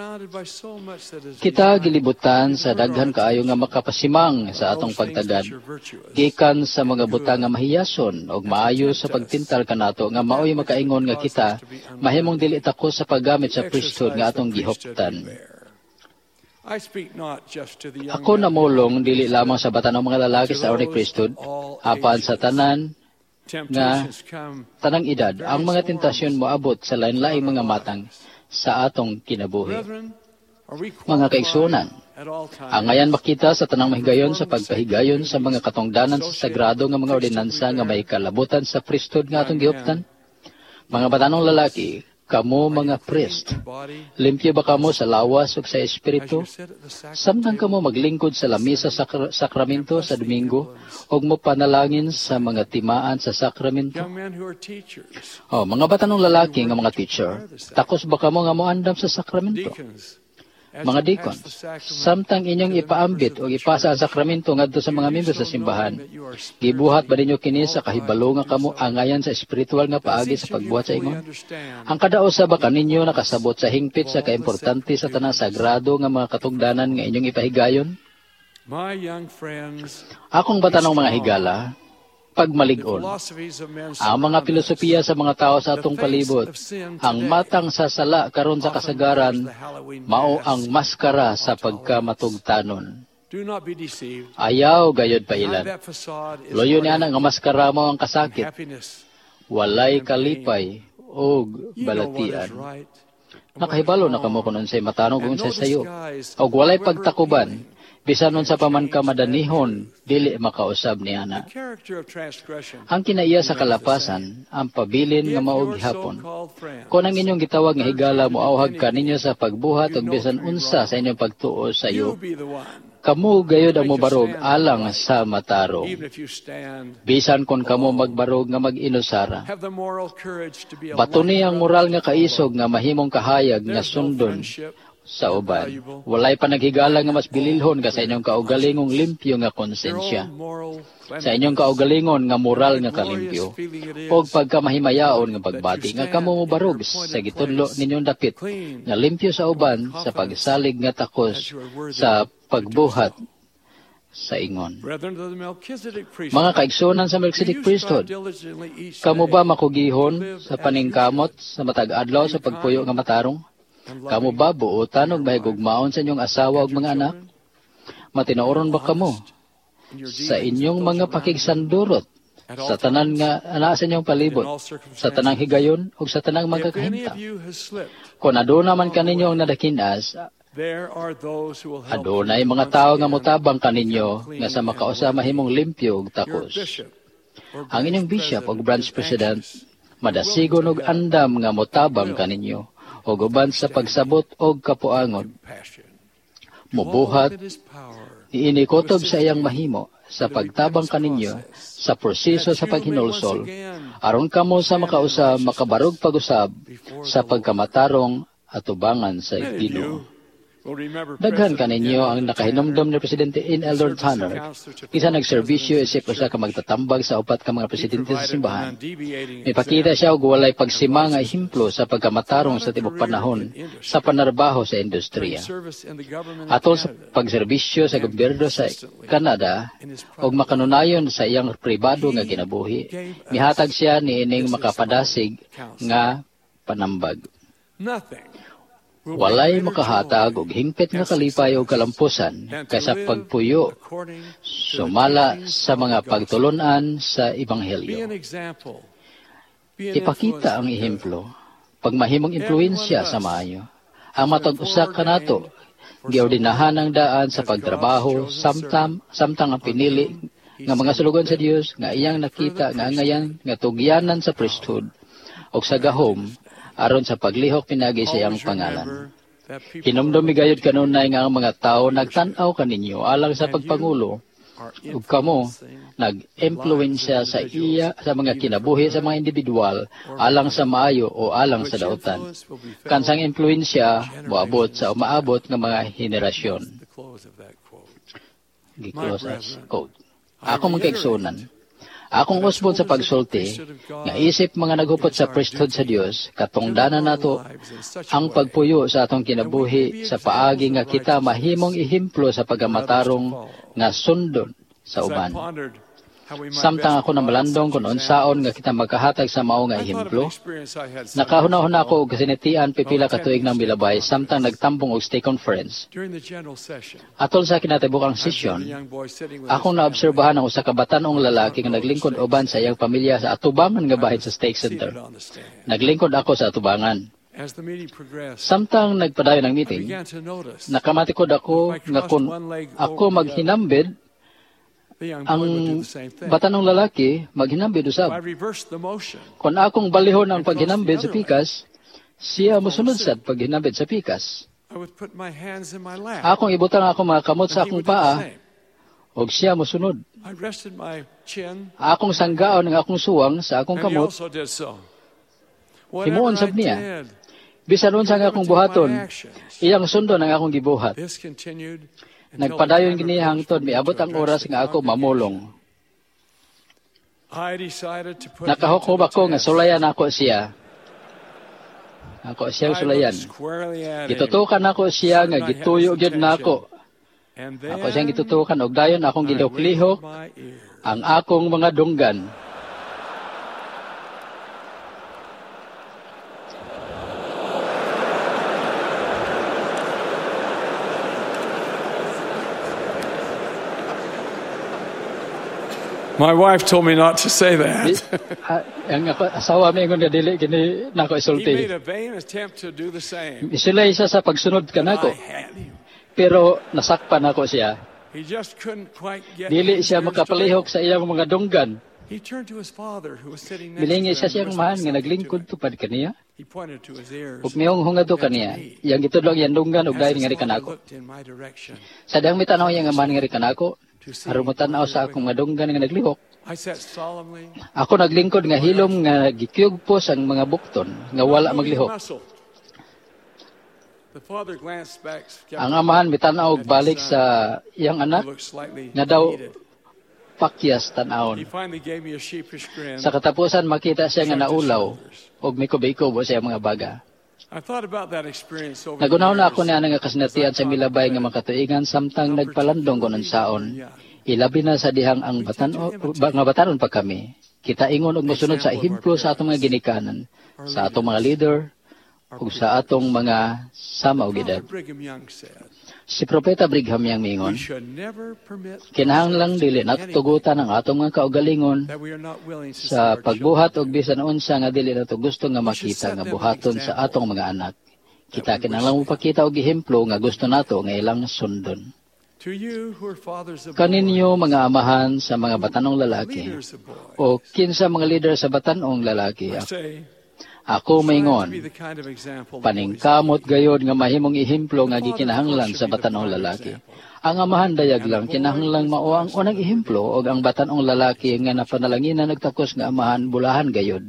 Kita gilibutan sa daghan kaayo nga makapasimang sa atong pagtagad, gikan sa mga butang nga mahiyason og maayo sa pagtintal kanato nga maoy makaingon nga kita mahimong dili takos sa paggamit sa priesthood nga atong gihuptan. Ako namulong dili lamang sa batanang mga lalaki sa Aaronic priesthood, apan sa tanan nga tanang edad, ang mga tentasyon moabot sa lain-laing mga matang sa atong kinabuhi. Mga kaigsuonan, ang ngayan makita sa tanang mahigayon sa pagpahigayon sa mga katungdanan sa sagrado nga mga ordinansa nga may kalabutan sa priesthood nga atong gihuptan. Mga batanong lalaki, kamo mga priest, limpyo ba kamo sa lawas ug sa espiritu? Samtang kamo maglingkod sa lamisa sa sakra- sakramento sa Domingo ug mopanalangin sa mga timaan sa sakramento? Oh, mga batanong lalaki nga mga teacher, takos ba kamo nga moandam sa sakramento? Mga deacon, samtang inyong ipaambit o ipasa ang sakramento ngadto sa mga miyembro sa simbahan, gibuhat ba ninyo kini sa kahibalo nga kamo angayan sa espiritual nga paagi sa pagbuhat sa ingon? Ang kadausa ba kaninyo nakasabot sa hingpit sa kaimportante sa tanang sagrado nga mga katungdanan nga inyong ipahigayon? Akong batanong mga higala, pagmalig-on. Ang mga filosofiya sa mga tao sa atong palibot, ang matang sasala karon sa kasagaran, mao ang maskara sa pagkamatugtanon. Ayaw gayod pa ilan. Loyo niya nga maskara mo ang kasakit. Walay kalipay o balatian. Nakahibalo na kamo kunon say matanong kung sa sayo. O walay pagtakuban. Bisan nun sa pamanka madanihon, dili makausab ni ana. Ang kinaiya sa kalapasan, ang pabilin nga maog hapon. Kung ang inyong gitawag nga higala mo awhag ka ninyo sa pagbuhat ug bisan unsa sa inyong pagtuo sa iyo, kamo gayod ang mobarog alang sa matarong. Bisan kon kamo magbarog nga mag-inusara. Batuni ang moral nga kaisog nga mahimong kahayag nga sundon sa uban. Walay pa naghigala nga mas bililhon ka sa inyong kaugalingong limpyo nga konsensya. Sa inyong kaugalingon nga moral nga kalimpyo. O pagkamahimayaon nga pagbati nga kamo mobarog sa gitudlo ninyong dapit nga limpyo sa uban sa pagsalig nga takos sa pagbuhat sa ingon. Mga kaigsunan sa Melchizedek priesthood, kamo ba makugihon sa paningkamot sa matag adlaw sa pagpuyo nga matarong? Kamo ba buotan og may gugmaon sa inyong asawa ug mga anak? Matinooron ba kamo sa inyong mga pakigsandurot sa tanan nga ana sa inyong palibot, sa tanang higayon ug sa tanang mga kahimtang? Kung aduna man kaninyo ang nadakinas, adunay mga tao nga motabang kaninyo nga sa makausa mahimong limpyo ug takos. Ang inyong bishop ug branch president madasigon og andam nga motabang kaninyo o guban sa pagsabot o kapuangon. Mubuhat, iinikotob sa iyang mahimo sa pagtabang kaninyo sa proseso sa paghinulsol, aron kamo sa makausa makabarog pag-usab sa pagkamatarong at tubangan sa Ginoo. Daghan kaninyo ang nakahinumdom ni Presidente N. Eldon Tanner, isa nagserbisyo isip usa ka magtatambag sa upat ka mga presidente sa simbahan. Ipakita siya og walay pagsima nga ehemplo sa pagkamatarong sa tibok panahon sa panarbaho sa industriya. Atol sa pagserbisyo sa gobyerno sa Canada og makanunayon sa iyang pribado nga kinabuhi, mihatag siya niining makapadasig nga panambag. Walay makahatag og hingpit nga kalipay o kalampusan kaysa pagpuyo sumala sa mga pagtulunan sa Ebanghelyo. Ipakita ang ehemplo, pagmahimong impluensya sa maayo. Ang matag-usa kanato giordinahan ang daan sa pagtrabaho, samtam, samtang ang pinili nga mga sulugan sa Dios nga iyang nakita nga ngayan nga tugyanan sa priesthood o sa gahom aron sa paglihok pinagi sa iyang pangalan. Hinumdumi gayud kanunay nga ang mga tao nagtan-aw kaninyo alang sa pagpangulo ug kamo nag-impluwensya sa iya sa mga kinabuhi sa mga individual alang sa maayo o alang sa dautan. Kansang impluwensya moabot sa umaabot nga mga henerasyon. Gi-close as quote. Ako mga kaigsunan, akong usbon sa pagsulti, nga isip mga naghupot sa priesthood sa Dios, katungdanan nato ang pagpuyo sa atong kinabuhi sa paagi nga kita mahimong ihimplo sa pagamatarong nga sundon sa uban. Samtang ako na malandong kung unsaon nga kita magkahatag sa mao nga ihimplo, nakahuna-huna ako og kasinitian pipila ka tuig ng milabay samtang nagtambong og stay conference. Atol sa kinatibukang sesyon, akong naobserbahan ang usa ka batanong lalaki nga naglingkod uban sa iyang pamilya sa atubangan nga bahin sa stake center. Naglingkod ako sa atubangan. Samtang nagpadayon ang meeting, nakamatikod ako nga kung ako maghinambid, ang batanong lalaki maghinambid usab. Kung akong balihon ang paghinambid sa pikas, siya mosunod sad paghinambid sa pikas. Akong ibutang ako mga kamot sa akong paa, og siya mosunod. Akong sanggaon ang akong suwang sa akong kamot, himuon sab niya. Bisan unsa nga akong buhaton, iyang sundon ang akong gibuhat. Nagpadayon gini hangtod miabot ang oras nga ako mamulong. Nakahukob ako nga sulayan ako siya. Ako siya sulayan. Gitutukan ako siya nga gituyo gyud nako. Ako siyang gitutukan og dayon akong gilihok-lihok ang akong mga dunggan. My wife told me not to say that. Ang ako asawa mi ingon dili kini nako isulti. He made a vain attempt to do the same. Isulay siya sa pagsunod kanako. Pero nasakpan ako siya. He just couldn't quite get. Dili siya makapalihok sa iyang mga dunggan. He turned to his father who was sitting next to him. Bilingi siya siyang mahan nga naglingkod tupad kaniya. He pointed to his ears. Ug mihong hungado kaniya. Yang gitudlong yang dunggan ug dayon nga ri kanako. Sa dang mitanaw yang amahan nga ri kanako. Aron mo tanaw sa akong madunggan nga naglihok. Ako naglingkod nga hilom nga gikyugpos ang mga bukton nga wala maglihok. Ang amahan mitanaw og balik sa iyang anak nga daw pakyas tanawon. Sa katapusan makita siya nga naulaw og may kubay-kubo sa iyang mga baga. Nagunaw na ako niya nga kasinatian sa milabay nga makatuigan samtang nagpalandong kunon saon. Ilabi na sa dihang ang batan nga batanon pa kami. Kita ingon og mosunod sa ihimplo sa atong mga ginikanan, sa atong mga leader ug sa atong mga sama og edad. Si Propeta Brigham yang mingon, kinahanglang dili natugutan ang atong mga kaugalingon sa pagbuhat og bisan unsa nga dili nato gusto nga makita nga buhaton sa atong mga anak. Kita kinahanglang mopakita og ehemplo nga gusto nato nga ilang sundon. Kaninyo mga amahan sa mga batanong lalaki o kinsa mga leader sa batanong lalaki, ako, ako maingon, paningkamot gayod nga mahimong ihimplo nga gikinahanglan sa batanong lalaki. Ang amahan dayag lang kinahanglang mao ang unang ihimplo o ang batanong lalaki nga napanalanginan nagtakos nga amahan bulahan gayod.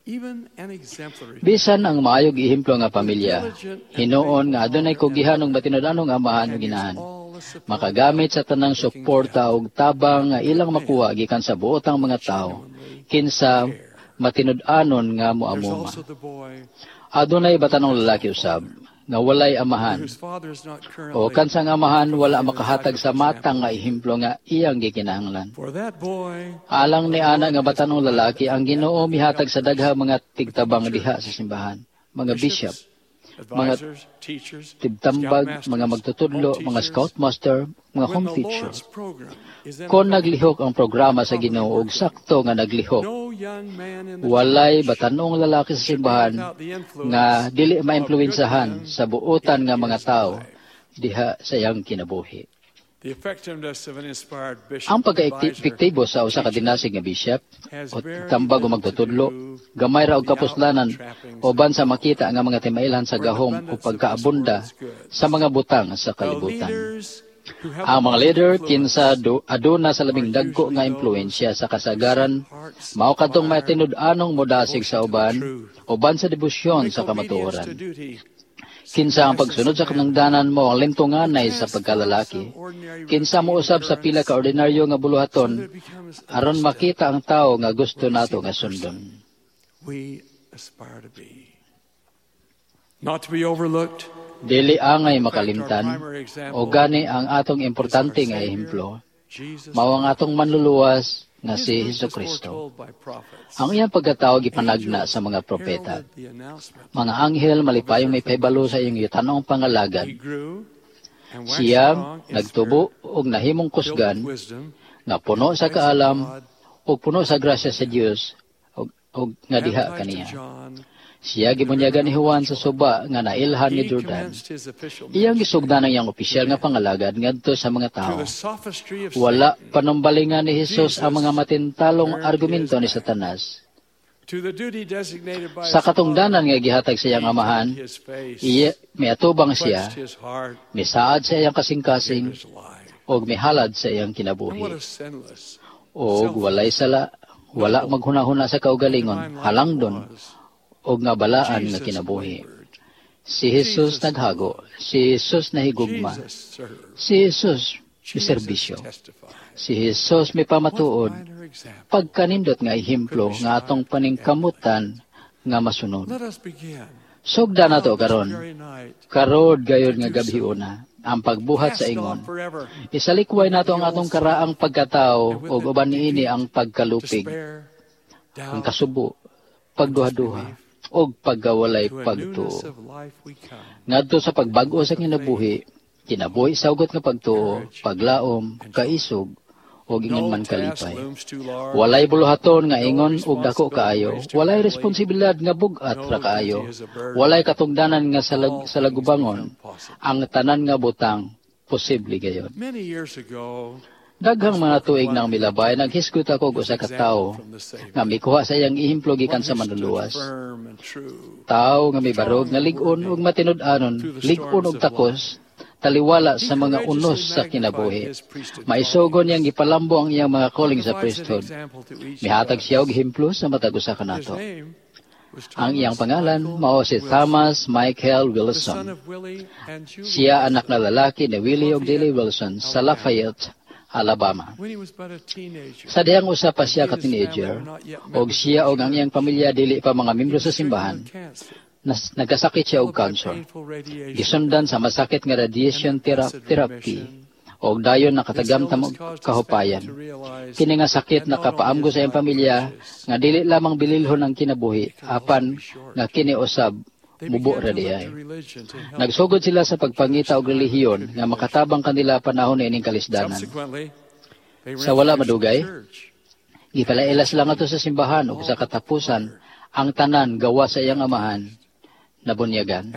Bisan ang maayog ihimplo nga pamilya, hinuon nga adunay kugihanong batinud-anong amahan o ginahan. Makagamit sa tanang suporta og tabang nga ilang makuha gikan sa buotang mga tao kinsa matinud-anon nga moamuma. Adunay batanong lalaki usab nga walay amahan o kansang amahan wala makahatag sa matang nga ihimplo nga iyang gikinahanglan. Alang ni ana nga batanong lalaki ang Ginoo mihatag sa daghang mga tigtabang diha sa simbahan, mga bishop, mga tibtambag, mga magtutudlo, mga scoutmaster, mga home teacher. Kung naglihok ang programa sa Ginoo og sakto nga naglihok, walay batanong lalaki sa simbahan nga dili maimpluwensahan sa buotan nga mga tao diha sa iyang kinabuhi. Ang pagka-epektibo sa usa ka dinasig nga bishop o tambag o magtutudlo, gamay ra og kapuslanan uban sa makita nga mga timailhan sa gahom o pagkaabunda sa mga butang sa kalibutan. Ang mga leader kinsa aduna sa labing dagko nga impluwensya sa kasagaran mao kadtong may tinud-anong modasig sa uban uban sa debosyon sa kamatuoran. Kinsa ang pagsunod sa kanangdanan mo ang lintunganay sa pagkalalaki. Kinsa mo usab sa pila ka ordinaryo nga buluhaton aron makita ang tao nga gusto nato nga sundon. We aspire to be. Not to be overlooked. Dili angay makalimtan o gani ang atong importante nga ehemplo mao ang atong manluluwas nga si Hesukristo. Ang iyang pagkatao gipanagna sa mga propeta. Mga anghel malipayong may pahibalo sa iyong yutanong pangalagad. Siya nagtubo og nahimong kusgan nga puno sa kaalam ug puno sa grasya sa Dios ug, ug nga diha kaniya. Siya gibunyagan ni Juan sa suba nga nailhan ni Jordan. Iyang gisugdan ang iyang opisyal nga pangalagad ngadto sa mga tao. Wala panumbalingan ni Jesus ang mga matintalong argumento ni Satanas. Sa katungdanan nga gihatag sa iyang amahan, iya miatubang siya, misaad sa iyang kasing-kasing, og mihalad sa iyang kinabuhi. Og walay sala, wala maghunahuna sa kaugalingon, halangdon, og nga balaan nga kinabuhi. Si Jesus naghago, si Jesus nahigugma, si Jesus miserbisyo, si Jesus may pamatuod, pagkanindot nga ehemplo nga atong paningkamutan nga masunod. Sugda na to karon, karod gayod nga gabiuna, ang pagbuhat sa ingon. Isalikway nato ang atong karaang pagkatao ug uban niini ang pagkalupig, ang kasubo, pagduha-duha, og pagkawalay pagtuo. Ngadto sa pagbag-o sa kinabuhi, kinabuhi sa ugot nga pagtuo, paglaom, kaisog, og ingon man kalipay. Walay buluhaton nga ingon og dako kaayo, walay responsibilidad nga bugat ra kaayo, walay katungdanan nga salag, salagubangon, ang tanan nga butang posible gayon. Daghang mga tuig nang milabay, naghisgot ako usa ka tawo nga mikuha sa iyang ihemplo gikan sa manluluwas. Tawo nga may barog nga lig-on ug matinud-anon, lig-on ug takos, taliwala sa mga unos sa kinabuhi. Maisugon niyang gipalambo ang iyang mga calling sa priesthood. Mihatag siya og ihemplo sa matag usa kanato. Ang iyang pangalan mao si Thomas Michael Wilson. Siya anak na lalaki ni Willie ug Dilly Wilson sa Lafayette, Alabama. Sa dihang usa pa siya ka teenager, og siya og ang iyang pamilya dili pa mga membro sa simbahan, nas, nagkasakit siya og cancer. Gisundan sa masakit nga radiation tera- therapy, og dayon nakatagam ta kahupayan. Kini nga sakit nakapaamgo sa iyang pamilya nga dili lamang bililhon ang kinabuhi, apan nga kini usab mubo ra diay. Nagsugod sila sa pagpangita og relihiyon nga makatabang kanila panahon ining kalisdanan. Sa wala madugay, gipalailas lang ato sa simbahan ug sa katapusan ang tanan gawa sa iyang amahan nabunyagan.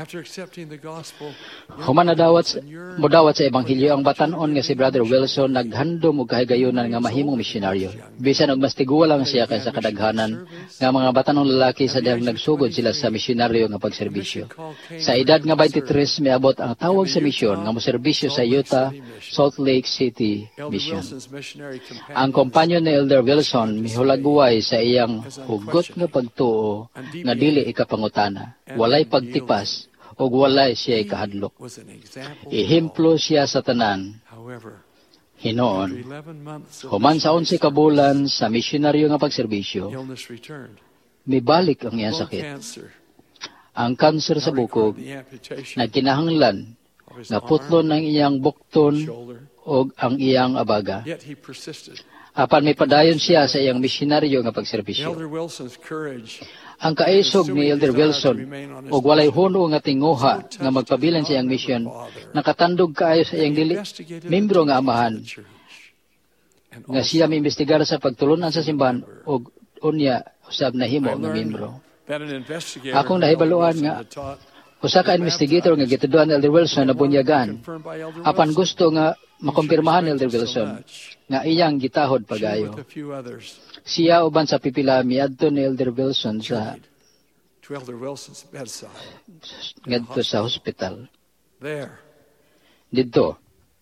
Human nadawat modawat sa ebanghelyo ang batan-on nga si Brother Wilson naghandom og kahigayunan nga mahimong misyonaryo. Bisan og mas tiguwa lang siya kaysa kadaghanan nga mga batan-ong lalaki sa dihang nagsugod sila sa misyonaryo nga pagserbisyo. Sa edad nga twenty-three miabot ang tawag sa misyon nga moserbisyo sa Utah, Salt Lake City Mission. Ang kompanyon ni Elder Wilson mihulagway sa iyang hugot nga pagtuo nga dili ikapangutana. Walay pagtipas o walay siya ikahadlok. Ehemplo siya sa tanan. Hinoon, human sa onse ka bulan sa misyonaryo nga pagserbisyo, mibalik ang iyang sakit. Ang kanser sa bukog, nagkinahanglan, naputlon ang iyang bukton o ang iyang abaga. Apan may padayon siya sa iyang misyonaryo nga pagserbisyo. Ang kaisog ni Elder Wilson og walay huno nga tinguha nga magpabilan sa iyang misyon, nakatandog kaayo sa iyang dili membro nga amahan nga siya miimbestigar sa pagtulunan sa simbahan og unya usab nahimo nga membro. Akong nahibaluan nga Usa ka investigator nga gituduhan ni Elder Wilson na bunyagan. Apan gusto nga makumpirmahan ni Elder Wilson nga iyang gitahod pagayo. Siya uban sa pipila miadto ni Elder Wilson sa ngadto sa hospital. Dito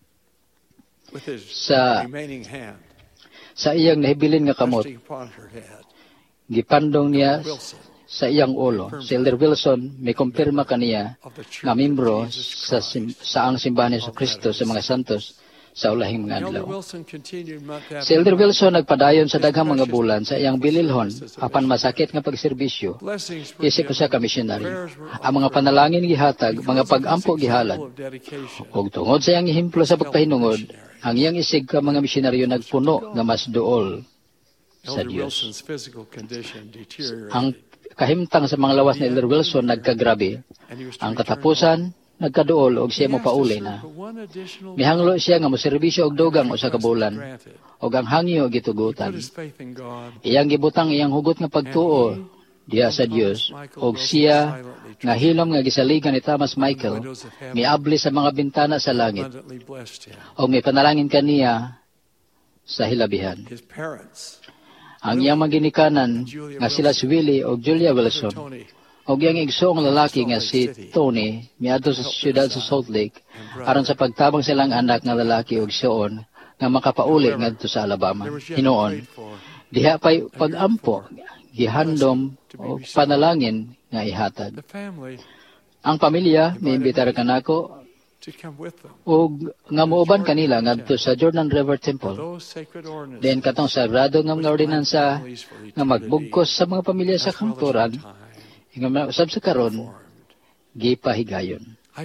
sa sa iyang nahibilin nga kamot, gipandong niya sa iyang ulo. Si Elder Wilson may kumpirma kaniya nga membro sa, sim, sa ang simbahan ni Kristo sa mga santos sa ulahing mga adlaw. Si Elder Wilson nagpadayon sa daghang mga bulan sa iyang bililhon apan masakit nga pagserbisyo. Isip usa ka missionary. Ang mga panalangin gihatag, mga pag-ampo gihalad. Ug tungod sa iyang ehemplo sa pagpahinungod, ang iyang isig ka mga misyonaryo nagpuno nga mas duol sa Dios. Ang kahimtang sa mga lawas ni Elder Wilson nagkagrabe. Ang katapusan, nagkaduol og siya mo pauli na. Mihanglo siya nga moserbisyo og dugang usa ka bulan og ang hangyo gitugutan. Iyang gibutang iyang hugot nga pagtuo diha sa Dios og siya nga hilom nga gisaligan ni Thomas Michael miabli sa mga bintana sa langit og may panalangin kaniya sa hilabihan. Ang iyang maginikanan nga sila si Willie o Julia Wilson o iyang igsoong lalaki nga si Tony miadto sa siyudad sa Salt Lake aron sa pagtabang silang anak nga lalaki og siyon nga makapauli ngadto sa Alabama. Hinuon, diha pay pag-ampo, gihandom o panalangin nga ihatag. Ang pamilya miimbitar kanako ug nga mooban kanila ngadto sa Jordan River Temple. Then katong sagrado nga mga ordinansa nga magbugkos sa mga pamilya sa kantoran nga usab sa karon gipahigayon.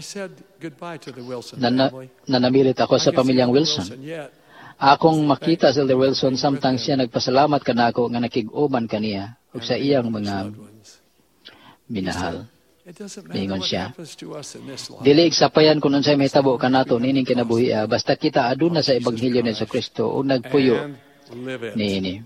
Nana, nanamilit ako sa pamilyang Wilson. Akong makita si Elder Wilson samtang siya nagpasalamat kanako nga nakig-uban kaniya ug sa iyang mga minahal. Ningon siya, dili igsapayan kung unsay mahitabo kanato nining kinabuhi basta kita aduna sa ebanghelyo ni Kristo ug nagpuyo niini.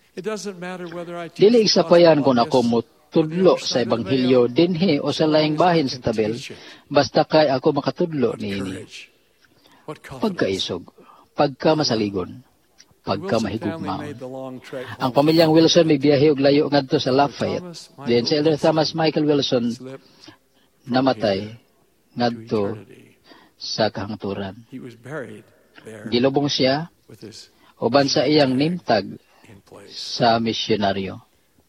Dili igsapayan kung ako mutudlo sa ebanghelyo dinhi o sa laing bahin sa tabel basta kay ako makatudlo niini. Pagkaisog, pagka masaligon, pagka mahigugmaon. Ang pamilyang Wilson may biyahe og layo ngadto sa Lafayette. Then si Elder Thomas Michael Wilson namatay ngadto sa kahangturan. Gilubong siya uban sa iyang nimtag sa misyonaryo.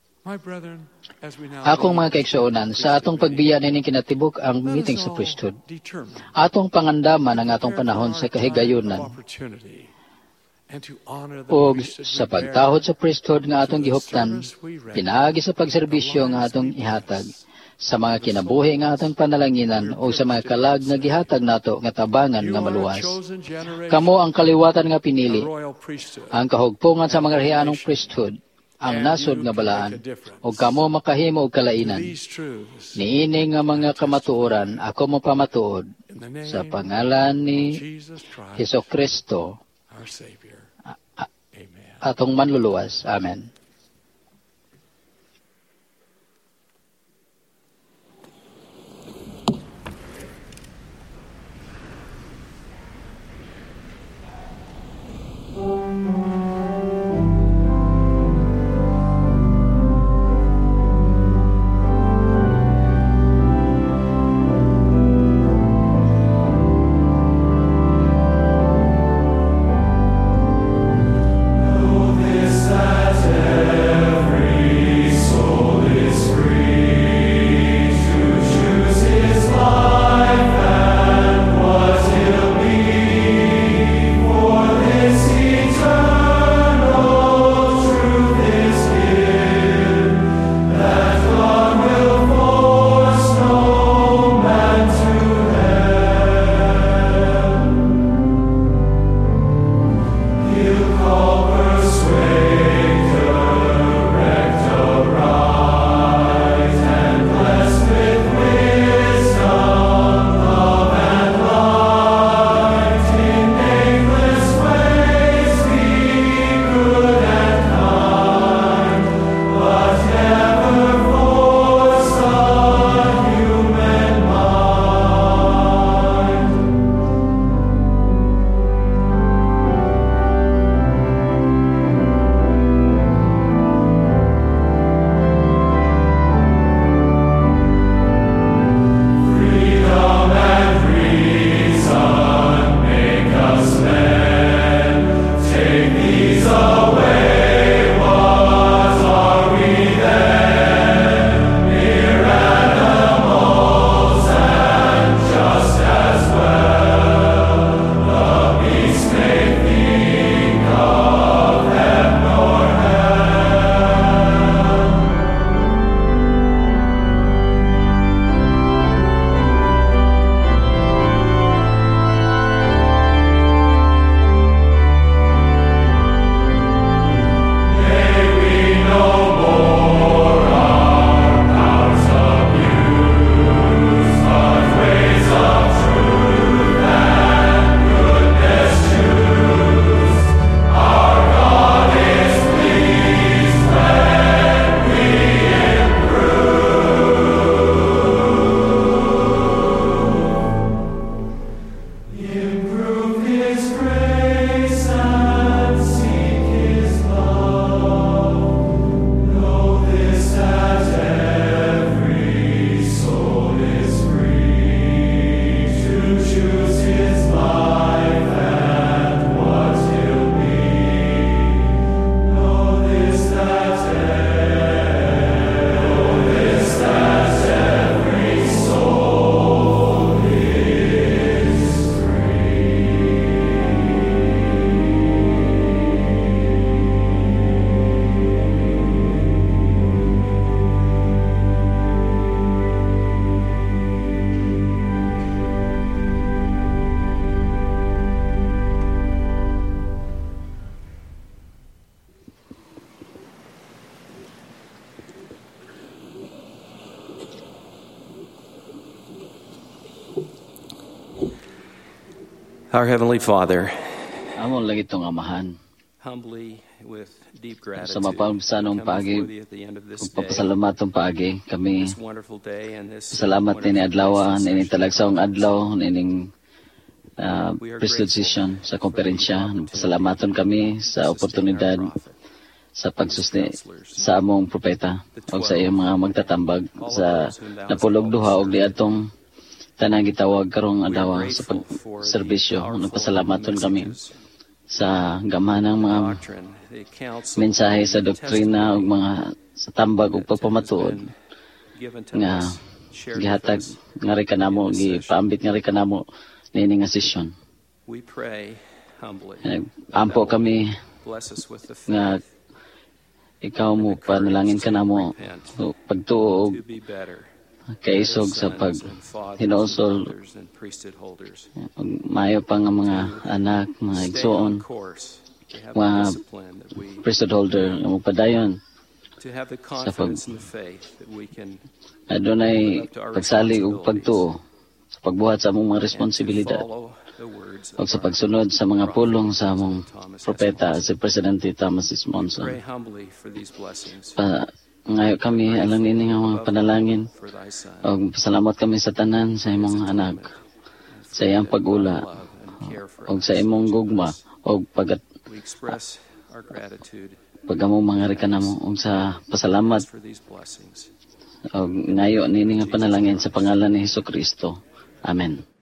Akong mga kaigsuonan, sa atong pagbiya nining kinatibuk ang meeting sa priesthood. Atong pangandaman ang atong panahon sa kahigayunan o sa pagtahod sa priesthood nga atong gihuptan, pinaagi sa pagserbisyo nga atong ihatag, sa mga kinabuhi nga atong panalanginan o sa mga kalag nga gihatag nato nga tabangan nga maluwas. Kamo ang kaliwatan nga pinili, ang kahugpungan sa mga rehianong priesthood, ang nasod nga balaan, o kamo makahimo og kalainan. Niini nga mga kamatuoran, ako mo pamatuod, sa pangalan ni Hesukristo, atong manluluwas. Amen. This Saturday. Our Heavenly Father, amon lagi itong amahan. humbly with deep gratitude, Sa mapagsanong paagi, kung papasalamatong paagi, kami this wonderful day and this salamat nini adlaw, nini talagsaong adlaw, nining uh, priesthood session sa konferensya. Pasalamaton kami sa oportunidad sa pagsusti sa among propeta o sa iyong mga magtatambag sa napulog duha o di atong tanang gitawag karong adlaw sa pagserbisyo. Nagpasalamaton kami sa gamanang mga mensahe sa doktrina o mga sa tambag o pagpamatuod nga gihatag nga rin kanamo, gipaambit nga rin kanamo nini nga sesyon. Ampo kami nga ikaw mo panalangin ka namo pagtuo og kaisog sa pag hinausol mayo pa nga mga anak, mga igsoon, mga priesthood holder nga magpadayon sa pag adunay pagsalig og pagtuo sa pagbuhat sa among mga responsibilidad o sa pagsunod sa mga pulong sa among propeta si Presidente Thomas S. Monson. Pa, ngayon kami alang ini nga mga panalangin o pasalamat kami sa tanan sa imong anak sa iyang pag-ula o sa imong gugma o pag pagamong mga rikanamo o sa pasalamat o ngayon ini nga panalangin sa pangalan ni Hesus Kristo. Amen.